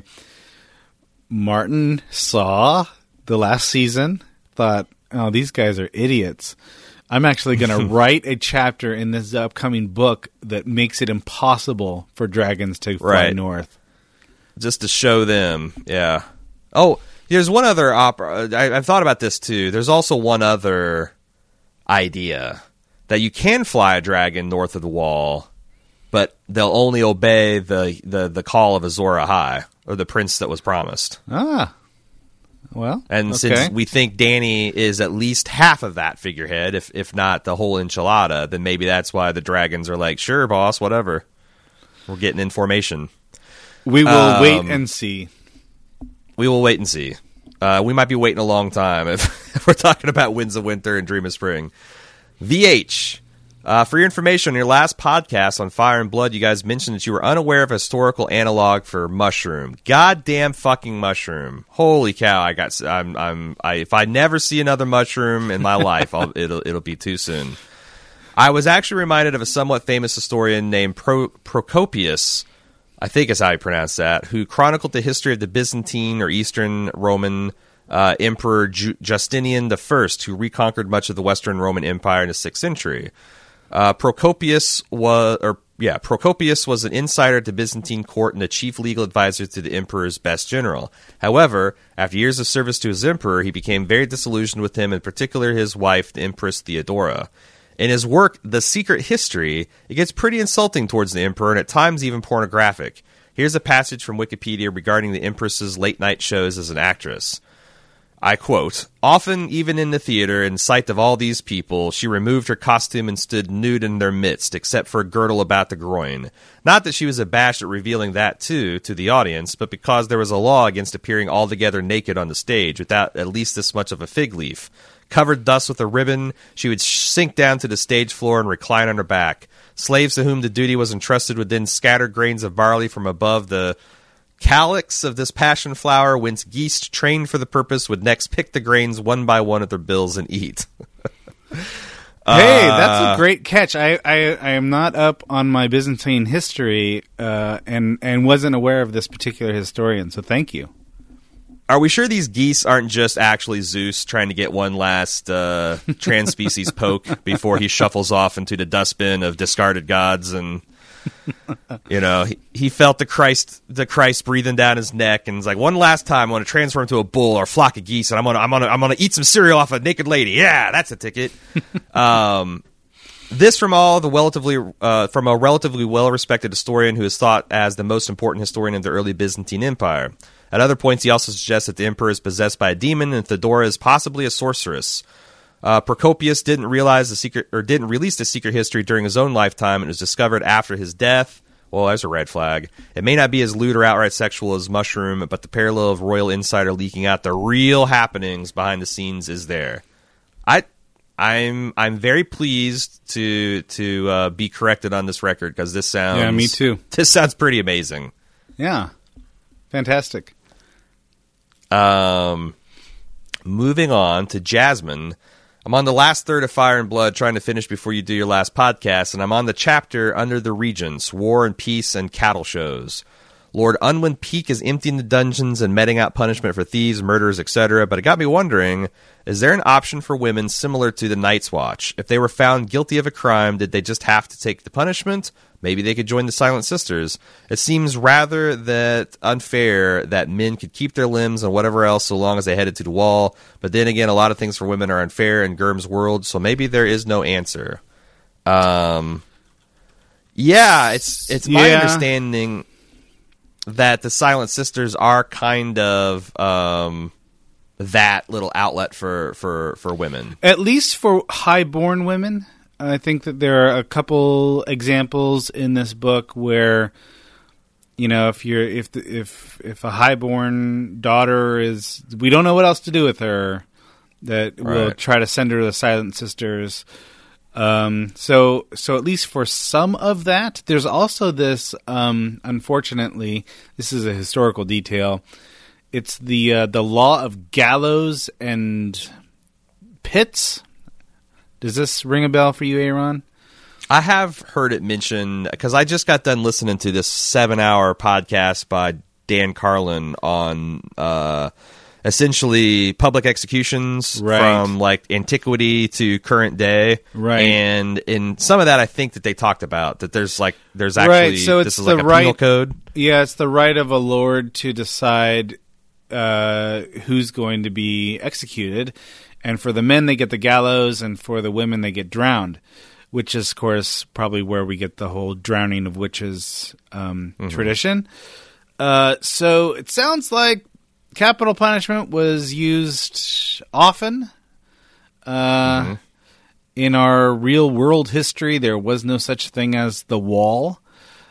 Martin saw the last season, thought, oh, these guys are idiots. I'm actually going to write a chapter in this upcoming book that makes it impossible for dragons to fly right. north. Just to show them, yeah. Oh, there's one other opera. I, I've thought about this, too. There's also one other idea that you can fly a dragon north of the wall, but they'll only obey the, the, the call of Azor Ahai. Or the prince that was promised. Ah. Well, and okay. since we think Dany is at least half of that figurehead, if if not the whole enchilada, then maybe that's why the dragons are like, sure, boss, whatever. We're getting information. We will um, wait and see. We will wait and see. Uh, we might be waiting a long time if, if we're talking about Winds of Winter and Dream of Spring. V H. Uh, for your information, on your last podcast on Fire and Blood, you guys mentioned that you were unaware of a historical analog for mushroom. Goddamn fucking mushroom! Holy cow! I got. I'm. I'm. I. If I never see another mushroom in my life, I'll, it'll. It'll be too soon. I was actually reminded of a somewhat famous historian named Pro, Procopius, I think is how you pronounce that, who chronicled the history of the Byzantine or Eastern Roman uh, Emperor Ju- Justinian the First, who reconquered much of the Western Roman Empire in the sixth century. Uh, Procopius was, or yeah, Procopius was an insider at the Byzantine court and the chief legal advisor to the emperor's best general. However, after years of service to his emperor, he became very disillusioned with him, in particular his wife, the Empress Theodora. In his work, The Secret History, it gets pretty insulting towards the emperor and at times even pornographic. Here's a passage from Wikipedia regarding the empress's late-night shows as an actress. I quote, "Often, even in the theater, in sight of all these people, she removed her costume and stood nude in their midst, except for a girdle about the groin. Not that she was abashed at revealing that, too, to the audience, but because there was a law against appearing altogether naked on the stage, without at least this much of a fig leaf. Covered thus with a ribbon, she would sink down to the stage floor and recline on her back. Slaves to whom the duty was entrusted would then scatter grains of barley from above the calyx of this passion flower, whence geese trained for the purpose would next pick the grains one by one at their bills and eat. Hey, that's a great catch. I, I, I am not up on my Byzantine history uh, and, and wasn't aware of this particular historian, so thank you. Are we sure these geese aren't just actually Zeus trying to get one last uh, trans-species poke before he shuffles off into the dustbin of discarded gods? And, you know, he, he felt the Christ the Christ breathing down his neck, and was like, one last time I want to transform into a bull or a flock of geese, and I'm gonna I'm gonna I'm gonna eat some cereal off a naked lady. Yeah, that's a ticket. um, this from all the relatively uh, from a relatively well-respected historian who is thought as the most important historian of the early Byzantine Empire. At other points, he also suggests that the emperor is possessed by a demon, and Theodora is possibly a sorceress. Uh, Procopius didn't realize the secret, or didn't release the secret history during his own lifetime, and it was discovered after his death. Well, there's a red flag. It may not be as lewd or outright sexual as Mushroom, but the parallel of royal insider leaking out the real happenings behind the scenes is there. I, I'm, I'm very pleased to to uh, be corrected on this record because this sounds. Yeah, me too. This sounds pretty amazing. Yeah, fantastic. Um, moving on to Jasmine. I'm on the last third of Fire and Blood, trying to finish before you do your last podcast, and I'm on the chapter Under the Regents, War and Peace and Cattle Shows. Lord Unwin Peak is emptying the dungeons and meting out punishment for thieves, murderers, et cetera, but it got me wondering, is there an option for women similar to the Night's Watch? If they were found guilty of a crime, did they just have to take the punishment? Maybe they could join the Silent Sisters. It seems rather that unfair that men could keep their limbs and whatever else so long as they headed to the wall. But then again, a lot of things for women are unfair in Gurm's world, so maybe there is no answer. Um, yeah, it's it's my Yeah. understanding that the Silent Sisters are kind of um, that little outlet for, for, for women. At least for high-born women. I think that there are a couple examples in this book where, you know, if you're if the, if if a highborn daughter is, we don't know what else to do with her, that Right. we'll try to send her to the Silent Sisters. Um, so so at least for some of that, there's also this. Um, unfortunately, this is a historical detail. It's the uh, the law of gallows and pits. Does this ring a bell for you, Aaron? I have heard it mentioned because I just got done listening to this seven-hour podcast by Dan Carlin on uh, essentially public executions Right. from like antiquity to current day. Right. And in some of that, I think that they talked about that there's like there's actually Right, so this it's is the like a right- penal code. Yeah, it's the right of a lord to decide uh, who's going to be executed. And for the men, they get the gallows, and for the women, they get drowned, which is, of course, probably where we get the whole drowning of witches um, Mm-hmm. tradition. Uh, so it sounds like capital punishment was used often. Uh, Mm-hmm. In our real world history, there was no such thing as the wall.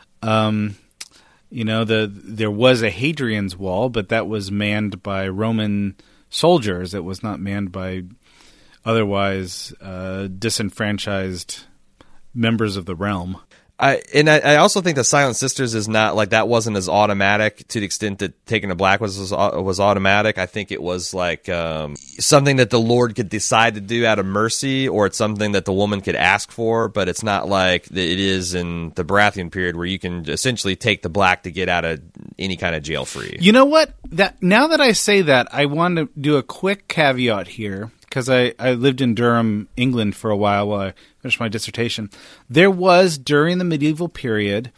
Um, you know, the there was a Hadrian's Wall, but that was manned by Roman soldiers. It was not manned by otherwise uh, disenfranchised members of the realm. I and I, I also think the Silent Sisters is not like that wasn't as automatic to the extent that Taken to Black was was, was automatic. I think it was like um, something that the Lord could decide to do out of mercy, or it's something that the woman could ask for. But it's not like that it is in the Baratheon period where you can essentially take the black to get out of any kind of jail free. You know what? That now that I say that, I want to do a quick caveat here. Because I, I lived in Durham, England for a while while I finished my dissertation. There was, during the medieval period,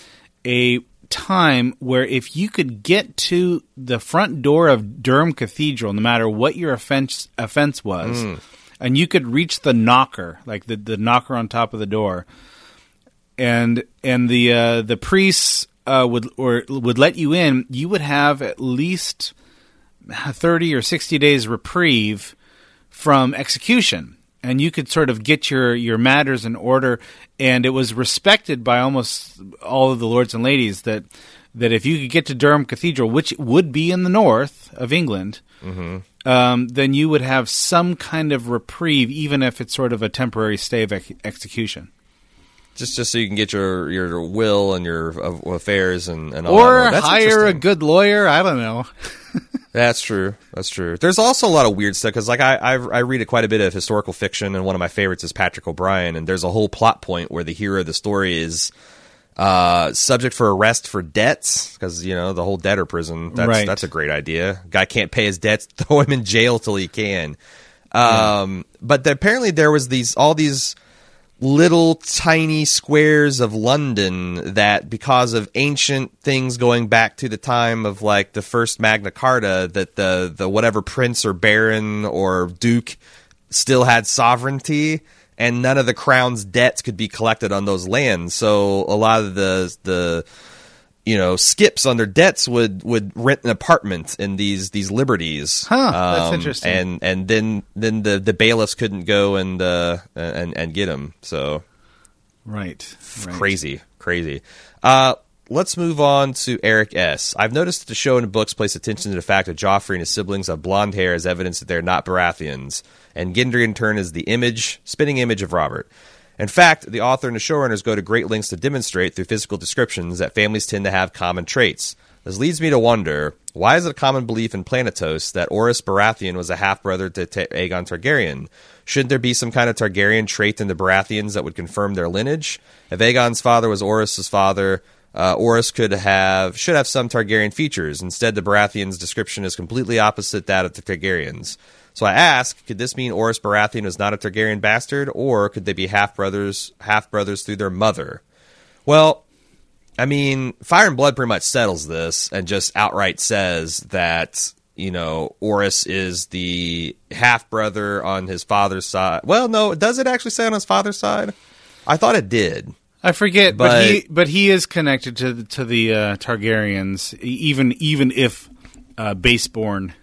a time where if you could get to the front door of Durham Cathedral, no matter what your offense, offense was, Mm. and you could reach the knocker, like the, the knocker on top of the door, and and the uh, the priests uh, would or would let you in, you would have at least thirty or sixty days reprieve from execution, and you could sort of get your, your matters in order, and it was respected by almost all of the lords and ladies that that if you could get to Durham Cathedral, which would be in the north of England, Mm-hmm. um, then you would have some kind of reprieve, even if it's sort of a temporary stay of ex- execution. Just, just so you can get your, your will and your affairs and, and all or that. Or hire a good lawyer. I don't know. That's true. That's true. There's also a lot of weird stuff because, like, I, I I read quite a bit of historical fiction, and one of my favorites is Patrick O'Brian. And there's a whole plot point where the hero of the story is uh, subject for arrest for debts because, you know, the whole debtor prison. That's right. That's a great idea. Guy can't pay his debts, throw him in jail till he can. Um, yeah. But the, apparently there was these all these little tiny squares of London that, because of ancient things going back to the time of like the first Magna Carta, that the the whatever prince or baron or duke still had sovereignty, and none of the crown's debts could be collected on those lands. So a lot of the the you know skips on their debts would, would rent an apartment in these these liberties. Huh, that's um, interesting. And and then then the, the bailiffs couldn't go and uh, and and get them. So right, right. crazy, crazy. Uh, let's move on to Eric S. I've noticed that the show and the books place attention to the fact that Joffrey and his siblings have blonde hair as evidence that they're not Baratheons, and Gendry in turn is the image, spitting image of Robert. In fact, the author and the showrunners go to great lengths to demonstrate through physical descriptions that families tend to have common traits. This leads me to wonder, why is it a common belief in Planetos that Orys Baratheon was a half-brother to T- Aegon Targaryen? Shouldn't there be some kind of Targaryen trait in the Baratheons that would confirm their lineage? If Aegon's father was Orys' father, uh, Orys could have should have some Targaryen features. Instead, the Baratheons' description is completely opposite that of the Targaryens. So I ask, could this mean Orys Baratheon is not a Targaryen bastard, or could they be half-brothers half-brothers through their mother? Well, I mean, Fire and Blood pretty much settles this and just outright says that, you know, Orys is the half-brother on his father's side. Well, no, does it actually say on his father's side? I thought it did. I forget, but, but he but he is connected to the, to the uh, Targaryens, even even if uh, baseborn.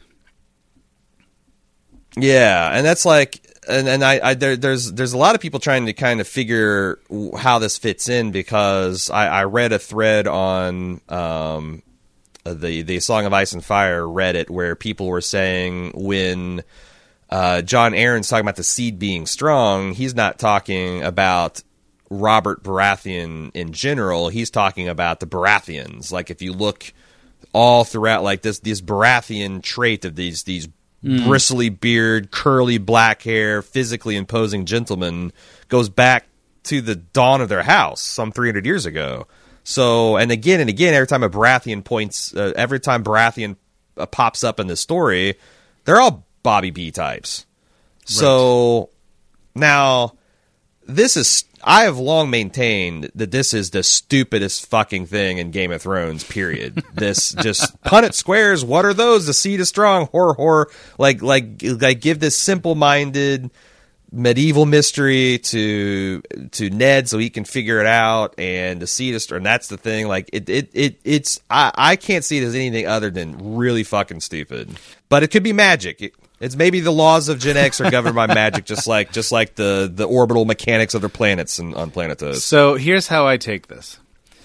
Yeah, and that's like, and and I, I there, there's there's a lot of people trying to kind of figure how this fits in, because I, I read a thread on um, the the Song of Ice and Fire Reddit where people were saying when uh, John Aaron's talking about the seed being strong, he's not talking about Robert Baratheon in general. He's talking about the Baratheons. Like if you look all throughout, like this this Baratheon trait of these these. Mm. bristly beard, curly black hair, physically imposing gentleman goes back to the dawn of their house some three hundred years ago. So, and again and again, every time a Baratheon points, uh, every time Baratheon uh, pops up in the story, they're all Bobby B types. Right. So now this is, I have long maintained that this is the stupidest fucking thing in Game of Thrones, period. This just Punnett squares, what are those? The seed is strong, horror, horror. Like, like, like give this simple-minded medieval mystery to to Ned so he can figure it out, and the seed is strong. And that's the thing. Like, it, it, it it's, I, I can't see it as anything other than really fucking stupid. But it could be magic. It, It's maybe the laws of Gen X are governed by magic, just like just like the, the orbital mechanics of their planets and on Planetos. So here's how I take this.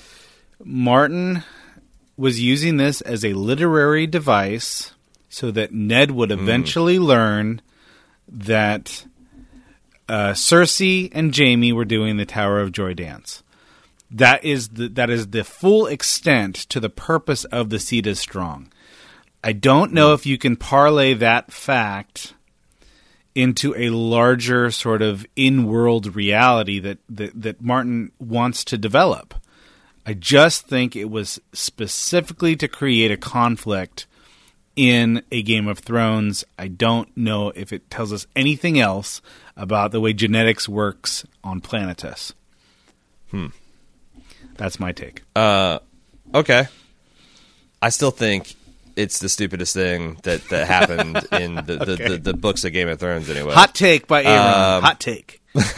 Martin was using this as a literary device so that Ned would eventually mm. learn that uh, Cersei and Jaime were doing the Tower of Joy dance. That is the, that is the full extent to the purpose of the seed is strong. I don't know if you can parlay that fact into a larger sort of in-world reality that, that, that Martin wants to develop. I just think it was specifically to create a conflict in a Game of Thrones. I don't know if it tells us anything else about the way genetics works on Planetos. Hmm. That's my take. Uh, okay. I still think it's the stupidest thing that, that happened in the, the, okay. the, the books of Game of Thrones anyway. Hot take by Aaron. Um, Hot take.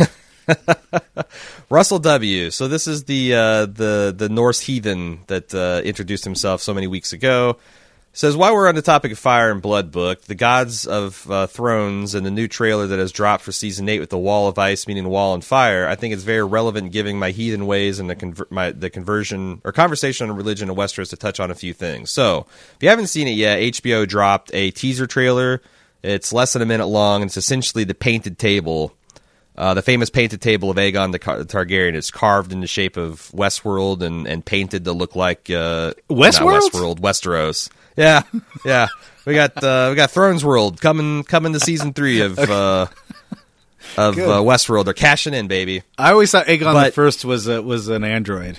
Russell W. So this is the uh, the the Norse heathen that uh, introduced himself so many weeks ago. Says, while we're on the topic of Fire and Blood book, the Gods of uh, Thrones and the new trailer that has dropped for season eight with the Wall of Ice meaning Wall and Fire, I think it's very relevant giving my heathen ways and the conver- my, the conversion or conversation on religion in Westeros to touch on a few things. So, if you haven't seen it yet, H B O dropped a teaser trailer. It's less than a minute long, and it's essentially the painted table Uh, the famous painted table of Aegon the Car- Targaryen is carved in the shape of Westworld and, and painted to look like uh, Westworld, not Westworld, Westeros. Yeah, yeah. We got uh, we got Thrones World coming coming to season three of uh, of uh, Westworld. They're cashing in, baby. I always thought Aegon but, the First was a, was an android.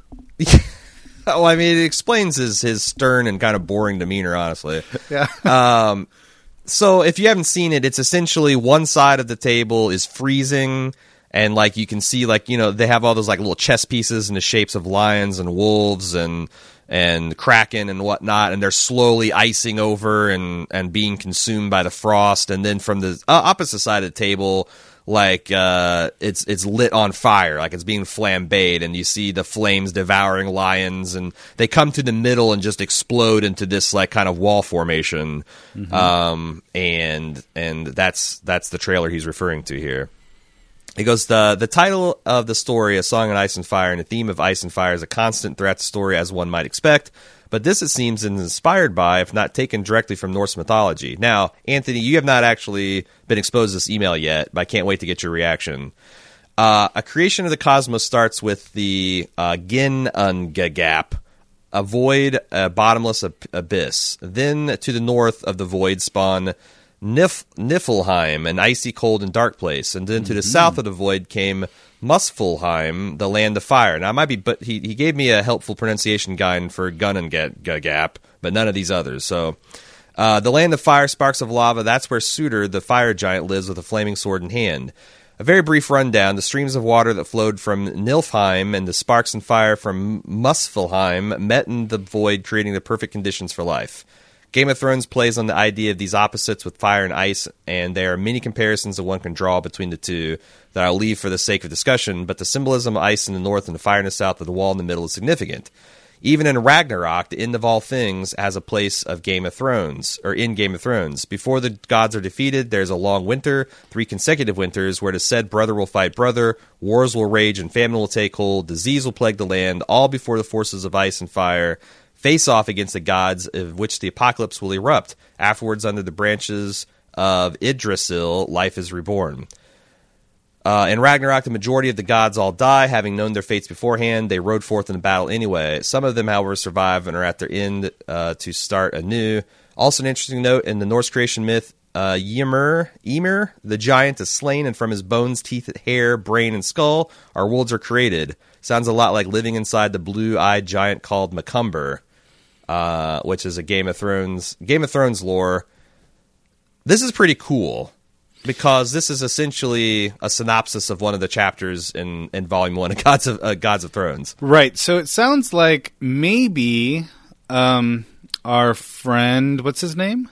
Well, I mean, it explains his his stern and kind of boring demeanor, honestly. Yeah. Um. So if you haven't seen it, it's essentially one side of the table is freezing, and like you can see, like, you know, they have all those like little chess pieces in the shapes of lions and wolves and and kraken and whatnot, and they're slowly icing over and and being consumed by the frost. And then from the uh, opposite side of the table, like uh, it's it's lit on fire, like it's being flambéed, and you see the flames devouring lions, and they come to the middle and just explode into this like kind of wall formation. Mm-hmm. Um, and and that's that's the trailer he's referring to here. He goes, the the title of the story, A Song on Ice and Fire, and the theme of ice and fire is a constant throughout the story, as one might expect. But this, it seems, is inspired by, if not taken directly from Norse mythology. Now, Anthony, you have not actually been exposed to this email yet, but I can't wait to get your reaction. Uh, a creation of the cosmos starts with the uh, Ginnungagap, a void, a bottomless ab- abyss. Then, to the north of the void, spawn Nif- Niflheim, an icy, cold, and dark place. And then to the mm-hmm. south of the void came Muspelheim, the land of fire. Now, I might be, but he, he gave me a helpful pronunciation guide for Ginnungagap, but none of these others. So, uh, the land of fire, sparks of lava, that's where Sutor, the fire giant, lives with a flaming sword in hand. A very brief rundown. The streams of water that flowed from Niflheim and the sparks and fire from Muspelheim met in the void, creating the perfect conditions for life. Game of Thrones plays on the idea of these opposites with fire and ice, and there are many comparisons that one can draw between the two that I'll leave for the sake of discussion, but the symbolism of ice in the north and the fire in the south of the wall in the middle is significant. Even in Ragnarok, the end of all things has a place of Game of Thrones, or in Game of Thrones. Before the gods are defeated, there's a long winter, three consecutive winters, where the said brother will fight brother, wars will rage and famine will take hold, disease will plague the land, all before the forces of ice and fire face off against the gods, of which the apocalypse will erupt. Afterwards, under the branches of Yggdrasil, life is reborn. Uh, in Ragnarok, the majority of the gods all die, having known their fates beforehand. They rode forth in battle anyway. Some of them, however, survive and are at their end uh, to start anew. Also, an interesting note, in the Norse creation myth, uh, Ymir, Ymir, the giant, is slain, and from his bones, teeth, hair, brain, and skull, our worlds are created. Sounds a lot like living inside the blue-eyed giant called Macumber. Uh, which is a Game of Thrones Game of Thrones lore. This is pretty cool because this is essentially a synopsis of one of the chapters in, in Volume One of Gods of uh, Gods of Thrones. Right. So it sounds like maybe um, our friend, what's his name?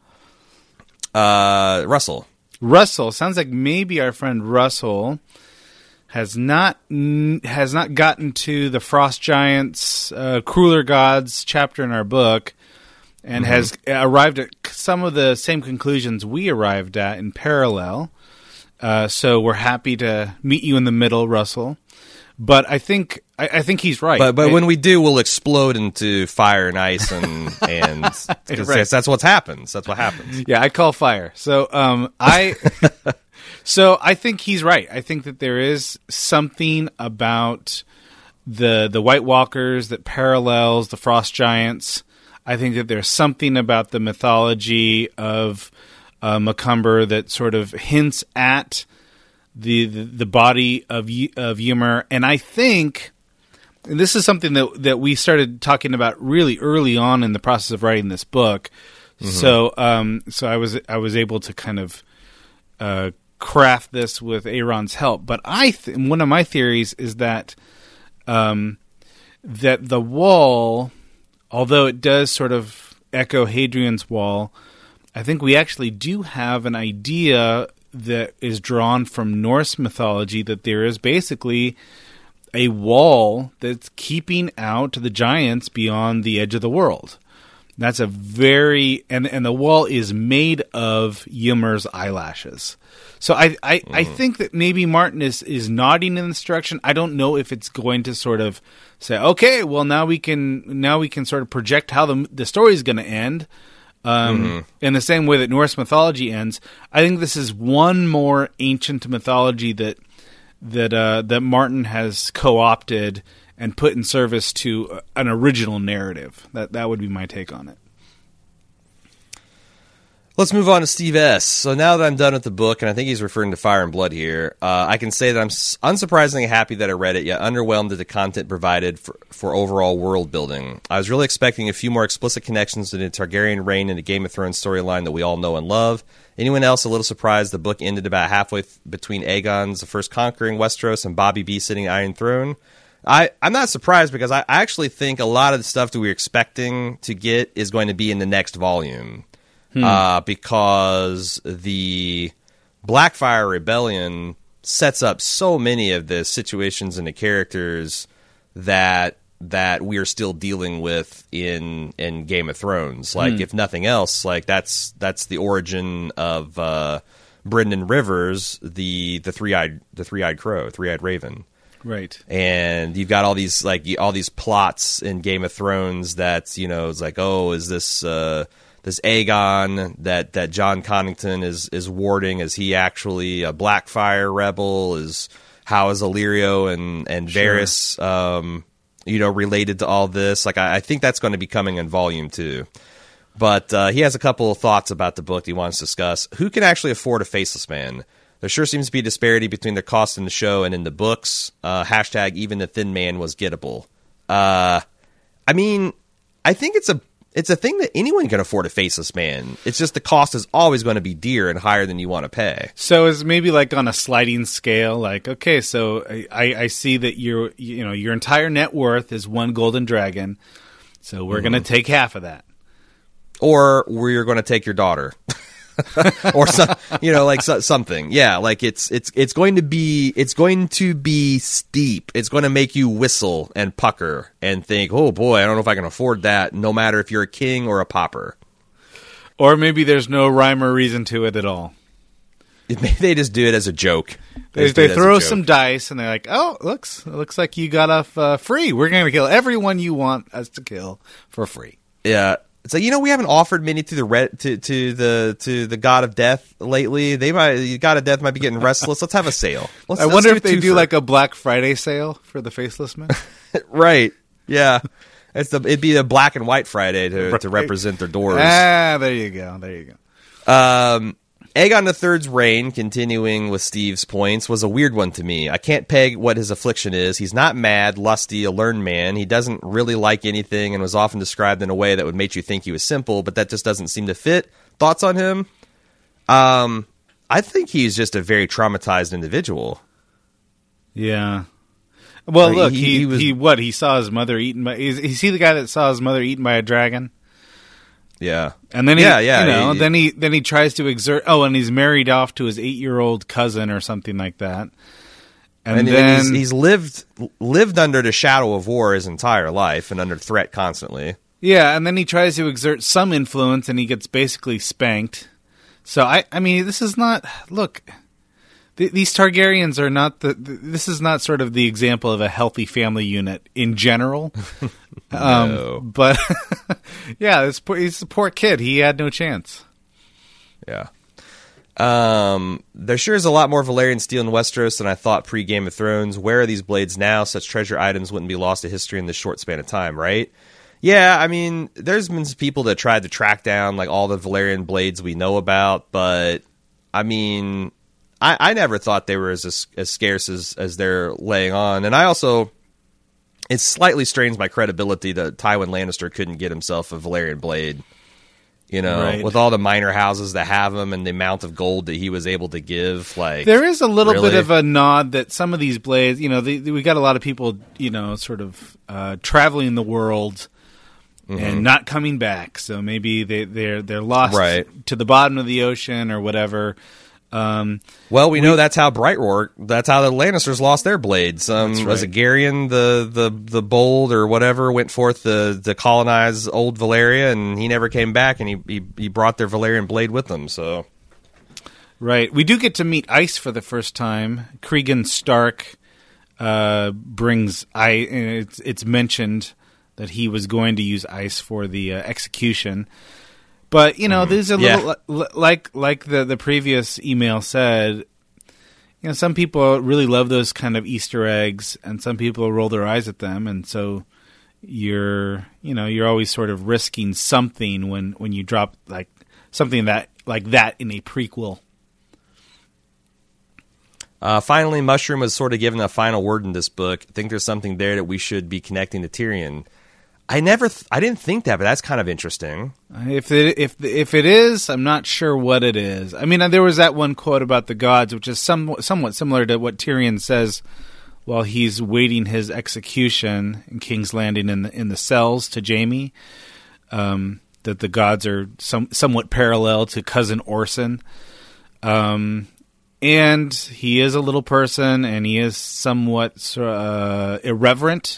Uh, Russell. Russell. Sounds like maybe our friend Russell has not has not gotten to the Frost Giants, uh, Crueler Gods chapter in our book, and mm-hmm. has arrived at some of the same conclusions we arrived at in parallel. Uh, so we're happy to meet you in the middle, Russell. But I think I, I think he's right. But but I, when we do, we'll explode into fire and ice, and and right. that's what happens. That's what happens. Yeah, I call fire. So um, I. So I think he's right. I think that there is something about the the White Walkers that parallels the Frost Giants. I think that there's something about the mythology of uh, Macumber that sort of hints at the the, the body of of Ymir. And I think, and this is something that that we started talking about really early on in the process of writing this book. Mm-hmm. So um, so I was I was able to kind of uh, craft this with Aaron's help. But I th- one of my theories is that um, that the wall, although it does sort of echo Hadrian's Wall, I think we actually do have an idea that is drawn from Norse mythology that there is basically a wall that's keeping out the giants beyond the edge of the world. That's a very and and the wall is made of Ymir's eyelashes. So I I, mm. I think that maybe Martin is, is nodding in this direction. I don't know if it's going to sort of say, okay, well now we can now we can sort of project how the the story is going to end. Um, mm-hmm. In the same way that Norse mythology ends, I think this is one more ancient mythology that that uh, that Martin has co-opted and put in service to an original narrative. That that would be my take on it. Let's move on to Steve S. So now that I'm done with the book, and I think he's referring to Fire and Blood here, uh, I can say that I'm unsurprisingly happy that I read it, yet underwhelmed at the content provided for, for overall world building. I was really expecting a few more explicit connections to the Targaryen reign and the Game of Thrones storyline that we all know and love. Anyone else a little surprised the book ended about halfway th- between Aegon's the first conquering Westeros and Bobby B sitting Iron Throne? I, I'm not surprised because I, I actually think a lot of the stuff that we were expecting to get is going to be in the next volume. Hmm. Uh, because the Blackfire Rebellion sets up so many of the situations and the characters that that we are still dealing with in in Game of Thrones. Like, hmm. if nothing else, like that's that's the origin of uh, Brynden Rivers, the the three eyed the three eyed crow, three eyed raven. Right. And you've got all these like all these plots in Game of Thrones that's, you know, it's like, oh, is this uh, this Aegon that, that John Connington is, is warding? Is he actually a Blackfire rebel? Is how is Illyrio and and Varys, sure. um, you know, related to all this? Like, I, I think that's going to be coming in volume two. But uh, he has a couple of thoughts about the book that he wants to discuss. Who can actually afford a faceless man? There sure seems to be a disparity between the cost in the show and in the books. Uh, hashtag even the thin man was gettable. Uh, I mean, I think it's a it's a thing that anyone can afford a faceless man. It's just the cost is always going to be dear and higher than you want to pay. So it's maybe like on a sliding scale. Like, okay, so I, I see that your you know your entire net worth is one golden dragon. So we're mm-hmm. going to take half of that. Or we're going to take your daughter. or some, you know, like so, something. Yeah, like it's it's it's going to be it's going to be steep. It's going to make you whistle and pucker and think, "Oh boy, I don't know if I can afford that." No matter if you're a king or a pauper. Or maybe there's no rhyme or reason to it at all. Maybe they just do it as a joke. They, they, they throw some dice and they're like, "Oh, looks it looks like you got off uh, free. We're going to kill everyone you want us to kill for free." Yeah. It's like, you know, we haven't offered many to the red, to, to the to the God of Death lately. They might the God of Death might be getting restless. Let's have a sale. Let's, I wonder let's if they do like a Black Friday sale for the faceless men. Right? Yeah, it's the it'd be a black and white Friday to right. to represent their doors. Ah, there you go. There you go. Um, Aegon the Third's reign, continuing with Steve's points, was a weird one to me. I can't peg what his affliction is. He's not mad, lusty, a learned man. He doesn't really like anything and was often described in a way that would make you think he was simple, but that just doesn't seem to fit. Thoughts on him? Um, I think he's just a very traumatized individual. Yeah. Well, Like, look, he- he, he was- he what he saw his mother eaten by. Is, is he the guy that saw his mother eaten by a dragon? Yeah. And then he, yeah, yeah, you know, he- then he then he tries to exert. Oh, and he's married off to his eight-year-old cousin or something like that. And, And, then he's, he's lived lived under the shadow of war his entire life and under threat constantly. yeah, and then he tries to exert some influence, and he gets basically spanked. So I, I mean, this is not. Look, th- these Targaryens are not the. Th- this is not sort of the example of a healthy family unit in general. um, No. But yeah, this poor, he's a poor kid. He had no chance. Yeah. Um, there sure is a lot more Valyrian steel in Westeros than I thought pre-Game of Thrones. Where are these blades now? Such treasure items wouldn't be lost to history in this short span of time, right? Yeah, I mean, there's been some people that tried to track down like all the Valyrian blades we know about, but I mean, I, I never thought they were as as scarce as, as they're laying on. And I also, it slightly strains my credibility that Tywin Lannister couldn't get himself a Valyrian blade. You know, Right. with all the minor houses that have them and the amount of gold that he was able to give, like There is a little really? bit of a nod that some of these blades, you know, they, we got a lot of people, you know, sort of uh, traveling the world Mhm. and not coming back. So maybe they, they're they're lost Right. to the bottom of the ocean or whatever. Um, Well, we, know that's how Brightrock, that's how the Lannisters lost their blades. Um, That's Was right. it Garyon the, the, the Bold or whatever went forth to, to colonize old Valyria, and he never came back, and he, he he brought their Valyrian blade with him. So Right. We do get to meet Ice for the first time. Cregan Stark uh, brings ice. It's, it's mentioned that he was going to use ice for the uh, execution. But you know, mm-hmm. these are yeah. little li- like like the the previous email said. You know, some people really love those kind of Easter eggs, and some people roll their eyes at them, and so you're you know you're always sort of risking something when, when you drop like something that like that in a prequel. Uh, finally, Mushroom was sort of given a final word in this book. I think there's something there that we should be connecting to Tyrion. I never, th- I didn't think that, but that's kind of interesting. If it if if it is, I'm not sure what it is. I mean, there was that one quote about the gods, which is some, somewhat similar to what Tyrion says while he's waiting his execution in King's Landing in the in the cells to Jaime. Um, that the gods are some somewhat parallel to Cousin Orson. Um. And he is a little person, and he is somewhat uh, irreverent.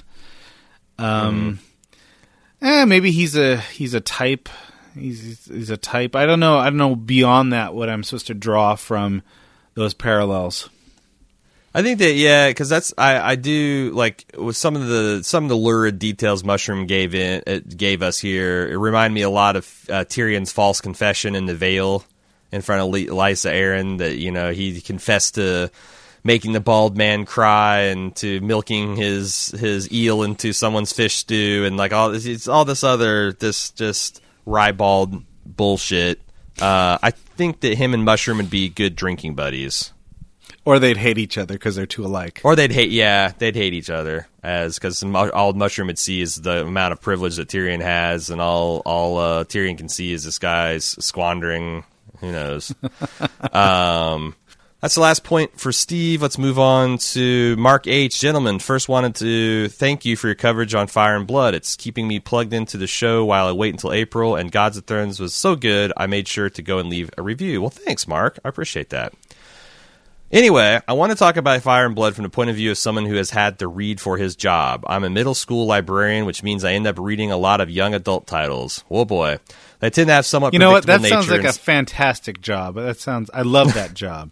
Um, mm. eh, maybe he's a he's a type. He's he's a type. I don't know. I don't know beyond that what I'm supposed to draw from those parallels. I think that yeah, because that's I, I do like with some of the some of the lurid details Mushroom gave in it gave us here. It reminded me a lot of uh, Tyrion's false confession in the Vale. In front of Lysa Arryn, that you know he confessed to making the bald man cry and to milking his his eel into someone's fish stew and like all this, it's all this other this just ribald bullshit. Uh, I think that him and Mushroom would be good drinking buddies, or they'd hate each other because they're too alike. Or they'd hate yeah they'd hate each other as because all Mushroom would see is the amount of privilege that Tyrion has, and all all uh, Tyrion can see is this guy's squandering. Who knows? um, that's the last point for Steve. Let's move on to Mark H. Gentlemen, first wanted to thank you for your coverage on Fire and Blood. It's keeping me plugged into the show while I wait until April, and Gods of Thrones was so good, I made sure to go and leave a review. Well, thanks, Mark. I appreciate that. Anyway, I want to talk about Fire and Blood from the point of view of someone who has had to read for his job. I'm a middle school librarian, which means I end up reading a lot of young adult titles. Oh, boy. They tend to have somewhat you know what? That nature. Sounds like a fantastic job. That sounds. I love that job.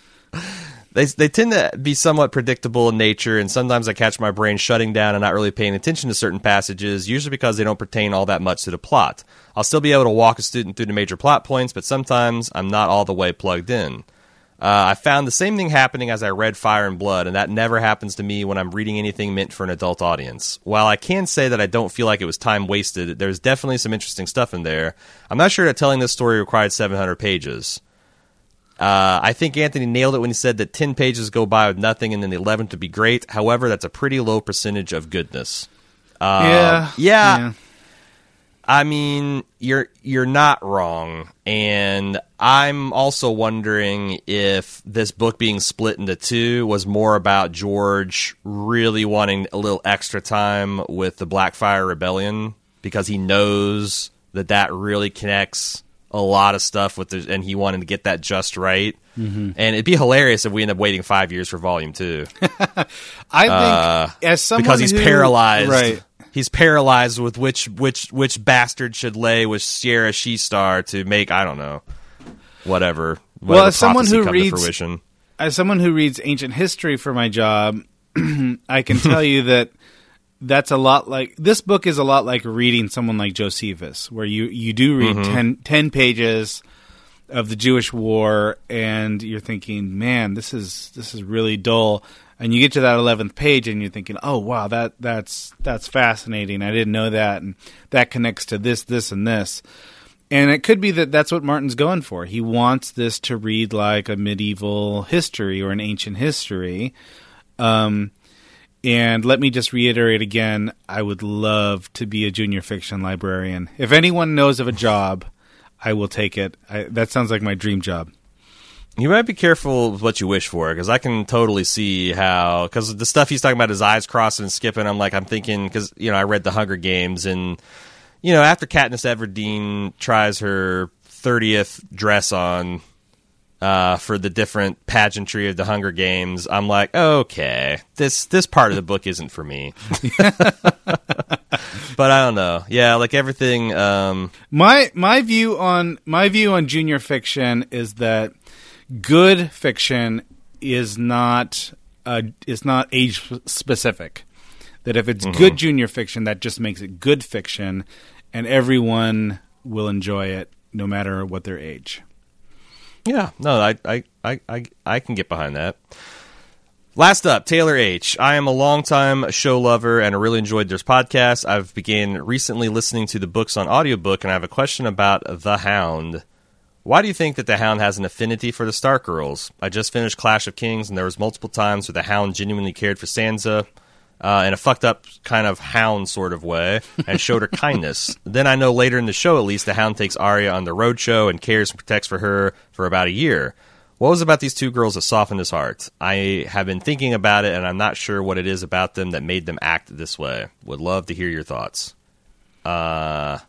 They they tend to be somewhat predictable in nature, and sometimes I catch my brain shutting down and not really paying attention to certain passages, usually because they don't pertain all that much to the plot. I'll still be able to walk a student through the major plot points, but sometimes I'm not all the way plugged in. Uh, I found the same thing happening as I read Fire and Blood, and that never happens to me when I'm reading anything meant for an adult audience. While I can say that I don't feel like it was time wasted, there's definitely some interesting stuff in there. I'm not sure that telling this story required seven hundred pages. Uh, I think Anthony nailed it when he said that ten pages go by with nothing and then the eleventh would be great. However, that's a pretty low percentage of goodness. Uh, yeah, yeah. Yeah. I mean, you're you're not wrong, and I'm also wondering if this book being split into two was more about George really wanting a little extra time with the Blackfire Rebellion because he knows that that really connects a lot of stuff with the, and he wanted to get that just right. Mm-hmm. And it'd be hilarious if we end up waiting five years for Volume Two. I think uh, as someone because he's who, paralyzed, right. He's paralyzed with which which which bastard should lay with Sierra She-Star to make I don't know whatever. Well, as someone who come reads to fruition. as someone who reads ancient history for my job, I can tell you that that's a lot like this book is a lot like reading someone like Josephus, where you you do read Mm-hmm. ten, ten pages of the Jewish War, and you're thinking, man, this is this is really dull. And you get to that eleventh page, and you're thinking, "Oh, wow, that that's that's fascinating. I didn't know that, and that connects to this, this, and this." And it could be that that's what Martin's going for. He wants this to read like a medieval history or an ancient history. Um, and let me just reiterate again: I would love to be a junior fiction librarian. If anyone knows of a job, I will take it. I, that sounds like my dream job. You might be careful with what you wish for, because I can totally see how, because the stuff he's talking about, his eyes crossing and skipping, I'm like, I'm thinking, because, you know, I read The Hunger Games, and, you know, after Katniss Everdeen tries her thirtieth dress on uh, for the different pageantry of The Hunger Games, I'm like, okay, this this part of the book isn't for me. But I don't know. Yeah, like everything. Um, my my view on my view on junior fiction is that good fiction is not uh, is not age specific. That if it's Mm-hmm. good junior fiction, that just makes it good fiction, and everyone will enjoy it. no matter what their age. Yeah, no, I, I, I, I, I can get behind that. Last up, Taylor H. I am a longtime show lover and I really enjoyed this podcast. I've began recently listening to the books on audiobook, and I have a question about The Hound. Why do you think that The Hound has an affinity for the Stark girls? I just finished Clash of Kings, and there was multiple times where the Hound genuinely cared for Sansa uh, in a fucked up kind of Hound sort of way and showed her kindness. Then I know later in the show, at least, the Hound takes Arya on the roadshow and cares and protects for her for about a year. What was about these two girls that softened his heart? I have been thinking about it, and I'm not sure what it is about them that made them act this way. Would love to hear your thoughts. Uh,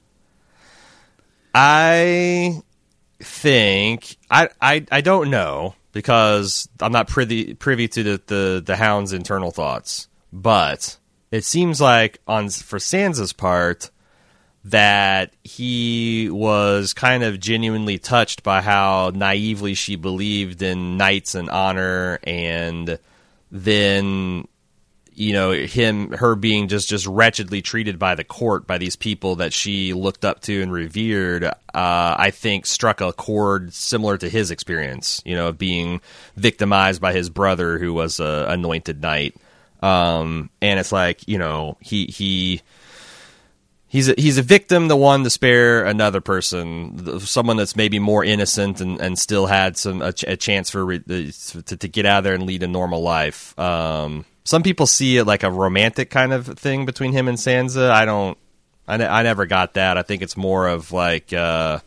I think I, I I don't know because I'm not privy privy to the, the, the Hound's internal thoughts. But it seems like on for Sansa's part, that he was kind of genuinely touched by how naively she believed in knights and honor, and then, you know, him, her being just, just wretchedly treated by the court, by these people that she looked up to and revered, uh, I think struck a chord similar to his experience, you know, being victimized by his brother who was a anointed knight. Um, and it's like, you know, he, he, He's a, he's a victim, the one to spare another person, someone that's maybe more innocent and, and still had some a, ch- a chance for re- to, to get out there and lead a normal life. Um, some people see it like a romantic kind of thing between him and Sansa. I don't. I, ne- I never got that. I think it's more of like. Uh,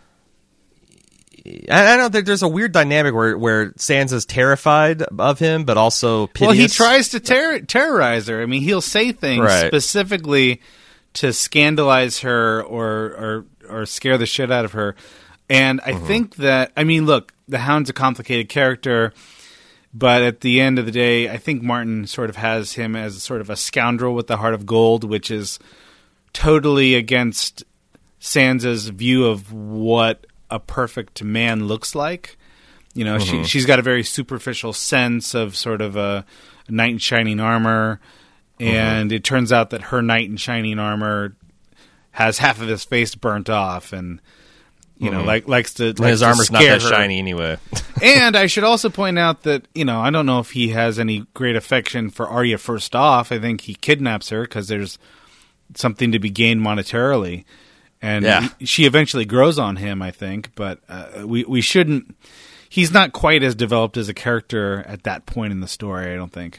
I, I don't think there's a weird dynamic where where Sansa's terrified of him, but also piteous. Well, he tries to ter- terrorize her. I mean, he'll say things right. specifically to scandalize her or, or or scare the shit out of her. And I mm-hmm. think that, I mean, look, the Hound's a complicated character, but at the end of the day, I think Martin sort of has him as sort of a scoundrel with the heart of gold, which is totally against Sansa's view of what a perfect man looks like. You know, mm-hmm. she, she's got a very superficial sense of sort of a, a knight in shining armor. And mm-hmm. it turns out that her knight in shining armor has half of his face burnt off, and you mm-hmm. know, like likes to. Likes his armor's to not that her. shiny anyway. And I should also point out that, you know, I don't know if he has any great affection for Arya. First off, I think he kidnaps her because there's something to be gained monetarily, and yeah. he, she eventually grows on him. I think, but uh, we we shouldn't. He's not quite as developed as a character at that point in the story, I don't think.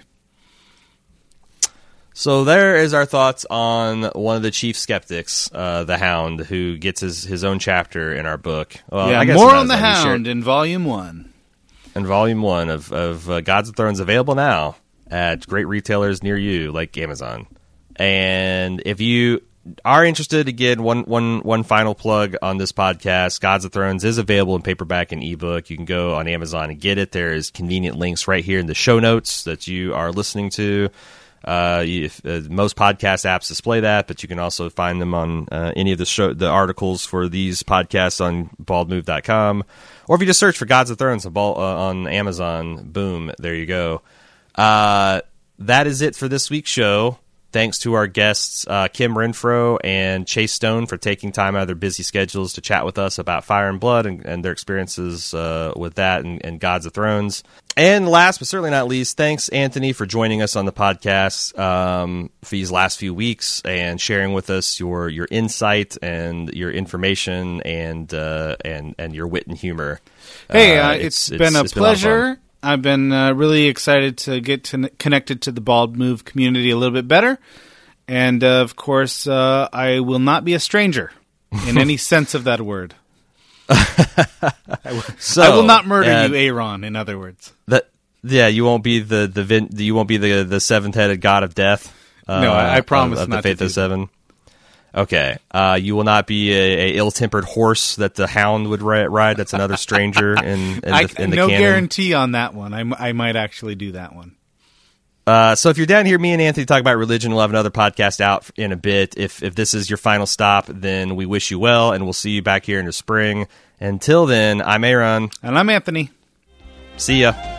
So there is our thoughts on one of the chief skeptics, uh, the Hound, who gets his, his own chapter in our book. Well, yeah, I guess more on the Hound in Volume One. In Volume One of of uh, Gods of Thrones, available now at great retailers near you, like Amazon. And if you are interested, again, one one one final plug on this podcast: Gods of Thrones is available in paperback and ebook. You can go on Amazon and get it. There is convenient links right here in the show notes that you are listening to. Uh, if, uh, most podcast apps display that, but you can also find them on uh, any of the show, the articles for these podcasts on bald move dot com. Or if you just search for Gods of Thrones on, ball, uh, on Amazon, boom, there you go. Uh, that is it for this week's show. Thanks to our guests, uh, Kim Renfro and Chase Stone, for taking time out of their busy schedules to chat with us about Fire and Blood and, and their experiences uh, with that and, and Gods of Thrones. And last but certainly not least, thanks, Anthony, for joining us on the podcast um, for these last few weeks and sharing with us your your insight and your information and uh, and and your wit and humor. Hey, uh, uh, it's, it's been a it's pleasure. Been I've been uh, really excited to get to, connected to the Bald Move community a little bit better. And, uh, of course, uh, I will not be a stranger in any sense of that word. I, will, so, I will not murder uh, you, Aaron, in other words. That, yeah, you won't be the, the vin, you won't be the the seventh-headed god of death. Uh, no, I, I promise of, of not the Faith to of Seven. Okay. Uh, you will not be a, a ill-tempered horse that the Hound would ride. That's another stranger in, in I, the, in the no canon. guarantee on that one. I, I might actually do that one. Uh, so if you're down here, me and Anthony talk about religion. We'll have another podcast out in a bit. If if this is your final stop, then we wish you well, and we'll see you back here in the spring. Until then, I'm Aaron. And I'm Anthony. See ya.